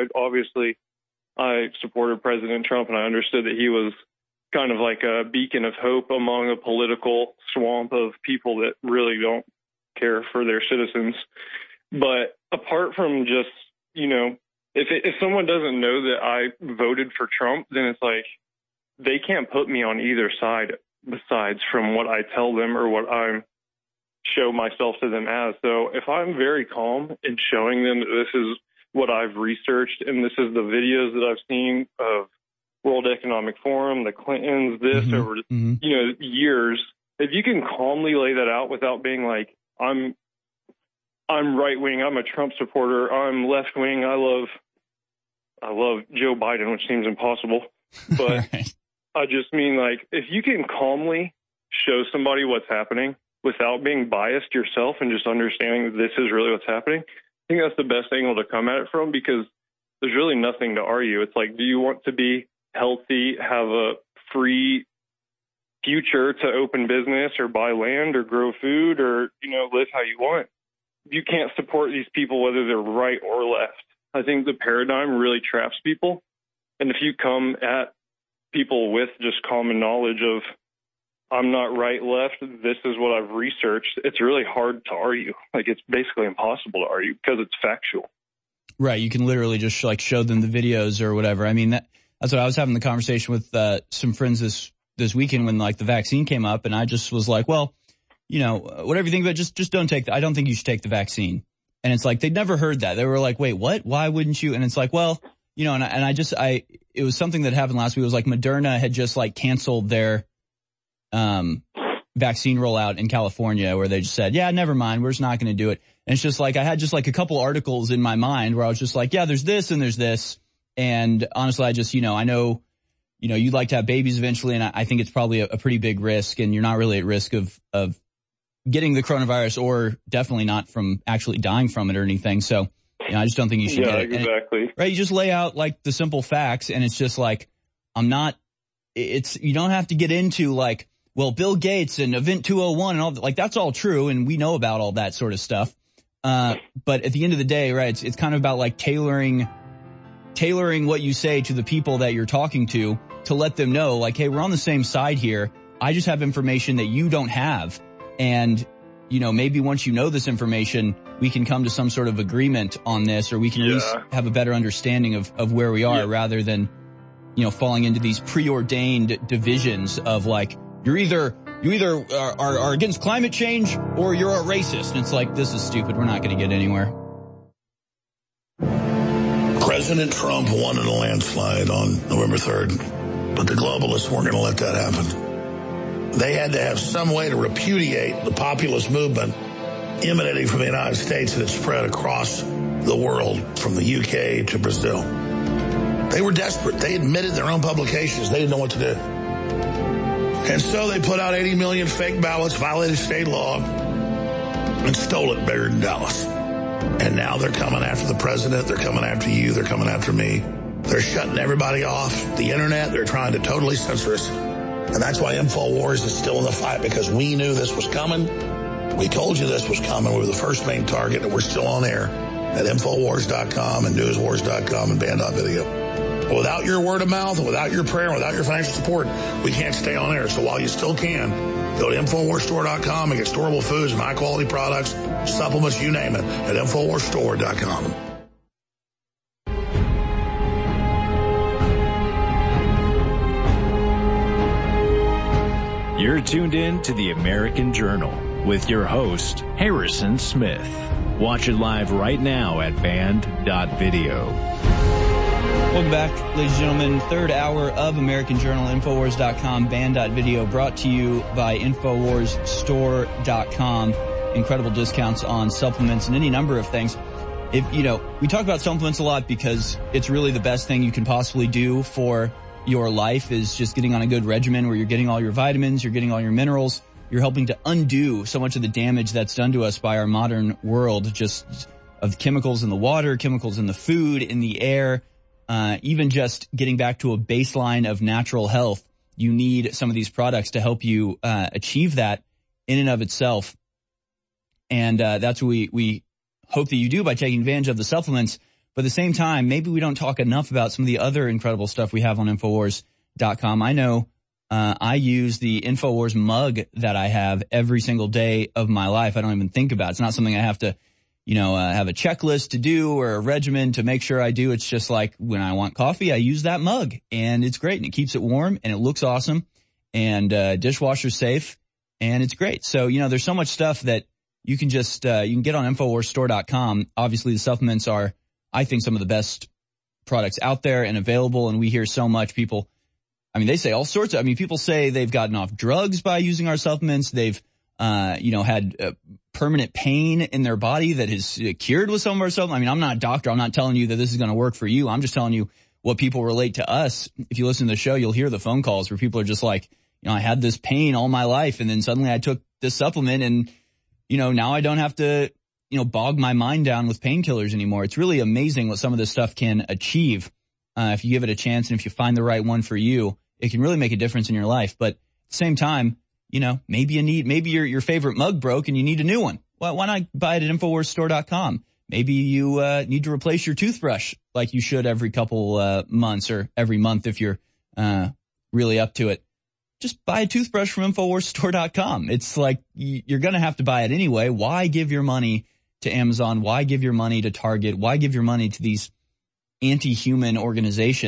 Speaker 18: I supported President Trump, and I understood that he was kind of like a beacon of hope among a political swamp of people that really don't care for their citizens. But apart from just, if someone doesn't know that I voted for Trump, then it's like they can't put me on either side besides from what I tell them or what I show myself to them as. So if I'm very calm in showing them that this is what I've researched and this is the videos that I've seen of World Economic Forum, the Clintons, over years, if you can calmly lay that out without being like, I'm right wing, I'm a Trump supporter, I'm left wing, I love Joe Biden, which seems impossible. But right. I just mean, like, if you can calmly show somebody what's happening without being biased yourself and just understanding that this is really what's happening, I think that's the best angle to come at it from, because there's really nothing to argue. It's like, do you want to be healthy, have a free future to open business or buy land or grow food or, live how you want? You can't support these people whether they're right or left. I think the paradigm really traps people. And if you come at people with just common knowledge of, I'm not right, left, this is what I've researched, it's really hard to argue. Like, it's basically impossible to argue because it's factual.
Speaker 2: Right. You can literally just show them the videos or whatever. I mean, That's what I was having the conversation with some friends this weekend when like the vaccine came up, and I just was like, well, you know, whatever you think about it, just don't take I don't think you should take the vaccine. And it's like they'd never heard that. They were like, wait, what? Why wouldn't you? And it's like, well, you know, it was something that happened last week. It was like Moderna had just like canceled their vaccine rollout in California, where they just said, yeah, never mind, we're just not going to do it. And it's just like I had just like a couple articles in my mind where I was just like, yeah, there's this and there's this. And honestly, I just, you know, I know, you know, you'd like to have babies eventually, and I think it's probably a pretty big risk, and you're not really at risk of getting the coronavirus, or definitely not from actually dying from it or anything. So, you know, I just don't think you should get it.
Speaker 18: Exactly.
Speaker 2: Right? You just lay out like the simple facts, and it's just like, you don't have to get into like, well, Bill Gates and Event 201 and all that. Like, that's all true, and we know about all that sort of stuff. But at the end of the day, right, it's kind of about like tailoring what you say to the people that you're talking to let them know, like, hey, we're on the same side here. I just have information that you don't have. And, you know, maybe once you know this information, we can come to some sort of agreement on this, or we can at least have a better understanding of where we are, rather than, you know, falling into these preordained divisions of like, you either are against climate change or you're a racist. And it's like, this is stupid. We're not going to get anywhere.
Speaker 11: President Trump won in a landslide on November 3rd, but the globalists weren't going to let that happen. They had to have some way to repudiate the populist movement emanating from the United States that had spread across the world, from the UK to Brazil. They were desperate. They admitted their own publications. They didn't know what to do. And so they put out 80 million fake ballots, violated state law, and stole it buried in Dallas. And now they're coming after the president. They're coming after you. They're coming after me. They're shutting everybody off the internet. They're trying to totally censor us. And that's why InfoWars is still in the fight, because we knew this was coming. We told you this was coming. We were the first main target, and we're still on air at InfoWars.com and NewsWars.com and Band.video. Without your word of mouth, and without your prayer, and without your financial support, we can't stay on air. So while you still can, go to InfoWarsStore.com and get storable foods and high-quality products, supplements, you name it, at InfoWarsStore.com.
Speaker 1: You're tuned in to the American Journal with your host, Harrison Smith. Watch it live right now at Band.video.
Speaker 2: Welcome back, ladies and gentlemen. Third hour of American Journal, Infowars.com, Band.video, brought to you by InfoWarsStore.com. Incredible discounts on supplements and any number of things. If, you know, we talk about supplements a lot because it's really the best thing you can possibly do for your life, is just getting on a good regimen where you're getting all your vitamins, you're getting all your minerals, you're helping to undo so much of the damage that's done to us by our modern world, just of chemicals in the water, chemicals in the food, in the air, even just getting back to a baseline of natural health. You need some of these products to help you achieve that in and of itself. And that's what we hope that you do by taking advantage of the supplements. But at the same time, maybe we don't talk enough about some of the other incredible stuff we have on Infowars.com. I know I use the Infowars mug that I have every single day of my life. I don't even think about it. It's not something I have to, you know, have a checklist to do or a regimen to make sure I do. It's just like when I want coffee, I use that mug, and it's great, and it keeps it warm, and it looks awesome, and dishwasher safe, and it's great. So, you know, there's so much stuff that you can just you can get on InfoWarsStore.com. Obviously, the supplements are, I think, some of the best products out there and available, and we hear so much people, I mean, they say all sorts of, I mean, people say they've gotten off drugs by using our supplements. They've, you know, had permanent pain in their body that is cured with some of our supplements. I mean, I'm not a doctor. I'm not telling you that this is going to work for you. I'm just telling you what people relate to us. If you listen to the show, you'll hear the phone calls where people are just like, you know, I had this pain all my life, and then suddenly I took this supplement, and, you know, now I don't have to, you know, bog my mind down with painkillers anymore. It's really amazing what some of this stuff can achieve. If you give it a chance, and if you find the right one for you, it can really make a difference in your life. But at the same time, you know, maybe your favorite mug broke and you need a new one. Well, why not buy it at InfoWarsStore.com? Maybe you need to replace your toothbrush like you should every couple months, or every month if you're really up to it. Just buy a toothbrush from InfoWarsStore.com. It's like you're going to have to buy it anyway. Why give your money to Amazon? Why give your money to Target? Why give your money to these anti-human organizations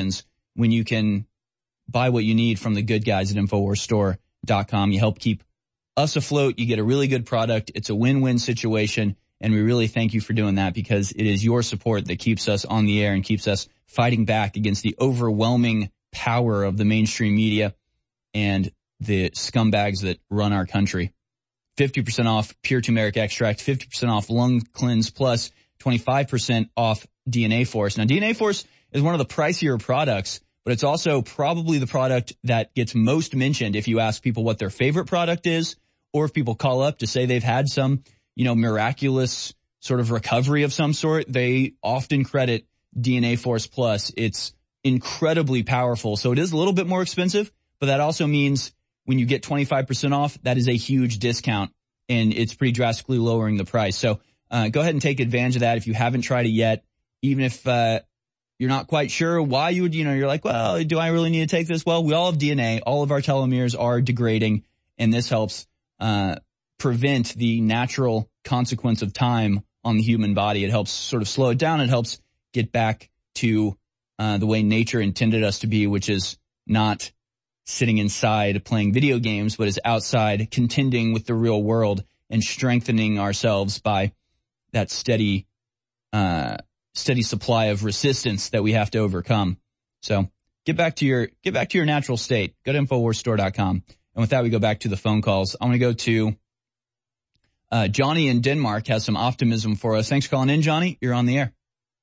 Speaker 2: when you can buy what you need from the good guys at InfoWarsStore.com. You help keep us afloat. You get a really good product. It's a win-win situation. And we really thank you for doing that, because it is your support that keeps us on the air and keeps us fighting back against the overwhelming power of the mainstream media and the scumbags that run our country. 50% off pure turmeric extract, 50% off lung cleanse plus, 25% off DNA Force. Now, DNA Force is one of the pricier products, but it's also probably the product that gets most mentioned if you ask people what their favorite product is, or if people call up to say they've had some, miraculous sort of recovery of some sort. They often credit DNA Force Plus. It's incredibly powerful. So it is a little bit more expensive, but that also means when you get 25% off, that is a huge discount, and it's pretty drastically lowering the price. So go ahead and take advantage of that if you haven't tried it yet. Even if you're not quite sure why you would, you're like, well, do I really need to take this? Well, we all have DNA. All of our telomeres are degrading, and this helps prevent the natural consequence of time on the human body. It helps sort of slow it down. It helps get back to the way nature intended us to be, which is not sitting inside playing video games, but is outside contending with the real world and strengthening ourselves by that steady supply of resistance that we have to overcome. So get back to your natural state. Go to InfoWarsStore.com. And with that, we go back to the phone calls. I'm going to go to Johnny in Denmark has some optimism for us. Thanks for calling in, Johnny. You're on the air.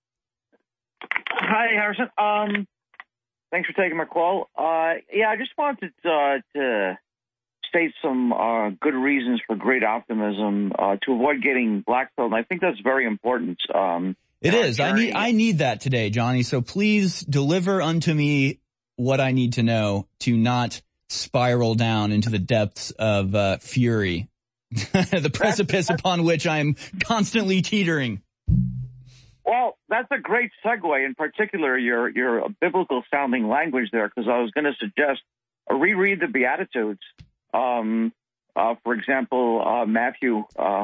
Speaker 19: Hi, Harrison. Thanks for taking my call. I just wanted to state some good reasons for great optimism to avoid getting blackpilled. And I think that's very important.
Speaker 2: It is. I need that today, Johnny. So please deliver unto me what I need to know to not spiral down into the depths of fury, the precipice upon which I'm constantly teetering.
Speaker 19: Well, that's a great segue, in particular your biblical sounding language there, because I was going to suggest reread the Beatitudes. For example, Matthew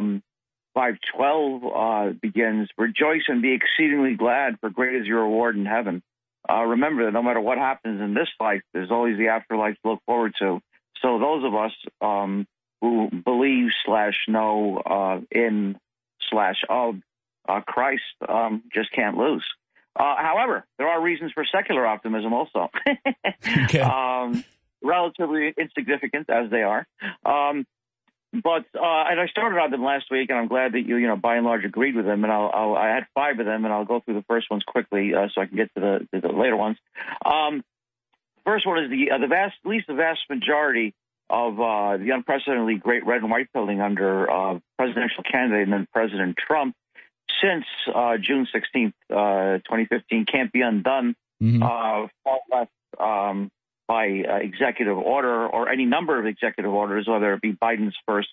Speaker 19: 5:12 begins, "Rejoice and be exceedingly glad, for great is your reward in heaven." Remember that no matter what happens in this life, there's always the afterlife to look forward to. So those of us who believe /know in/of Christ just can't lose. However, there are reasons for secular optimism also. Okay. Relatively insignificant as they are. But and I started on them last week, and I'm glad that you by and large agreed with them. And I had 5 of them, and I'll go through the first ones quickly so I can get to the later ones. First one is the vast majority of the unprecedentedly great red and white pilling under presidential candidate and then President Trump since June 16th, 2015 can't be undone, far less by executive order or any number of executive orders, whether it be Biden's first,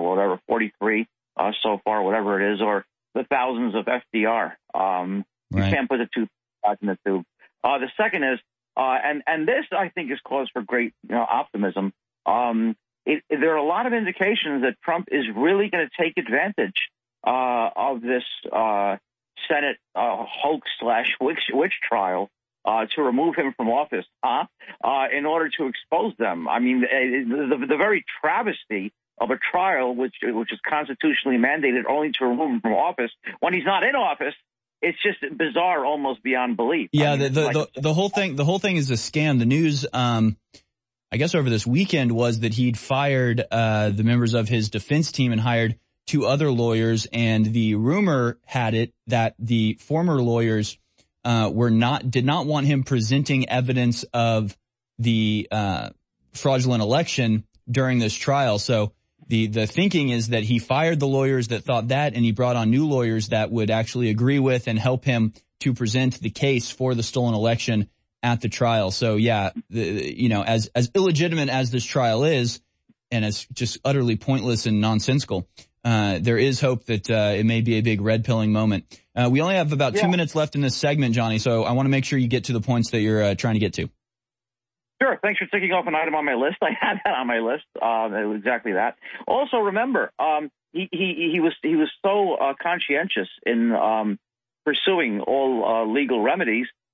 Speaker 19: 43 so far, whatever it is, or the thousands of FDR. You can't put the tooth back in the tube. The second is, and this I think is cause for great optimism. There are a lot of indications that Trump is really going to take advantage of this Senate hoax/witch trial to remove him from office in order to expose them. I mean, the very travesty of a trial which is constitutionally mandated only to remove him from office when he's not in office. It's just bizarre, almost beyond belief.
Speaker 2: Yeah, I mean, the whole thing is a scam. The news, I guess over this weekend, was that he'd fired the members of his defense team and hired 2 other lawyers, and the rumor had it that the former lawyers did not want him presenting evidence of the fraudulent election during this trial. So the thinking is that he fired the lawyers that thought that, and he brought on new lawyers that would actually agree with and help him to present the case for the stolen election at the trial. So yeah, as illegitimate as this trial is, and as just utterly pointless and nonsensical, there is hope that it may be a big red pilling moment. We only have about 2 minutes left in this segment, Johnny, so I want to make sure you get to the points that you're trying to get to.
Speaker 19: Sure. Thanks for ticking off an item on my list. I had that on my list. Exactly that. Also, remember, he was so conscientious in pursuing all legal remedies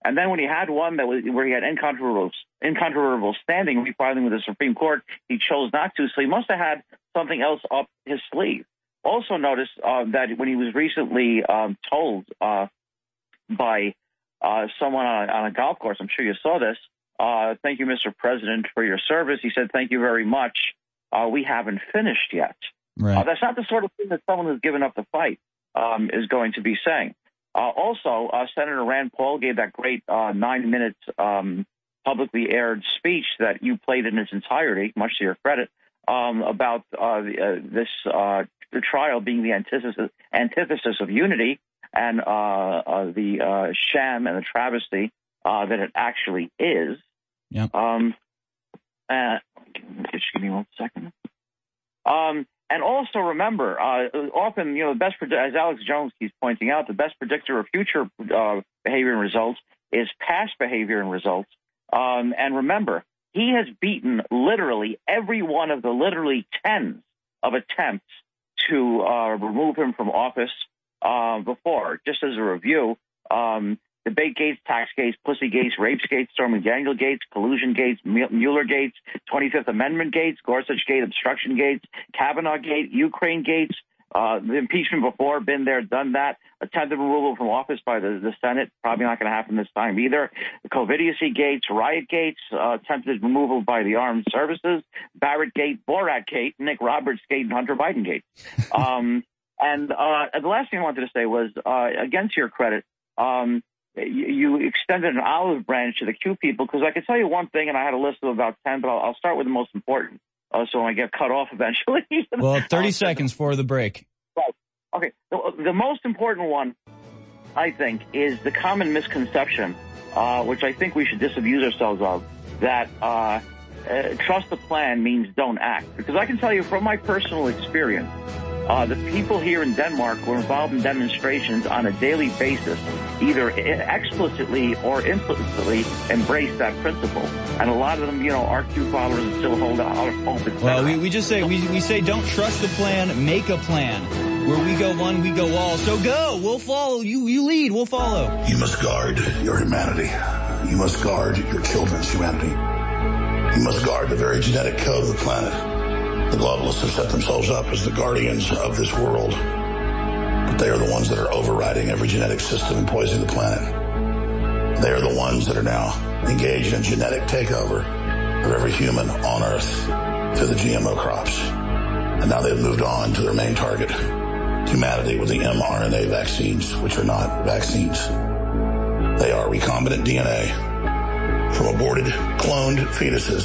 Speaker 19: And then when he had one where he had incontrovertible standing, refiling with the Supreme Court, he chose not to. So he must have had something else up his sleeve. Also notice that when he was recently told by someone on a golf course, I'm sure you saw this, thank you, Mr. President, for your service. He said, thank you very much. We haven't finished yet.
Speaker 2: Right.
Speaker 19: That's not the sort of thing that someone who's given up the fight is going to be saying. Also, Senator Rand Paul gave that great 9-minute publicly aired speech that you played in its entirety, much to your credit, about this trial being the antithesis of unity and the sham and the travesty that it actually is.
Speaker 2: Yep.
Speaker 19: Just give me 1 second. And also remember, often, the best, as Alex Jones keeps pointing out, the best predictor of future behavior and results is past behavior and results. And remember, he has beaten literally every one of the literally tens of attempts to remove him from office before. Just as a review, debate gates, tax gates, pussy gates, rape gates, Stormy Daniels gates, collusion gates, Mueller gates, 25th Amendment gates, Gorsuch gate, obstruction gates, Kavanaugh gate, Ukraine gates, the impeachment before, been there, done that, attempted removal from office by the Senate, probably not going to happen this time either, the Covidiocy gates, riot gates, attempted removal by the armed services, Barrett gate, Borat gate, Nick Roberts gate, and Hunter Biden gate. And the last thing I wanted to say was, again, to your credit, you extended an olive branch to the Q people, because I could tell you one thing, and I had a list of about 10, but I'll start with the most important, so I get cut off eventually.
Speaker 2: Well, 30 seconds for the break.
Speaker 19: Right. Okay. The most important one, I think, is the common misconception, which I think we should disabuse ourselves of, that trust the plan means don't act. Because I can tell you from my personal experience, the people here in Denmark were involved in demonstrations on a daily basis, either explicitly or implicitly embrace that principle. And a lot of them, are Q followers and still hold out hope.
Speaker 2: Well, we just say, we say don't trust the plan, make a plan. Where we go one, we go all. So go, we'll follow. You lead, we'll follow.
Speaker 11: You must guard your humanity. You must guard your children's humanity. You must guard the very genetic code of the planet. The globalists have set themselves up as the guardians of this world, but they are the ones that are overriding every genetic system and poisoning the planet. They are the ones that are now engaged in genetic takeover of every human on Earth through the GMO crops. And now they've moved on to their main target, humanity, with the mRNA vaccines, which are not vaccines. They are recombinant DNA from aborted, cloned fetuses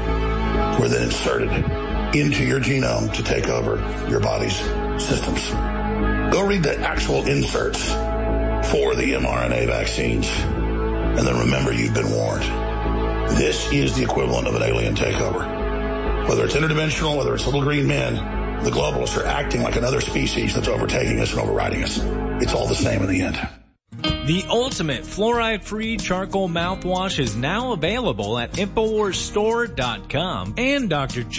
Speaker 11: who are then inserted into your genome to take over your body's systems. Go read the actual inserts for the mRNA vaccines, and then remember you've been warned. This is the equivalent of an alien takeover. Whether it's interdimensional, whether it's little green men, the globalists are acting like another species that's overtaking us and overriding us. It's all the same in the end.
Speaker 1: The ultimate fluoride-free charcoal mouthwash is now available at InfoWarsStore.com and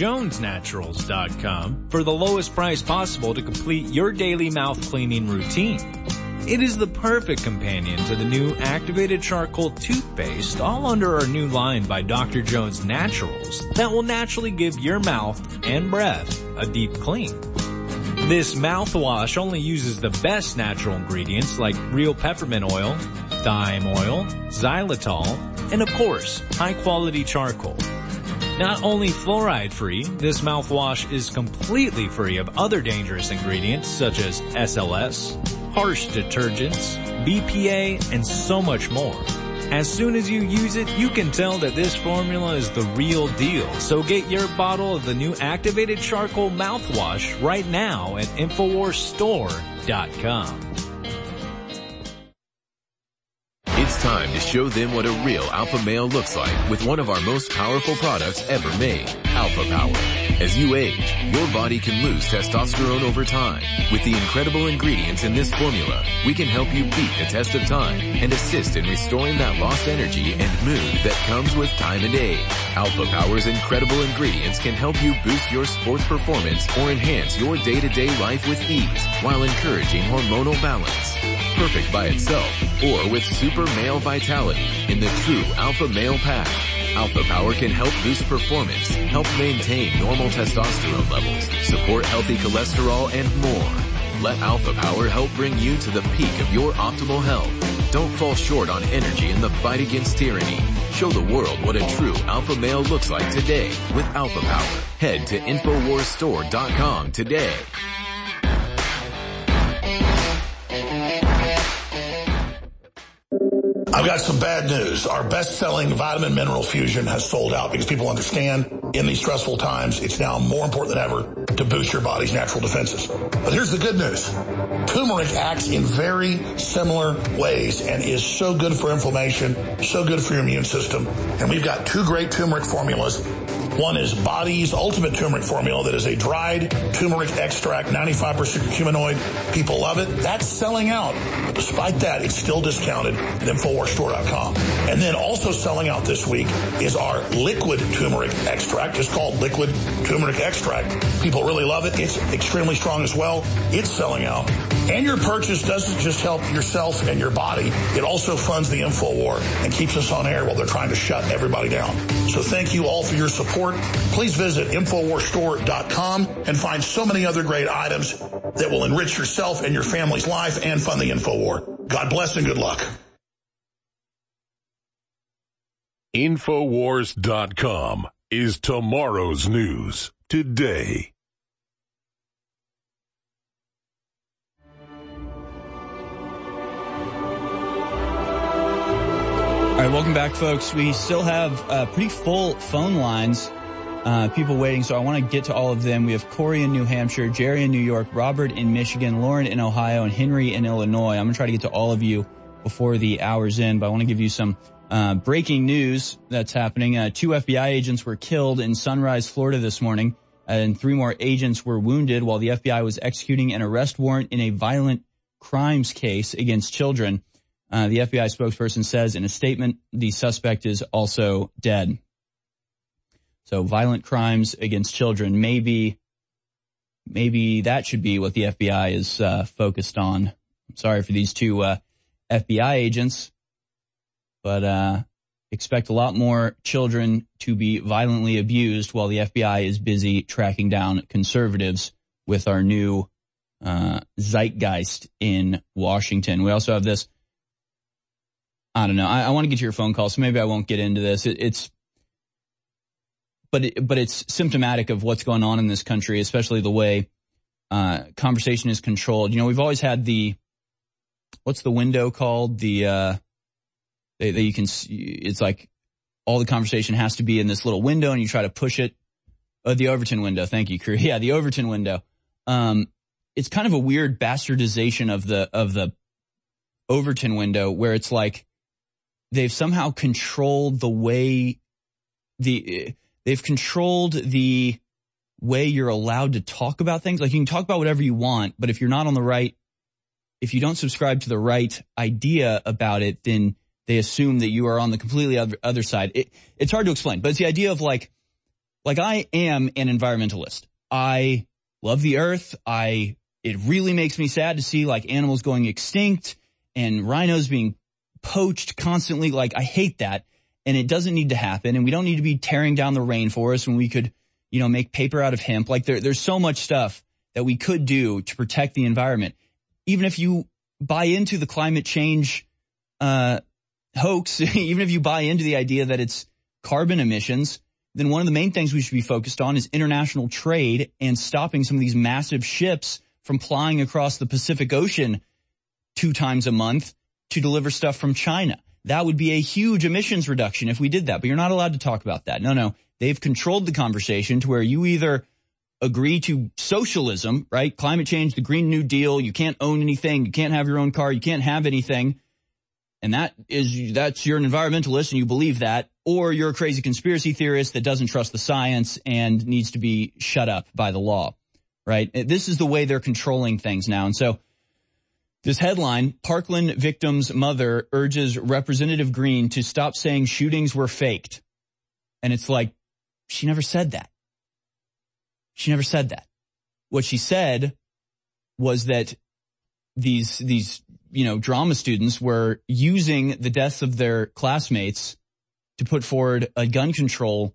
Speaker 1: DrJonesNaturals.com for the lowest price possible to complete your daily mouth cleaning routine. It is the perfect companion to the new activated charcoal toothpaste, all under our new line by Dr. Jones Naturals, that will naturally give your mouth and breath a deep clean. This mouthwash only uses the best natural ingredients like real peppermint oil, thyme oil, xylitol, and of course, high-quality charcoal. Not only fluoride-free, this mouthwash is completely free of other dangerous ingredients such as SLS, harsh detergents, BPA, and so much more. As soon as you use it, you can tell that this formula is the real deal. So get your bottle of the new activated charcoal mouthwash right now at InfoWarsStore.com.
Speaker 20: It's time to show them what a real alpha male looks like with one of our most powerful products ever made, Alpha Power. As you age, your body can lose testosterone over time. With the incredible ingredients in this formula, we can help you beat the test of time and assist in restoring that lost energy and mood that comes with time and age. Alpha Power's incredible ingredients can help you boost your sports performance or enhance your day-to-day life with ease while encouraging hormonal balance. perfect by itself or with Super Male Vitality in the true Alpha Male Pack. Alpha Power can help boost performance, help maintain normal testosterone levels, support healthy cholesterol, and more. Let Alpha Power help bring you to the peak of your optimal health. Don't fall short on energy in the fight against tyranny. Show the world what a true alpha male looks like today with Alpha Power. Head to InfoWarsStore.com today.
Speaker 4: I've got some bad news. Our best-selling vitamin mineral fusion has sold out because people understand in these stressful times, it's now more important than ever to boost your body's natural defenses. But here's the good news. Turmeric acts in very similar ways and is so good for inflammation, so good for your immune system. And we've got 2 great turmeric formulas. One is Body's Ultimate Turmeric Formula that is a dried turmeric extract, 95% curcuminoid. People love it. That's selling out. But despite that, it's still discounted at InfoWarsStore.com. And then also selling out this week is our liquid turmeric extract. It's called Liquid Turmeric Extract. People really love it. It's extremely strong as well. It's selling out. And your purchase doesn't just help yourself and your body. It also funds the InfoWar and keeps us on air while they're trying to shut everybody down. So thank you all for your support. Please visit InfoWarsStore.com and find so many other great items that will enrich yourself and your family's life and fund the InfoWar. God bless and good luck.
Speaker 7: InfoWars.com is tomorrow's news today.
Speaker 2: All right, welcome back, folks. We still have pretty full phone lines, people waiting, so I want to get to all of them. We have Corey in New Hampshire, Jerry in New York, Robert in Michigan, Lauren in Ohio, and Henry in Illinois. I'm going to try to get to all of you before the hour's end, but I want to give you some breaking news that's happening. 2 FBI agents were killed in Sunrise, Florida this morning, and 3 more agents were wounded while the FBI was executing an arrest warrant in a violent crimes case against children. The FBI spokesperson says in a statement, the suspect is also dead. So violent crimes against children, maybe that should be what the FBI is focused on. I'm sorry for these 2 FBI agents, but expect a lot more children to be violently abused while the FBI is busy tracking down conservatives with our new zeitgeist in Washington. We also have this. I don't know. I want to get to your phone call, so maybe I won't get into this. But it's symptomatic of what's going on in this country, especially the way conversation is controlled. You know, we've always had what's the window called? That you can. It's like all the conversation has to be in this little window, and you try to push it. The Overton window. Thank you, Crew. Yeah, the Overton window. It's kind of a weird bastardization of the Overton window, where it's like they've somehow controlled the way they've controlled the way you're allowed to talk about things. Like you can talk about whatever you want, but if you're not if you don't subscribe to the right idea about it, then they assume that you are on the completely other side. It's hard to explain, but it's the idea of like I am an environmentalist. I love the earth. It really makes me sad to see like animals going extinct and rhinos being poached constantly. Like I hate that, and it doesn't need to happen, and we don't need to be tearing down the rainforest when we could, make paper out of hemp. Like there's so much stuff that we could do to protect the environment. Even if you buy into the climate change hoax, even if you buy into the idea that it's carbon emissions, then one of the main things we should be focused on is international trade and stopping some of these massive ships from plying across the Pacific Ocean 2 times a month to deliver stuff from China. That would be a huge emissions reduction if we did that, but you're not allowed to talk about that. No. They've controlled the conversation to where you either agree to socialism, right? Climate change, the Green New Deal, you can't own anything, you can't have your own car, you can't have anything, and that's you're an environmentalist and you believe that, or you're a crazy conspiracy theorist that doesn't trust the science and needs to be shut up by the law, right? This is the way they're controlling things now. And so this headline, Parkland victim's mother urges Representative Green to stop saying shootings were faked. And it's like, she never said that. She never said that. What she said was that these drama students were using the deaths of their classmates to put forward a gun control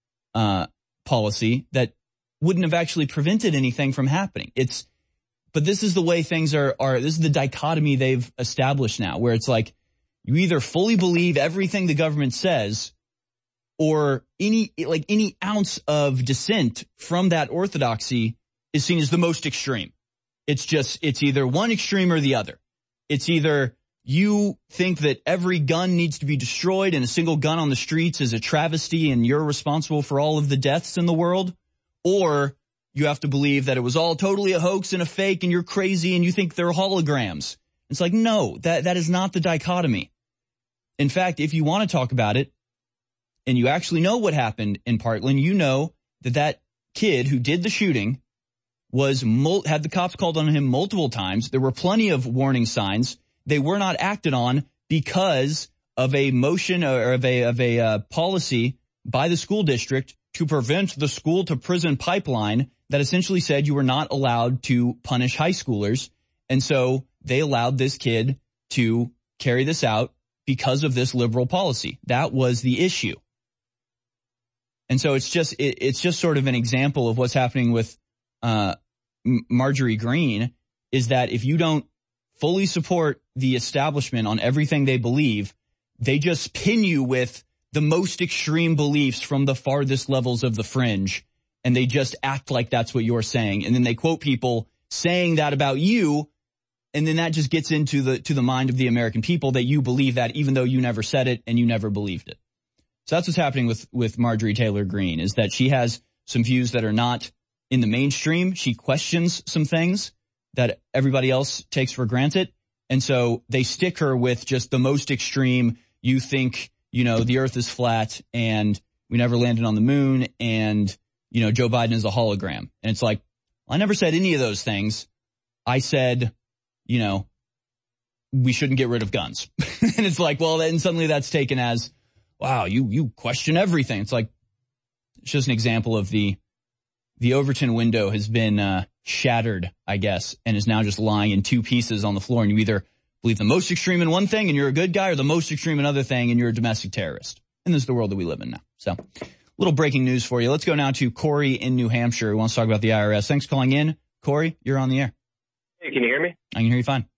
Speaker 2: policy that wouldn't have actually prevented anything from happening. But this is the way things are. This is the dichotomy they've established now, where it's like you either fully believe everything the government says, or any ounce of dissent from that orthodoxy is seen as the most extreme. It's either one extreme or the other. It's either you think that every gun needs to be destroyed and a single gun on the streets is a travesty and you're responsible for all of the deaths in the world, or you have to believe that it was all totally a hoax and a fake and you're crazy and you think they're holograms. It's like, no, that is not the dichotomy. In fact, if you want to talk about it and you actually know what happened in Parkland, you know that kid who did the shooting had the cops called on him multiple times. There were plenty of warning signs. They were not acted on because of a motion or of a policy by the school district to prevent the school to prison pipeline that essentially said you were not allowed to punish high schoolers. And so they allowed this kid to carry this out because of this liberal policy. That was the issue. And so it's just sort of an example of what's happening with Marjorie Greene, is that if you don't fully support the establishment on everything they believe, they just pin you with the most extreme beliefs from the farthest levels of the fringe, and they just act like that's what you're saying. And then they quote people saying that about you, and then that just gets into the mind of the American people that you believe that even though you never said it and you never believed it. So that's what's happening with Marjorie Taylor Greene, is that she has some views that are not in the mainstream. She questions some things that everybody else takes for granted. And so they stick her with just the most extreme. You think, the earth is flat and we never landed on the moon and, Joe Biden is a hologram. And it's like, I never said any of those things. I said, we shouldn't get rid of guns. And it's like, well, then suddenly that's taken as, wow, you question everything. It's like, it's just an example of the Overton window has been shattered, I guess, and is now just lying in two pieces on the floor. And you either believe the most extreme in one thing and you're a good guy, or the most extreme in another thing and you're a domestic terrorist. And this is the world that we live in now. So, little breaking news for you. Let's go now to Corey in New Hampshire who wants to talk about the IRS. Thanks for calling in. Corey, you're on the air.
Speaker 3: Hey, can you hear me?
Speaker 2: I can hear you fine.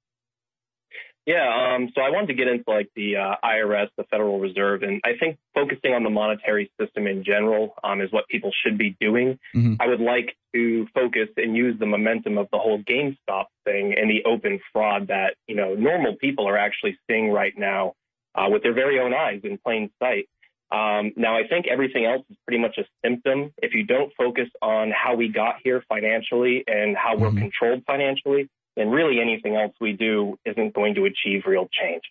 Speaker 3: Yeah, so I wanted to get into the IRS, the Federal Reserve, and I think focusing on the monetary system in general is what people should be doing. Mm-hmm. I would like to focus and use the momentum of the whole GameStop thing and the open fraud that, normal people are actually seeing right now with their very own eyes in plain sight. Now, I think everything else is pretty much a symptom. If you don't focus on how we got here financially and how we're controlled financially, then really anything else we do isn't going to achieve real change.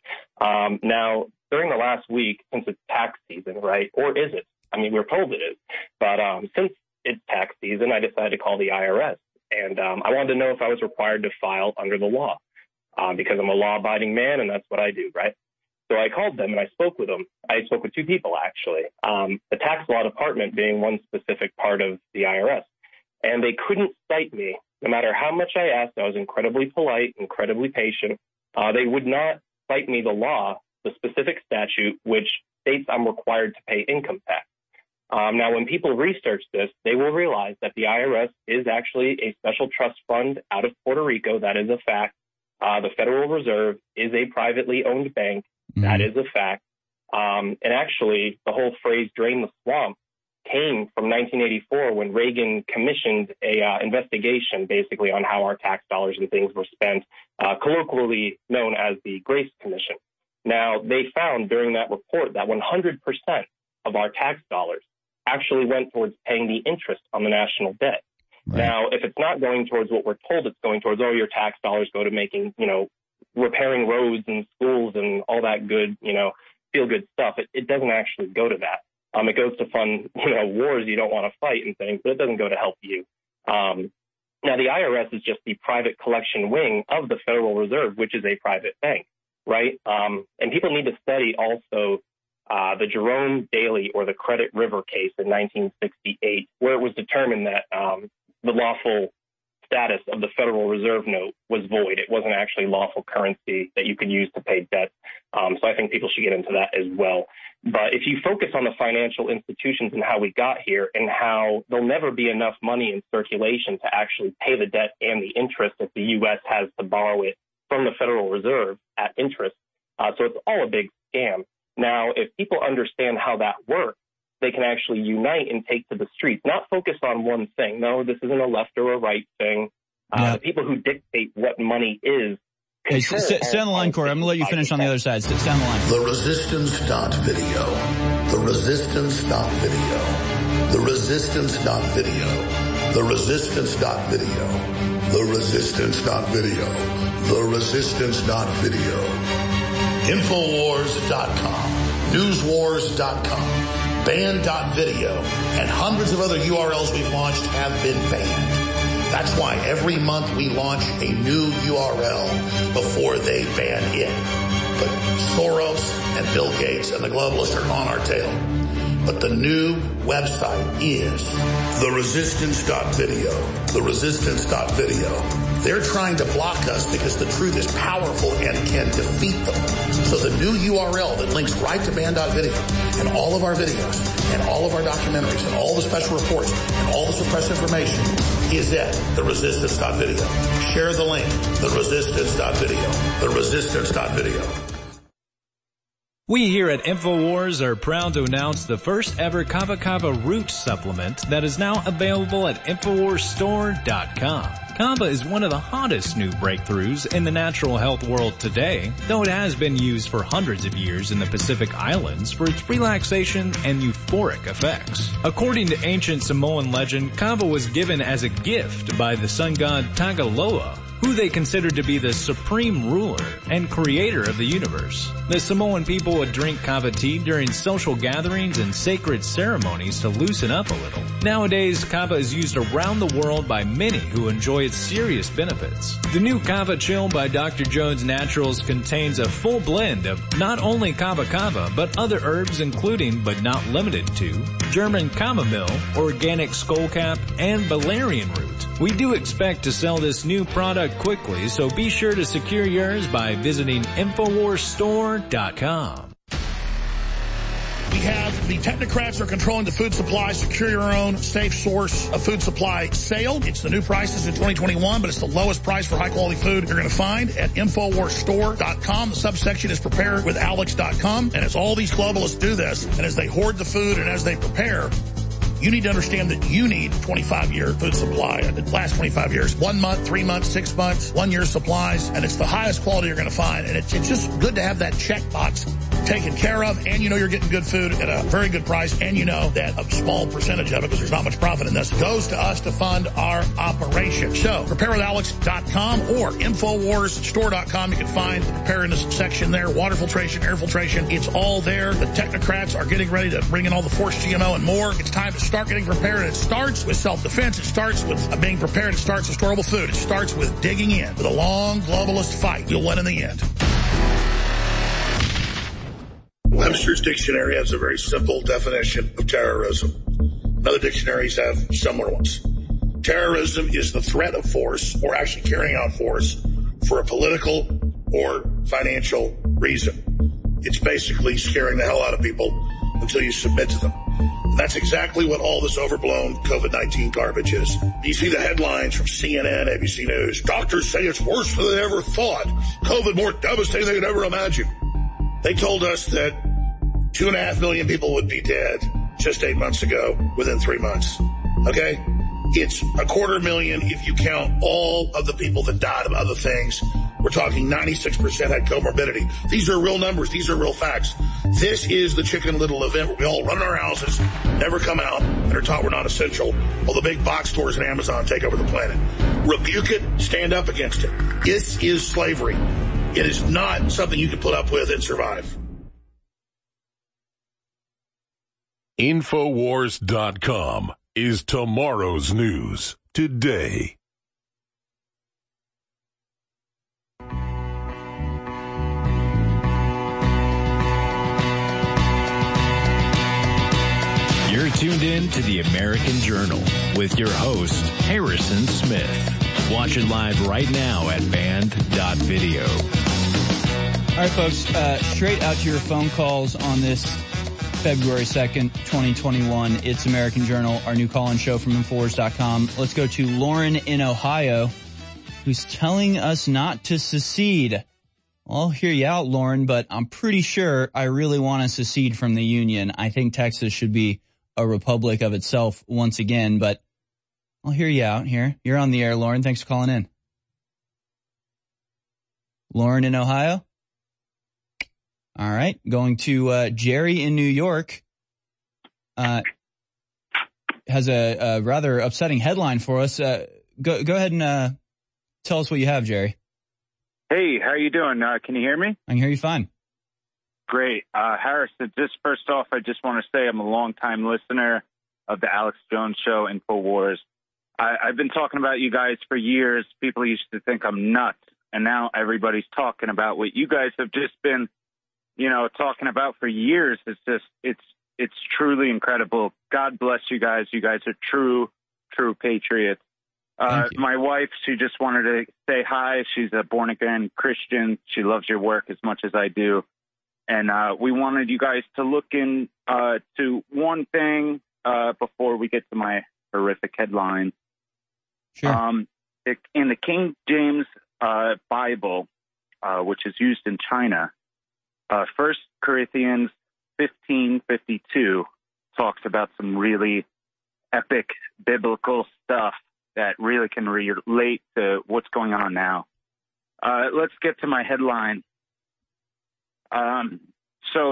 Speaker 3: Now, during the last week, since it's tax season, right, or is it? I mean, we're told it is. But since it's tax season, I decided to call the IRS. And I wanted to know if I was required to file under the law because I'm a law-abiding man, and that's what I do, right? So I called them and I spoke with them. I spoke with two people, actually, the tax law department being one specific part of the IRS. And they couldn't cite me. No matter how much I asked, I was incredibly polite, incredibly patient. They would not cite me the law, the specific statute, which states I'm required to pay income tax. Now, when people research this, they will realize that the IRS is actually a special trust fund out of Puerto Rico. That is a fact. The Federal Reserve is a privately owned bank. That is a fact. And actually, the whole phrase drain the swamp came from 1984 when Reagan commissioned a investigation basically on how our tax dollars and things were spent, colloquially known as the Grace Commission. Now, they found during that report that 100% of our tax dollars actually went towards paying the interest on the national debt. Right. Now, if it's not going towards what we're told it's going towards, your tax dollars go to making, repairing roads and schools and all that good, feel-good stuff, it doesn't actually go to that. It goes to fund, wars you don't want to fight and things, but it doesn't go to help you. Now, the IRS is just the private collection wing of the Federal Reserve, which is a private bank, right? And people need to study also the Jerome Daly or the Credit River case in 1968, where it was determined that the lawful status of the Federal Reserve note was void. It wasn't actually lawful currency that you could use to pay debt. So I think people should get into that as well. But if you focus on the financial institutions and how we got here and how there'll never be enough money in circulation to actually pay the debt and the interest if the U.S. has to borrow it from the Federal Reserve at interest. So it's all a big scam. Now, if people understand how that works, they can actually unite and take to the streets, not focus on one thing. No, this isn't a left or a right thing. The people who dictate what money is.
Speaker 2: Hey, stay on the line, Corey. I'm going to let you finish on the other side. Stay on the line.
Speaker 11: The resistance.video. The resistance.video. The resistance.video. The resistance.video. The resistance.video. The resistance.video. Infowars.com. Newswars.com. Banned.video, and hundreds of other URLs we've launched have been banned. That's why every month we launch a new URL before they ban it. But Soros and Bill Gates and the globalists are on our tail. But the new website is theresistance.video. Theresistance.video. They're trying to block us because the truth is powerful and can defeat them. So the new URL that links right to ban.video and all of our videos and all of our documentaries and all the special reports and all the suppressed information is at theresistance.video. Share the link, theresistance.video. Theresistance.video.
Speaker 1: We here at InfoWars are proud to announce the first ever Kava Kava root supplement that is now available at InfoWarsStore.com. Kava is one of the hottest new breakthroughs in the natural health world today, though it has been used for hundreds of years in the Pacific Islands for its relaxation and euphoric effects. According to ancient Samoan legend, Kava was given as a gift by the sun god Tagaloa, who they considered to be the supreme ruler and creator of the universe. The Samoan people would drink kava tea during social gatherings and sacred ceremonies to loosen up a little. Nowadays, kava is used around the world by many who enjoy its serious benefits. The new Kava Chill by Dr. Jones Naturals contains a full blend of not only kava kava, but other herbs including, but not limited to, German chamomile, organic skullcap, and valerian root. We do expect to sell this new product quickly, so be sure to secure yours by visiting InfoWarsStore.com.
Speaker 4: We have the technocrats are controlling the food supply. Secure your own safe source of food supply sale. It's the new prices in 2021, but it's the lowest price for high-quality food you're going to find at InfoWarsStore.com. The subsection is preparewithalex.com, and as all these globalists do this, and as they hoard the food and as they prepare, you need to understand that you need 25-year food supply. It lasts 25 years. 1 month, 3 months, 6 months, 1 year supplies, and it's the highest quality you're going to find. And it's just good to have that checkbox taken care of, and you know you're getting good food at a very good price, and you know that a small percentage of it, because there's not much profit in this, goes to us to fund our operation. So, preparewithalex.com or InfoWarsStore.com. You can find the preparedness section there, water filtration, air filtration. It's all there. The technocrats are getting ready to bring in all the forced GMO and more. It's time to start getting prepared. It starts with self-defense. It starts with being prepared. It starts with storable food. It starts with digging in. With a long globalist fight, you'll win in the end. Webster's dictionary has a very simple definition of terrorism. Other dictionaries have similar ones. Terrorism is the threat of force or actually carrying out force for a political or financial reason. It's basically scaring the hell out of people until you submit to them. And that's exactly what all this overblown COVID-19 garbage is. You see the headlines from CNN, ABC News. Doctors say it's worse than they ever thought. COVID more devastating than they could ever imagine. They told us that 2.5 million people would be dead just 8 months ago within 3 months. Okay? It's 250,000 if you count all of the people that died of other things. We're talking 96% had comorbidity. These are real numbers. These are real facts. This is the Chicken Little event where we all run in our houses, never come out, and are taught we're not essential, while the big box stores and Amazon take over the planet. Rebuke it. Stand up against it. This is slavery. It is not something you can put up with and survive.
Speaker 7: Infowars.com is tomorrow's news today.
Speaker 1: You're tuned in to the American Journal with your host, Harrison Smith. Watch it live right now at band.video.
Speaker 2: All right, folks, straight out to your phone calls on this February 2nd, 2021. It's American Journal, our new call-in show from Infowars.com. Let's go to Lauren in Ohio, who's telling us not to secede. I'll hear you out, Lauren, but I'm pretty sure I really want to secede from the Union. I think Texas should be a republic of itself once again, but I'll hear you out here. You're on the air, Lauren. Thanks for calling in. Lauren in Ohio? All right. Going to Jerry in New York. Has a rather upsetting headline for us. Go ahead and tell us what you have, Jerry.
Speaker 21: Hey, how you doing? Can you hear me?
Speaker 2: I can hear you fine.
Speaker 21: Great. Harrison, just first off, I just want to say I'm a longtime listener of the Alex Jones Show, InfoWars. I've been talking about you guys for years. People used to think I'm nuts, and now everybody's talking about what you guys have just been, talking about for years. It's truly incredible. God bless you guys. You guys are true patriots. My wife, she just wanted to say hi. She's a born-again Christian. She loves your work as much as I do. And we wanted you guys to look in to one thing before we get to my horrific headline.
Speaker 2: Sure.
Speaker 21: In the King James Bible, which is used in China, 1 Corinthians 15:52 talks about some really epic biblical stuff that really can relate to what's going on now. Let's get to my headline. So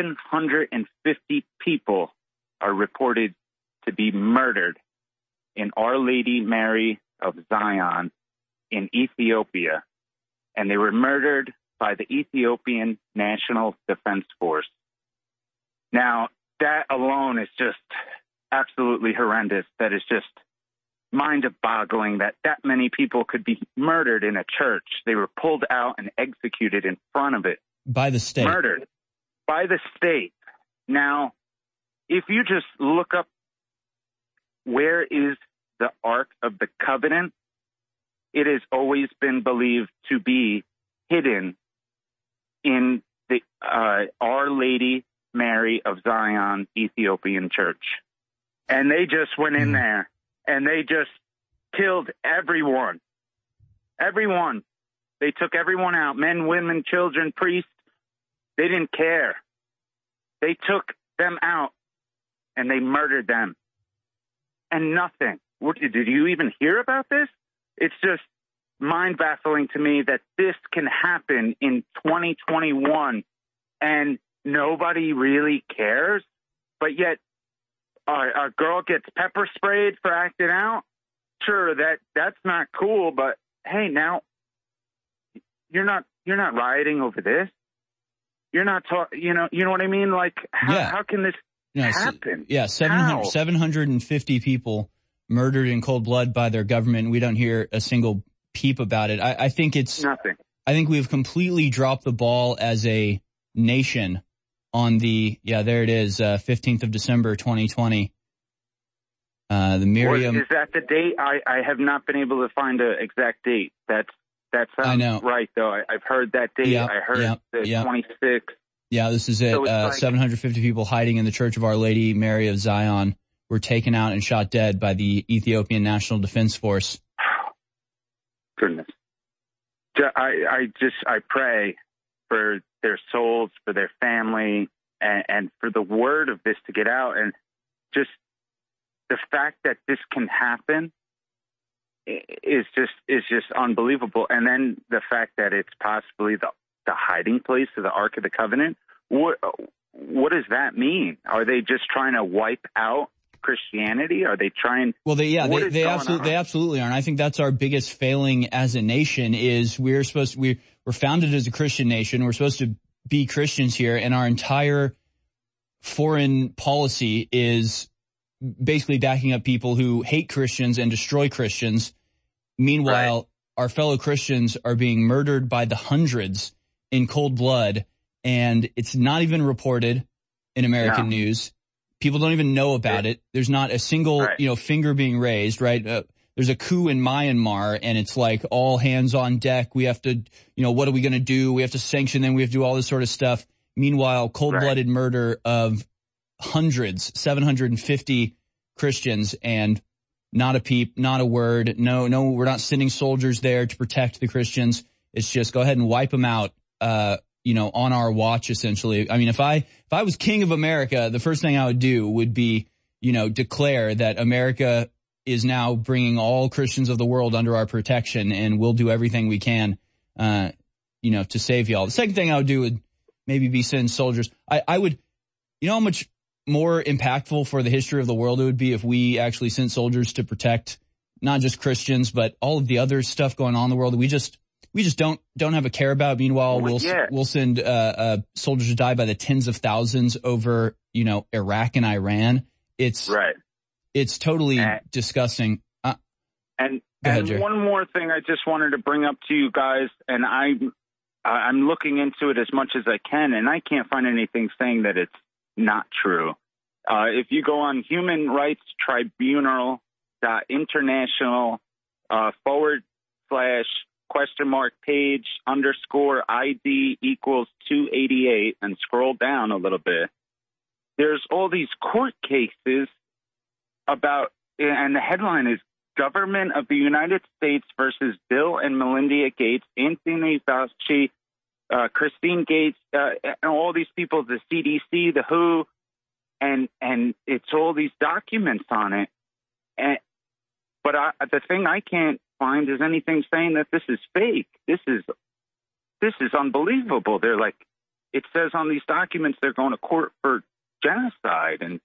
Speaker 21: 750 people are reported to be murdered in Our Lady Mary of Zion in Ethiopia. And they were murdered by the Ethiopian National Defense Force. Now, that alone is just absolutely horrendous. That is just mind-boggling that many people could be murdered in a church. They were pulled out and executed in front of it.
Speaker 2: By the state.
Speaker 21: Murdered by the state. Now, if you just look up where is the Ark of the Covenant, it has always been believed to be hidden in the Our Lady Mary of Zion Ethiopian Church. And they just went in there and they just killed everyone. Everyone. They took everyone out, men, women, children, priests. They didn't care. They took them out and they murdered them. And nothing. Did you even hear about this? It's just mind-baffling to me that this can happen in 2021 and nobody really cares. But yet a girl gets pepper sprayed for acting out. Sure, that's not cool, but hey, now you're not rioting over this. You're not talking, you know what I mean? Like, how can this happen?
Speaker 2: 750 people murdered in cold blood by their government. We don't hear a single peep about it. I think it's
Speaker 21: nothing.
Speaker 2: I think we've completely dropped the ball as a nation on the, there it is, 15th of December, 2020. The Miriam.
Speaker 21: Is that the date? I have not been able to find an exact date. That sounds right, though. I've heard that date. I heard the 26th.
Speaker 2: Yeah, this is it. So 750 people hiding in the Church of Our Lady Mary of Zion were taken out and shot dead by the Ethiopian National Defense Force.
Speaker 21: Goodness. I pray for their souls, for their family, and for the word of this to get out. And just the fact that this can happen is just unbelievable. And then the fact that it's possibly the hiding place of the Ark of the Covenant. What does that mean? Are they just trying to wipe out Christianity? Are they trying?
Speaker 2: Well, they absolutely are. And I think that's our biggest failing as a nation is we're founded as a Christian nation. We're supposed to be Christians here, and our entire foreign policy is basically backing up people who hate Christians and destroy Christians. Meanwhile, our fellow Christians are being murdered by the hundreds in cold blood, and it's not even reported in American news. People don't even know about it. There's not a single, finger being raised, right? there's a coup in Myanmar and it's like all hands on deck. We have to, what are we going to do? We have to sanction them. We have to do all this sort of stuff. Meanwhile, cold-blooded murder of hundreds, 750 Christians, and not a peep, not a word. No, we're not sending soldiers there to protect the Christians. It's just go ahead and wipe them out, on our watch, essentially. I mean, if I was king of America, the first thing I would do would be, declare that America is now bringing all Christians of the world under our protection, and we'll do everything we can, to save y'all. The second thing I would do would maybe be send soldiers. I would, how much more impactful for the history of the world it would be if we actually sent soldiers to protect not just Christians, but all of the other stuff going on in the world that we just don't have a care about. Meanwhile, we'll send soldiers to die by the tens of thousands over, Iraq and Iran. It's totally disgusting.
Speaker 21: And
Speaker 2: ahead,
Speaker 21: one more thing I just wanted to bring up to you guys, and I'm looking into it as much as I can, and I can't find anything saying that it's not true. If you go on Human Rights Tribunal.international /page_ID equals 288 and scroll down a little bit, there's all these court cases about, and the headline is Government of the United States versus Bill and Melinda Gates, Anthony Fauci, Christine Gates, and all these people, the CDC, the WHO, and it's all these documents on it. But the thing I can't find is anything saying that this is fake. This is unbelievable. They're like, it says on these documents they're going to court for genocide, and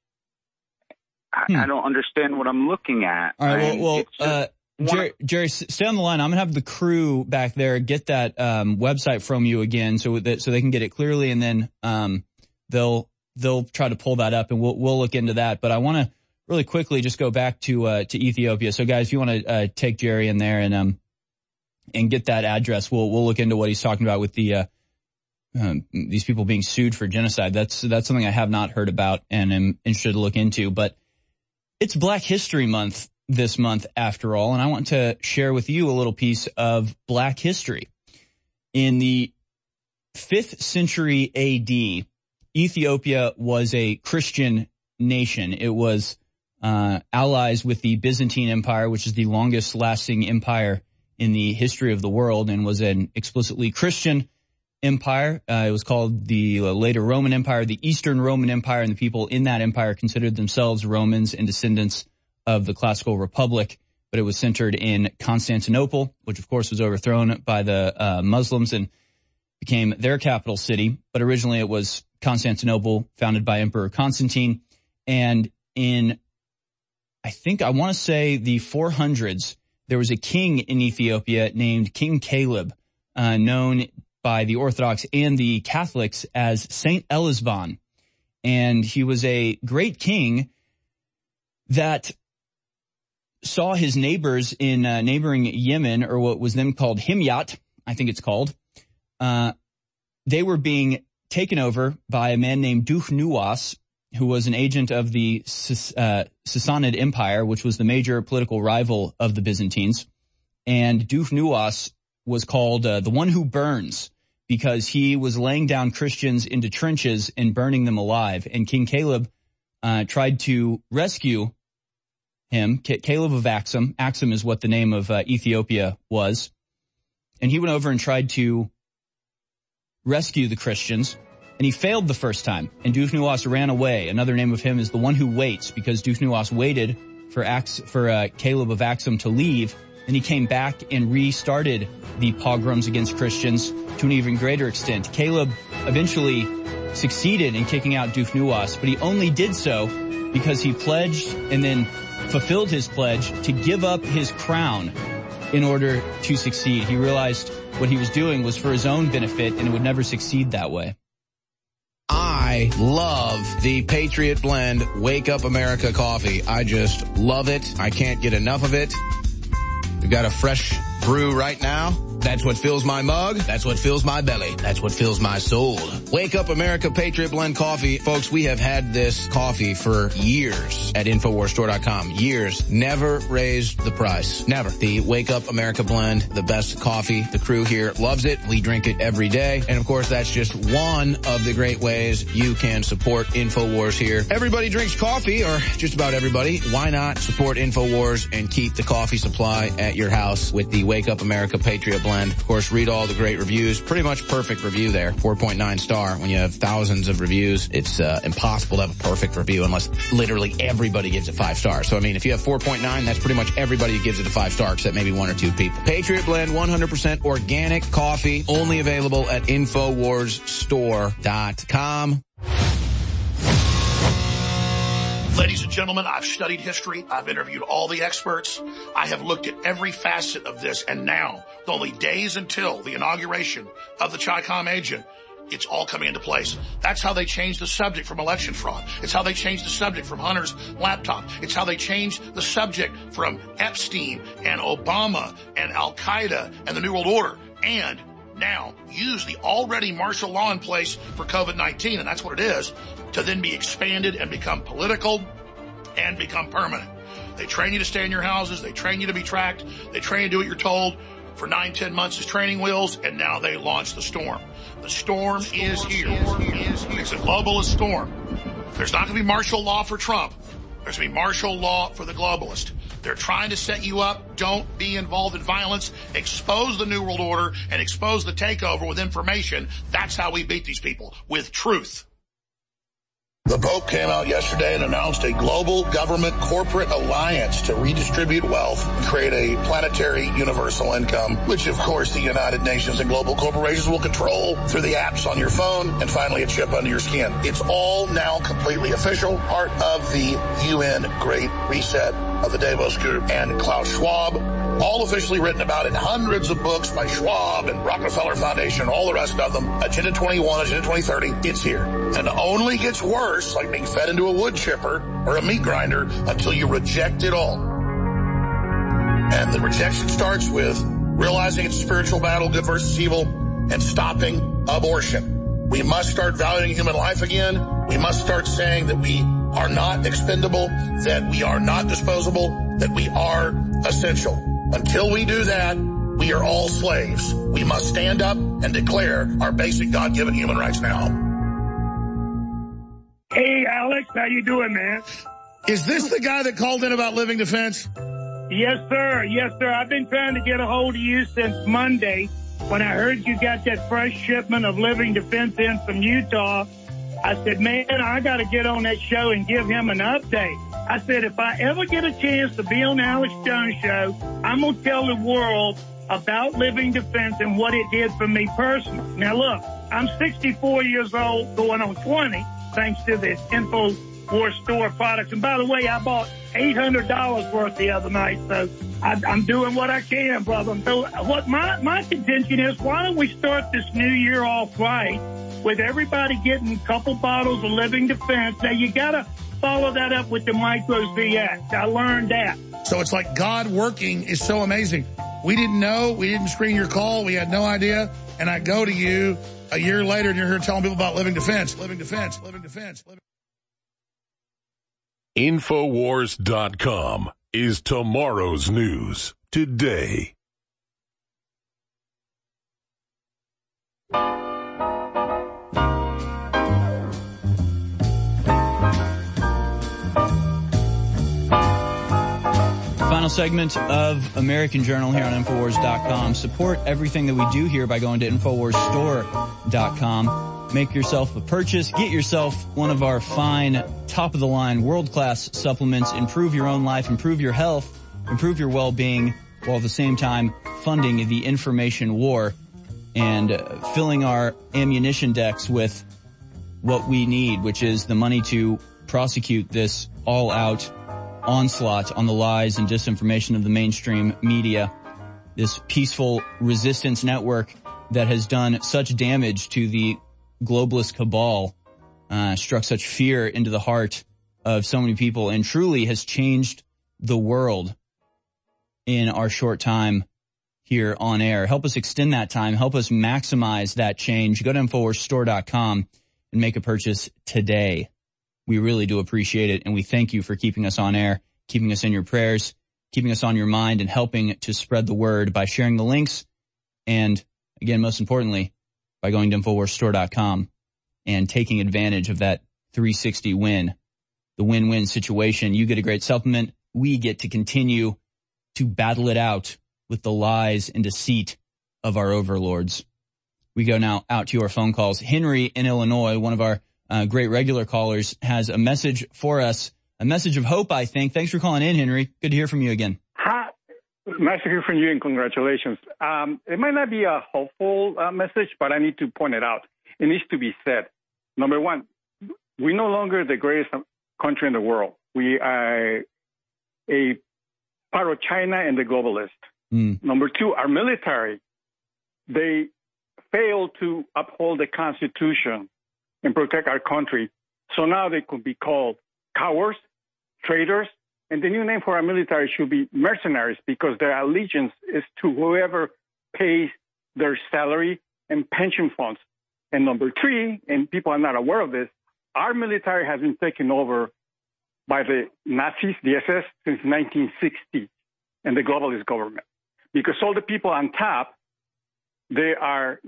Speaker 21: I don't understand what I'm looking at.
Speaker 2: All right, Jerry, stay on the line. I'm gonna have the crew back there get that website from you again, so they can get it clearly, and then they'll try to pull that up, and we'll look into that. But I want to really quickly just go back to Ethiopia. So, guys, if you want to take Jerry in there and get that address, we'll look into what he's talking about with the these people being sued for genocide. That's something I have not heard about and am interested to look into. But it's Black History Month this month, after all, and I want to share with you a little piece of Black history. In the 5th century AD, Ethiopia was a Christian nation. It was allies with the Byzantine Empire, which is the longest lasting empire in the history of the world, and was an explicitly Christian empire. It was called the later Roman Empire, the Eastern Roman Empire, and the people in that empire considered themselves Romans and descendants of the classical republic. But it was centered in Constantinople, which of course was overthrown by the Muslims and became their capital city. But originally it was Constantinople, founded by Emperor Constantine. And in, I want to say the 400s, there was a king in Ethiopia named King Caleb, known by the Orthodox and the Catholics as Saint Elizban. And he was a great king that saw his neighbors in neighboring Yemen, or what was then called Himyat, I think it's called. They were being taken over by a man named Dukhnuwas, who was an agent of the Sassanid Empire, which was the major political rival of the Byzantines. And Dukhnuwas was called the one who burns, because he was laying down Christians into trenches and burning them alive. And King Caleb tried to rescue him, Caleb of Axum. Axum is what the name of Ethiopia was. And he went over and tried to rescue the Christians, and he failed the first time, and Dukhnuwas ran away. Another name of him is the one who waits, because Dukhnuwas waited for Caleb of Axum to leave. Then he came back and restarted the pogroms against Christians to an even greater extent. Caleb eventually succeeded in kicking out Dukhnuwas, but he only did so because he pledged and then fulfilled his pledge to give up his crown in order to succeed. He realized what he was doing was for his own benefit, and it would never succeed that way.
Speaker 8: I love the Patriot Blend Wake Up America coffee. I just love it. I can't get enough of it. We've got a fresh brew right now. That's what fills my mug. That's what fills my belly. That's what fills my soul. Wake Up America Patriot Blend Coffee. Folks, we have had this coffee for years at InfoWarsStore.com. Years. Never raised the price. Never. The Wake Up America Blend, the best coffee. The crew here loves it. We drink it every day. And of course, that's just one of the great ways you can support InfoWars here. Everybody drinks coffee, or just about everybody. Why not support InfoWars and keep the coffee supply at your house with the Wake Up America Patriot Blend? Of course, read all the great reviews. Pretty much perfect review there. 4.9 star. When you have thousands of reviews, it's impossible to have a perfect review unless literally everybody gives it 5 stars. So, I mean, if you have 4.9, that's pretty much everybody who gives it a 5 star, except maybe 1 or 2 people. Patriot Blend, 100% organic coffee, only available at InfoWarsStore.com.
Speaker 4: Ladies and gentlemen, I've studied history. I've interviewed all the experts. I have looked at every facet of this. And now, with only days until the inauguration of the Chi-Com agent, it's all coming into place. That's how they changed the subject from election fraud. It's how they changed the subject from Hunter's laptop. It's how they changed the subject from Epstein and Obama and Al-Qaeda and the New World Order. And now use the already martial law in place for COVID-19, and that's what it is, to then be expanded and become political and become permanent. They train you to stay in your houses. They train you to be tracked. They train you to do what you're told for 9-10 months as training wheels, and now they launch the storm. The storm is here. It's a globalist storm. There's not going to be martial law for Trump. There's going to be martial law for the globalist. They're trying to set you up. Don't be involved in violence. Expose the New World Order and expose the takeover with information. That's how we beat these people, with truth.
Speaker 11: The Pope came out yesterday and announced a global government corporate alliance to redistribute wealth and create a planetary universal income, which of course the United Nations and global corporations will control through the apps on your phone and finally a chip under your skin. It's all now completely official, part of the UN Great Reset of the Davos Group and Klaus Schwab, all officially written about in hundreds of books by Schwab and Rockefeller Foundation and all the rest of them. Agenda 21, Agenda 2030, it's here. And it only gets worse, like being fed into a wood chipper or a meat grinder, until you reject it all. And the rejection starts with realizing it's a spiritual battle, good versus evil, and stopping abortion. We must start valuing human life again. We must start saying that we are not expendable, that we are not disposable, that we are essential. Until we do that, we are all slaves. We must stand up and declare our basic God-given human rights now.
Speaker 6: Hey, Alex, how you doing, man?
Speaker 4: Is this the guy that called in about Living Defense?
Speaker 6: Yes, sir. Yes, sir. I've been trying to get a hold of you since Monday when I heard you got that fresh shipment of Living Defense in from Utah. I said, man, I got to get on that show and give him an update. I said, if I ever get a chance to be on the Alex Jones show, I'm going to tell the world about Living Defense and what it did for me personally. Now, look, I'm 64 years old, going on 20, thanks to the InfoWars Store products. And by the way, I bought $800 worth the other night, so I'm doing what I can, brother. So what my contention is, why don't we start this new year off right with everybody getting a couple bottles of Living Defense? Now, you got to follow that up with the Micro ZX. I learned that.
Speaker 4: So it's like God working is so amazing. We didn't know. We didn't screen your call. We had no idea. And I go to you a year later and you're here telling people about Living Defense. Living Defense. Living Defense.
Speaker 7: Infowars.com is tomorrow's news today.
Speaker 2: Final segment of American Journal here on Infowars.com. Support everything that we do here by going to InfoWarsStore.com. Make yourself a purchase. Get yourself one of our fine, top-of-the-line, world-class supplements. Improve your own life, improve your health, improve your well-being, while at the same time funding the information war and filling our ammunition decks with what we need, which is the money to prosecute this all-out onslaught on the lies and disinformation of the mainstream media, this peaceful resistance network that has done such damage to the globalist cabal, struck such fear into the heart of so many people, and truly has changed the world in our short time here on air. Help us extend that time. Help us maximize that change. Go to InfoWarsStore.com and make a purchase today. We really do appreciate it, and we thank you for keeping us on air, keeping us in your prayers, keeping us on your mind, and helping to spread the word by sharing the links. And again, most importantly, by going to InfoWarsStore.com and taking advantage of that 360 win, the win-win situation. You get a great supplement. We get to continue to battle it out with the lies and deceit of our overlords. We go now out to your phone calls. Henry in Illinois, one of our great regular callers, has a message for us, a message of hope, I think. Thanks for calling in, Henry. Good to hear from you again.
Speaker 5: Hi. Nice to hear from you, and congratulations. It might not be a hopeful message, but I need to point it out. It needs to be said. Number one, we're no longer the greatest country in the world. We are a part of China and the globalist. Number two, our military, they failed to uphold the Constitution and protect our country. So now they could be called cowards, traitors, and the new name for our military should be mercenaries, because their allegiance is to whoever pays their salary and pension funds. And number three, and people are not aware of this, our military has been taken over by the Nazis, the SS, since 1960, and the globalist government. Because all the people on top, they're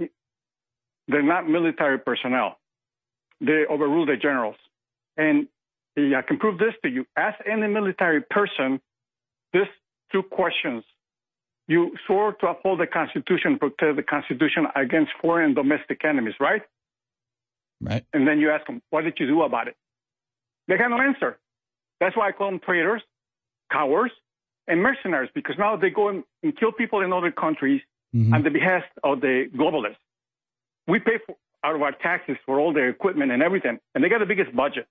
Speaker 5: not military personnel. They overrule the generals. And I can prove this to you. Ask any military person this 2 questions. You swore to uphold the Constitution, protect the Constitution against foreign and domestic enemies, right?
Speaker 2: Right.
Speaker 5: And then you ask them, what did you do about it? They got no answer. That's why I call them traitors, cowards, and mercenaries, because now they go and kill people in other countries on the behest of the globalists. We pay out of our taxes for all their equipment and everything, and they got the biggest budget.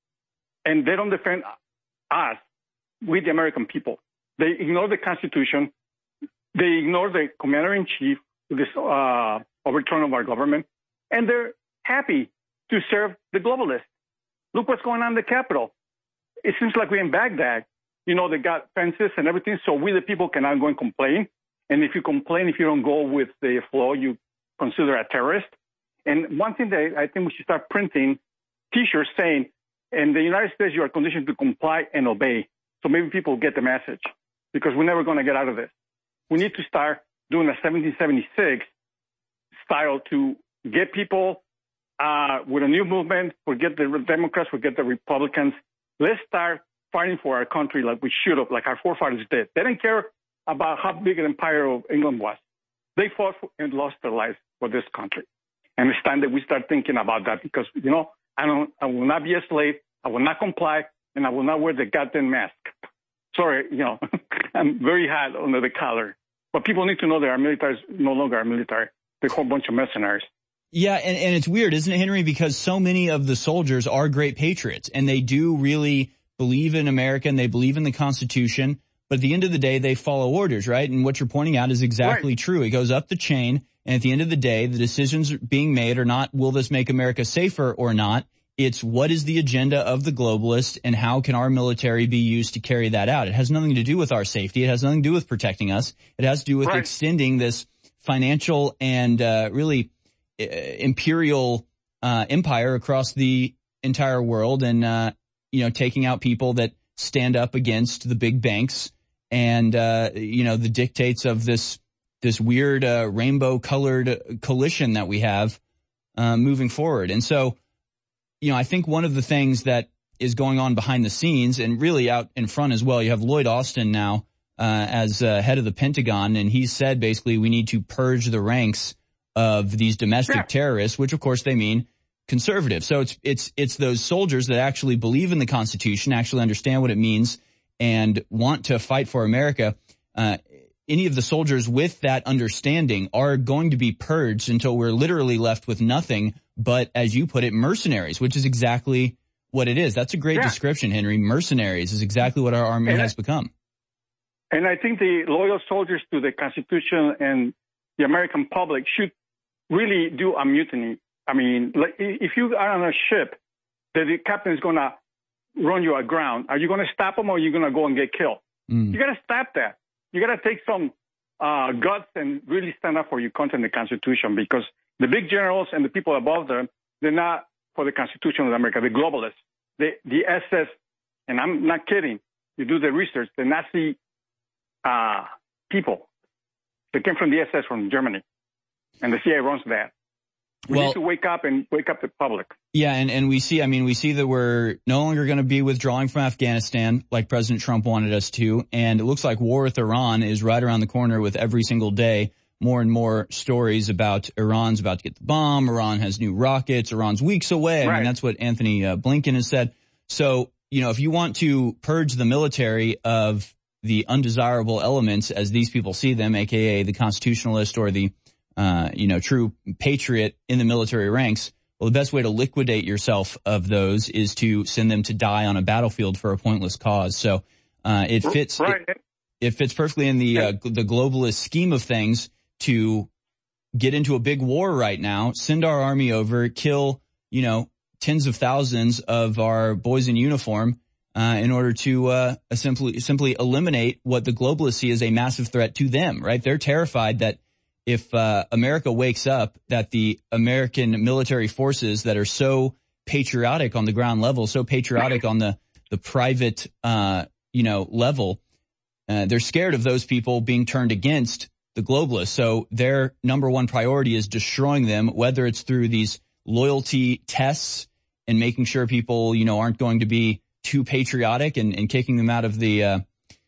Speaker 5: And they don't defend us, we the American people. They ignore the Constitution. They ignore the commander-in-chief, this overturn of our government, and they're happy to serve the globalists. Look what's going on in the Capitol. It seems like we're in Baghdad. You know, they got fences and everything, so we the people cannot go and complain. And if you complain, if you don't go with the flow, you consider a terrorist. And one thing that I think we should start printing T-shirts saying, in the United States, you are conditioned to comply and obey. So maybe people get the message, because we're never going to get out of this. We need to start doing a 1776 style to get people with a new movement, forget the Democrats, forget the Republicans. Let's start fighting for our country like we should have, like our forefathers did. They didn't care about how big an empire of England was. They fought and lost their lives for this country. And it's time that we start thinking about that, because, you know, I will not be a slave. I will not comply, and I will not wear the goddamn mask. Sorry, you know, I'm very hot under the collar. But people need to know that our military is no longer our military. They're a whole bunch of mercenaries.
Speaker 2: Yeah, and it's weird, isn't it, Henry? Because so many of the soldiers are great patriots, and they do really believe in America, and they believe in the Constitution. But at the end of the day, they follow orders, right? And what you're pointing out is exactly true. It goes up the chain, and at the end of the day, the decisions being made are not, will this make America safer or not? It's what is the agenda of the globalists, and how can our military be used to carry that out? It has nothing to do with our safety. It has nothing to do with protecting us. It has to do with extending this financial and really imperial empire across the entire world, and you know, taking out people that stand up against the big banks and you know, the dictates of this weird rainbow colored coalition that we have moving forward. And so, you know, I think one of the things that is going on behind the scenes, and really out in front as well, you have Lloyd Austin now as head of the Pentagon, and he said basically we need to purge the ranks of these domestic terrorists, which of course they mean conservative. So it's those soldiers that actually believe in the Constitution, actually understand what it means, and want to fight for America. Any of the soldiers with that understanding are going to be purged until we're literally left with nothing but, as you put it, mercenaries, which is exactly what it is. That's a great description, Henry. Mercenaries is exactly what our army has become.
Speaker 5: And I think the loyal soldiers to the Constitution and the American public should really do a mutiny. I mean, like, if you are on a ship that the captain is going to run you aground, are you going to stop him, or are you going to go and get killed? You got to stop that. You got to take some guts and really stand up for your country and the Constitution, because the big generals and the people above them, they're not for the Constitution of America. They're globalists. The SS, and I'm not kidding. You do the research. The Nazi people, they came from the SS from Germany, and the CIA runs that. We need to wake up the public.
Speaker 2: Yeah, and we see that we're no longer going to be withdrawing from Afghanistan like President Trump wanted us to, and it looks like war with Iran is right around the corner with every single day. More and more stories about Iran's about to get the bomb. Iran has new rockets. Iran's weeks away. Right. I mean, that's what Anthony Blinken has said. So, if you want to purge the military of the undesirable elements as these people see them, aka the constitutionalist or the true patriot in the military ranks, well, the best way to liquidate yourself of those is to send them to die on a battlefield for a pointless cause. So, it fits, it fits perfectly in the globalist scheme of things to get into a big war right now, send our army over, kill, tens of thousands of our boys in uniform, in order to, simply eliminate what the globalists see as a massive threat to them, right? They're terrified that if America wakes up, that the American military forces that are so patriotic on the ground level, so patriotic on the private, level, they're scared of those people being turned against the globalists. So their number one priority is destroying them, whether it's through these loyalty tests and making sure people, aren't going to be too patriotic and kicking them out of the,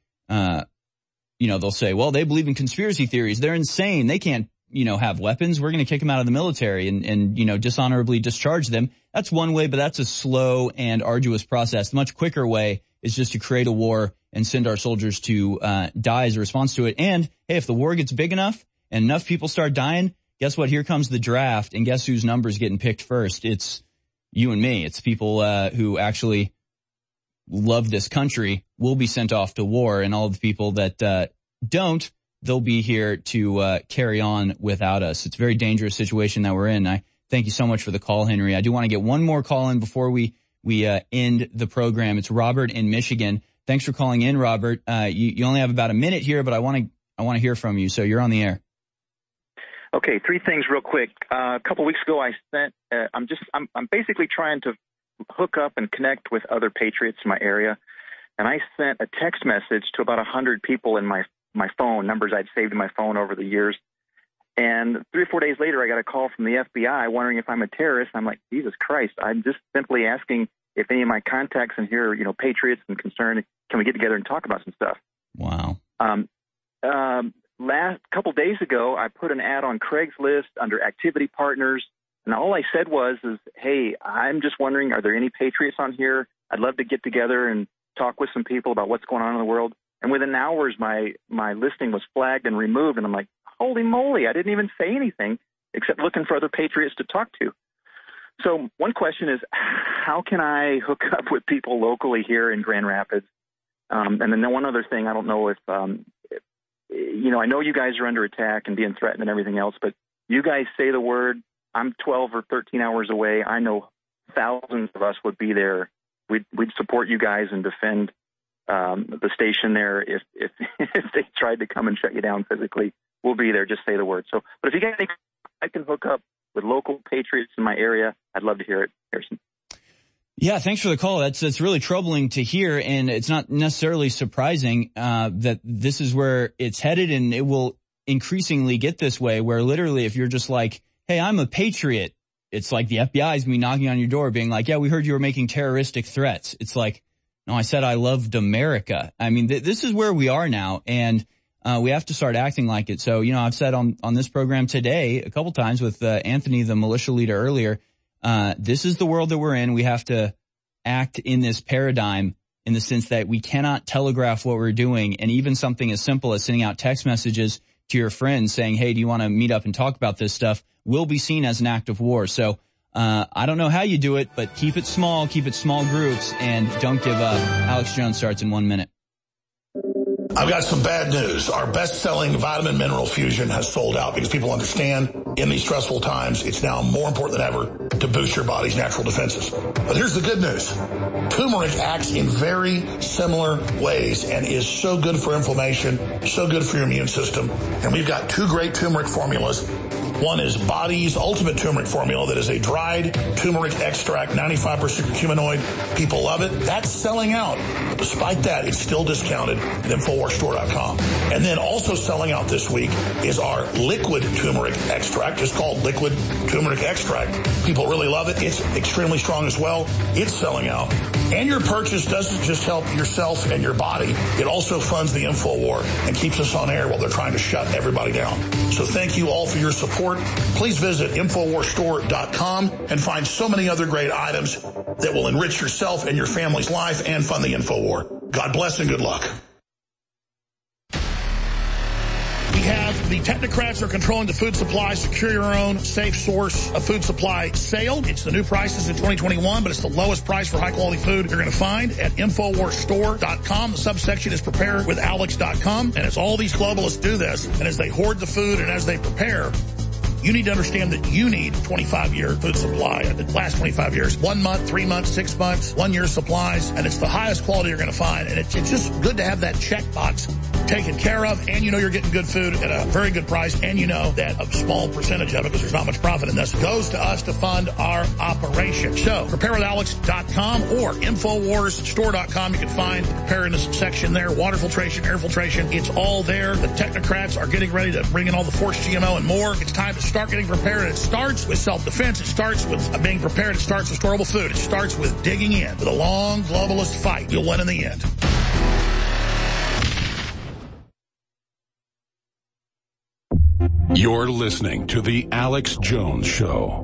Speaker 2: they'll say, well, they believe in conspiracy theories. They're insane. They can't, have weapons. We're going to kick them out of the military and dishonorably discharge them. That's one way, but that's a slow and arduous process. The much quicker way is just to create a war and send our soldiers to die as a response to it. And, hey, if the war gets big enough and enough people start dying, guess what? Here comes the draft, and guess whose number's getting picked first? It's you and me. It's people who actually love this country will be sent off to war, and all the people that don't, they'll be here to carry on without us. It's a very dangerous situation that we're in. I thank you so much for the call, Henry. I do want to get one more call in before we end the program. It's Robert in Michigan. Thanks for calling in, Robert. You only have about a minute here, but I want to hear from you. So you're on the air.
Speaker 9: Okay, 3 things real quick. A couple weeks ago, I sent. I'm basically trying to hook up and connect with other patriots in my area, and I sent a text message to about 100 people in my phone, numbers I'd saved in my phone over the years. And 3 or 4 days later, I got a call from the FBI wondering if I'm a terrorist. I'm like, Jesus Christ! I'm just simply asking if any of my contacts in here, patriots and concerned, can we get together and talk about some stuff?
Speaker 2: Wow.
Speaker 9: Last couple days ago, I put an ad on Craigslist under activity partners, and all I said was, hey, I'm just wondering, are there any patriots on here? I'd love to get together and talk with some people about what's going on in the world. And within hours, my listing was flagged and removed, and I'm like, holy moly, I didn't even say anything except looking for other patriots to talk to. So one question is, how can I hook up with people locally here in Grand Rapids? And then one other thing, I don't know if, I know you guys are under attack and being threatened and everything else, but you guys say the word, I'm 12 or 13 hours away. I know thousands of us would be there. We'd support you guys and defend the station there if they tried to come and shut you down physically. We'll be there. Just say the word. So, but if you guys think I can hook up with local patriots in my area, I'd love to hear it, Harrison.
Speaker 2: Yeah, thanks for the call. That's really troubling to hear, and it's not necessarily surprising that this is where it's headed, and it will increasingly get this way, where literally if you're just like, hey, I'm a patriot, it's like the FBI is going to be knocking on your door being like, yeah, we heard you were making terroristic threats. It's like, no, I said I loved America. I mean, this is where we are now, and we have to start acting like it. So, I've said on this program today a couple times with Anthony, the militia leader, earlier, this is the world that we're in. We have to act in this paradigm in the sense that we cannot telegraph what we're doing. And even something as simple as sending out text messages to your friends saying, hey, do you want to meet up and talk about this stuff, will be seen as an act of war. So I don't know how you do it, but keep it small groups, and don't give up. Alex Jones starts in 1 minute.
Speaker 11: I've got some bad news. Our best-selling vitamin mineral fusion has sold out because people understand in these stressful times, it's now more important than ever to boost your body's natural defenses. But here's the good news. Turmeric acts in very similar ways and is so good for inflammation, so good for your immune system. And we've got two great turmeric formulas. One is Body's Ultimate Turmeric Formula that is a dried turmeric extract, 95% curcuminoid. People love it. That's selling out. But despite that, it's still discounted at InfoWarsStore.com. And then also selling out this week is our liquid turmeric extract, just called liquid turmeric extract. People really love it. It's extremely strong as well. It's selling out. And your purchase doesn't just help yourself and your body. It also funds the InfoWar and keeps us on air while they're trying to shut everybody down. So thank you all for your support. Please visit InfoWarsStore.com and find so many other great items that will enrich yourself and your family's life and fund the InfoWar. God bless and good luck.
Speaker 4: We have the technocrats are controlling the food supply. Secure your own safe source of food supply sale. It's the new prices in 2021, but it's the lowest price for high-quality food you're going to find at InfoWarsStore.com. The subsection is preparewithalex.com, and as all these globalists do this, and as they hoard the food and as they prepare, you need to understand that you need 25-year food supply. It lasts 25 years. 1 month, 3 months, 6 months, 1 year supplies, and it's the highest quality you're going to find. And it's just good to have that checkbox taken care of, and you know you're getting good food at a very good price, and you know that a small percentage of it, because there's not much profit in this, goes to us to fund our operation. So, preparewithalex.com or InfoWarsStore.com. You can find the preparedness section there, water filtration, air filtration. It's all there. The technocrats are getting ready to bring in all the forced GMO and more. It's time to start getting prepared. It starts with self-defense. It starts with being prepared. It starts with storable food. It starts with digging in. With a long globalist fight, you'll win in the end.
Speaker 7: You're listening to The Alex Jones Show.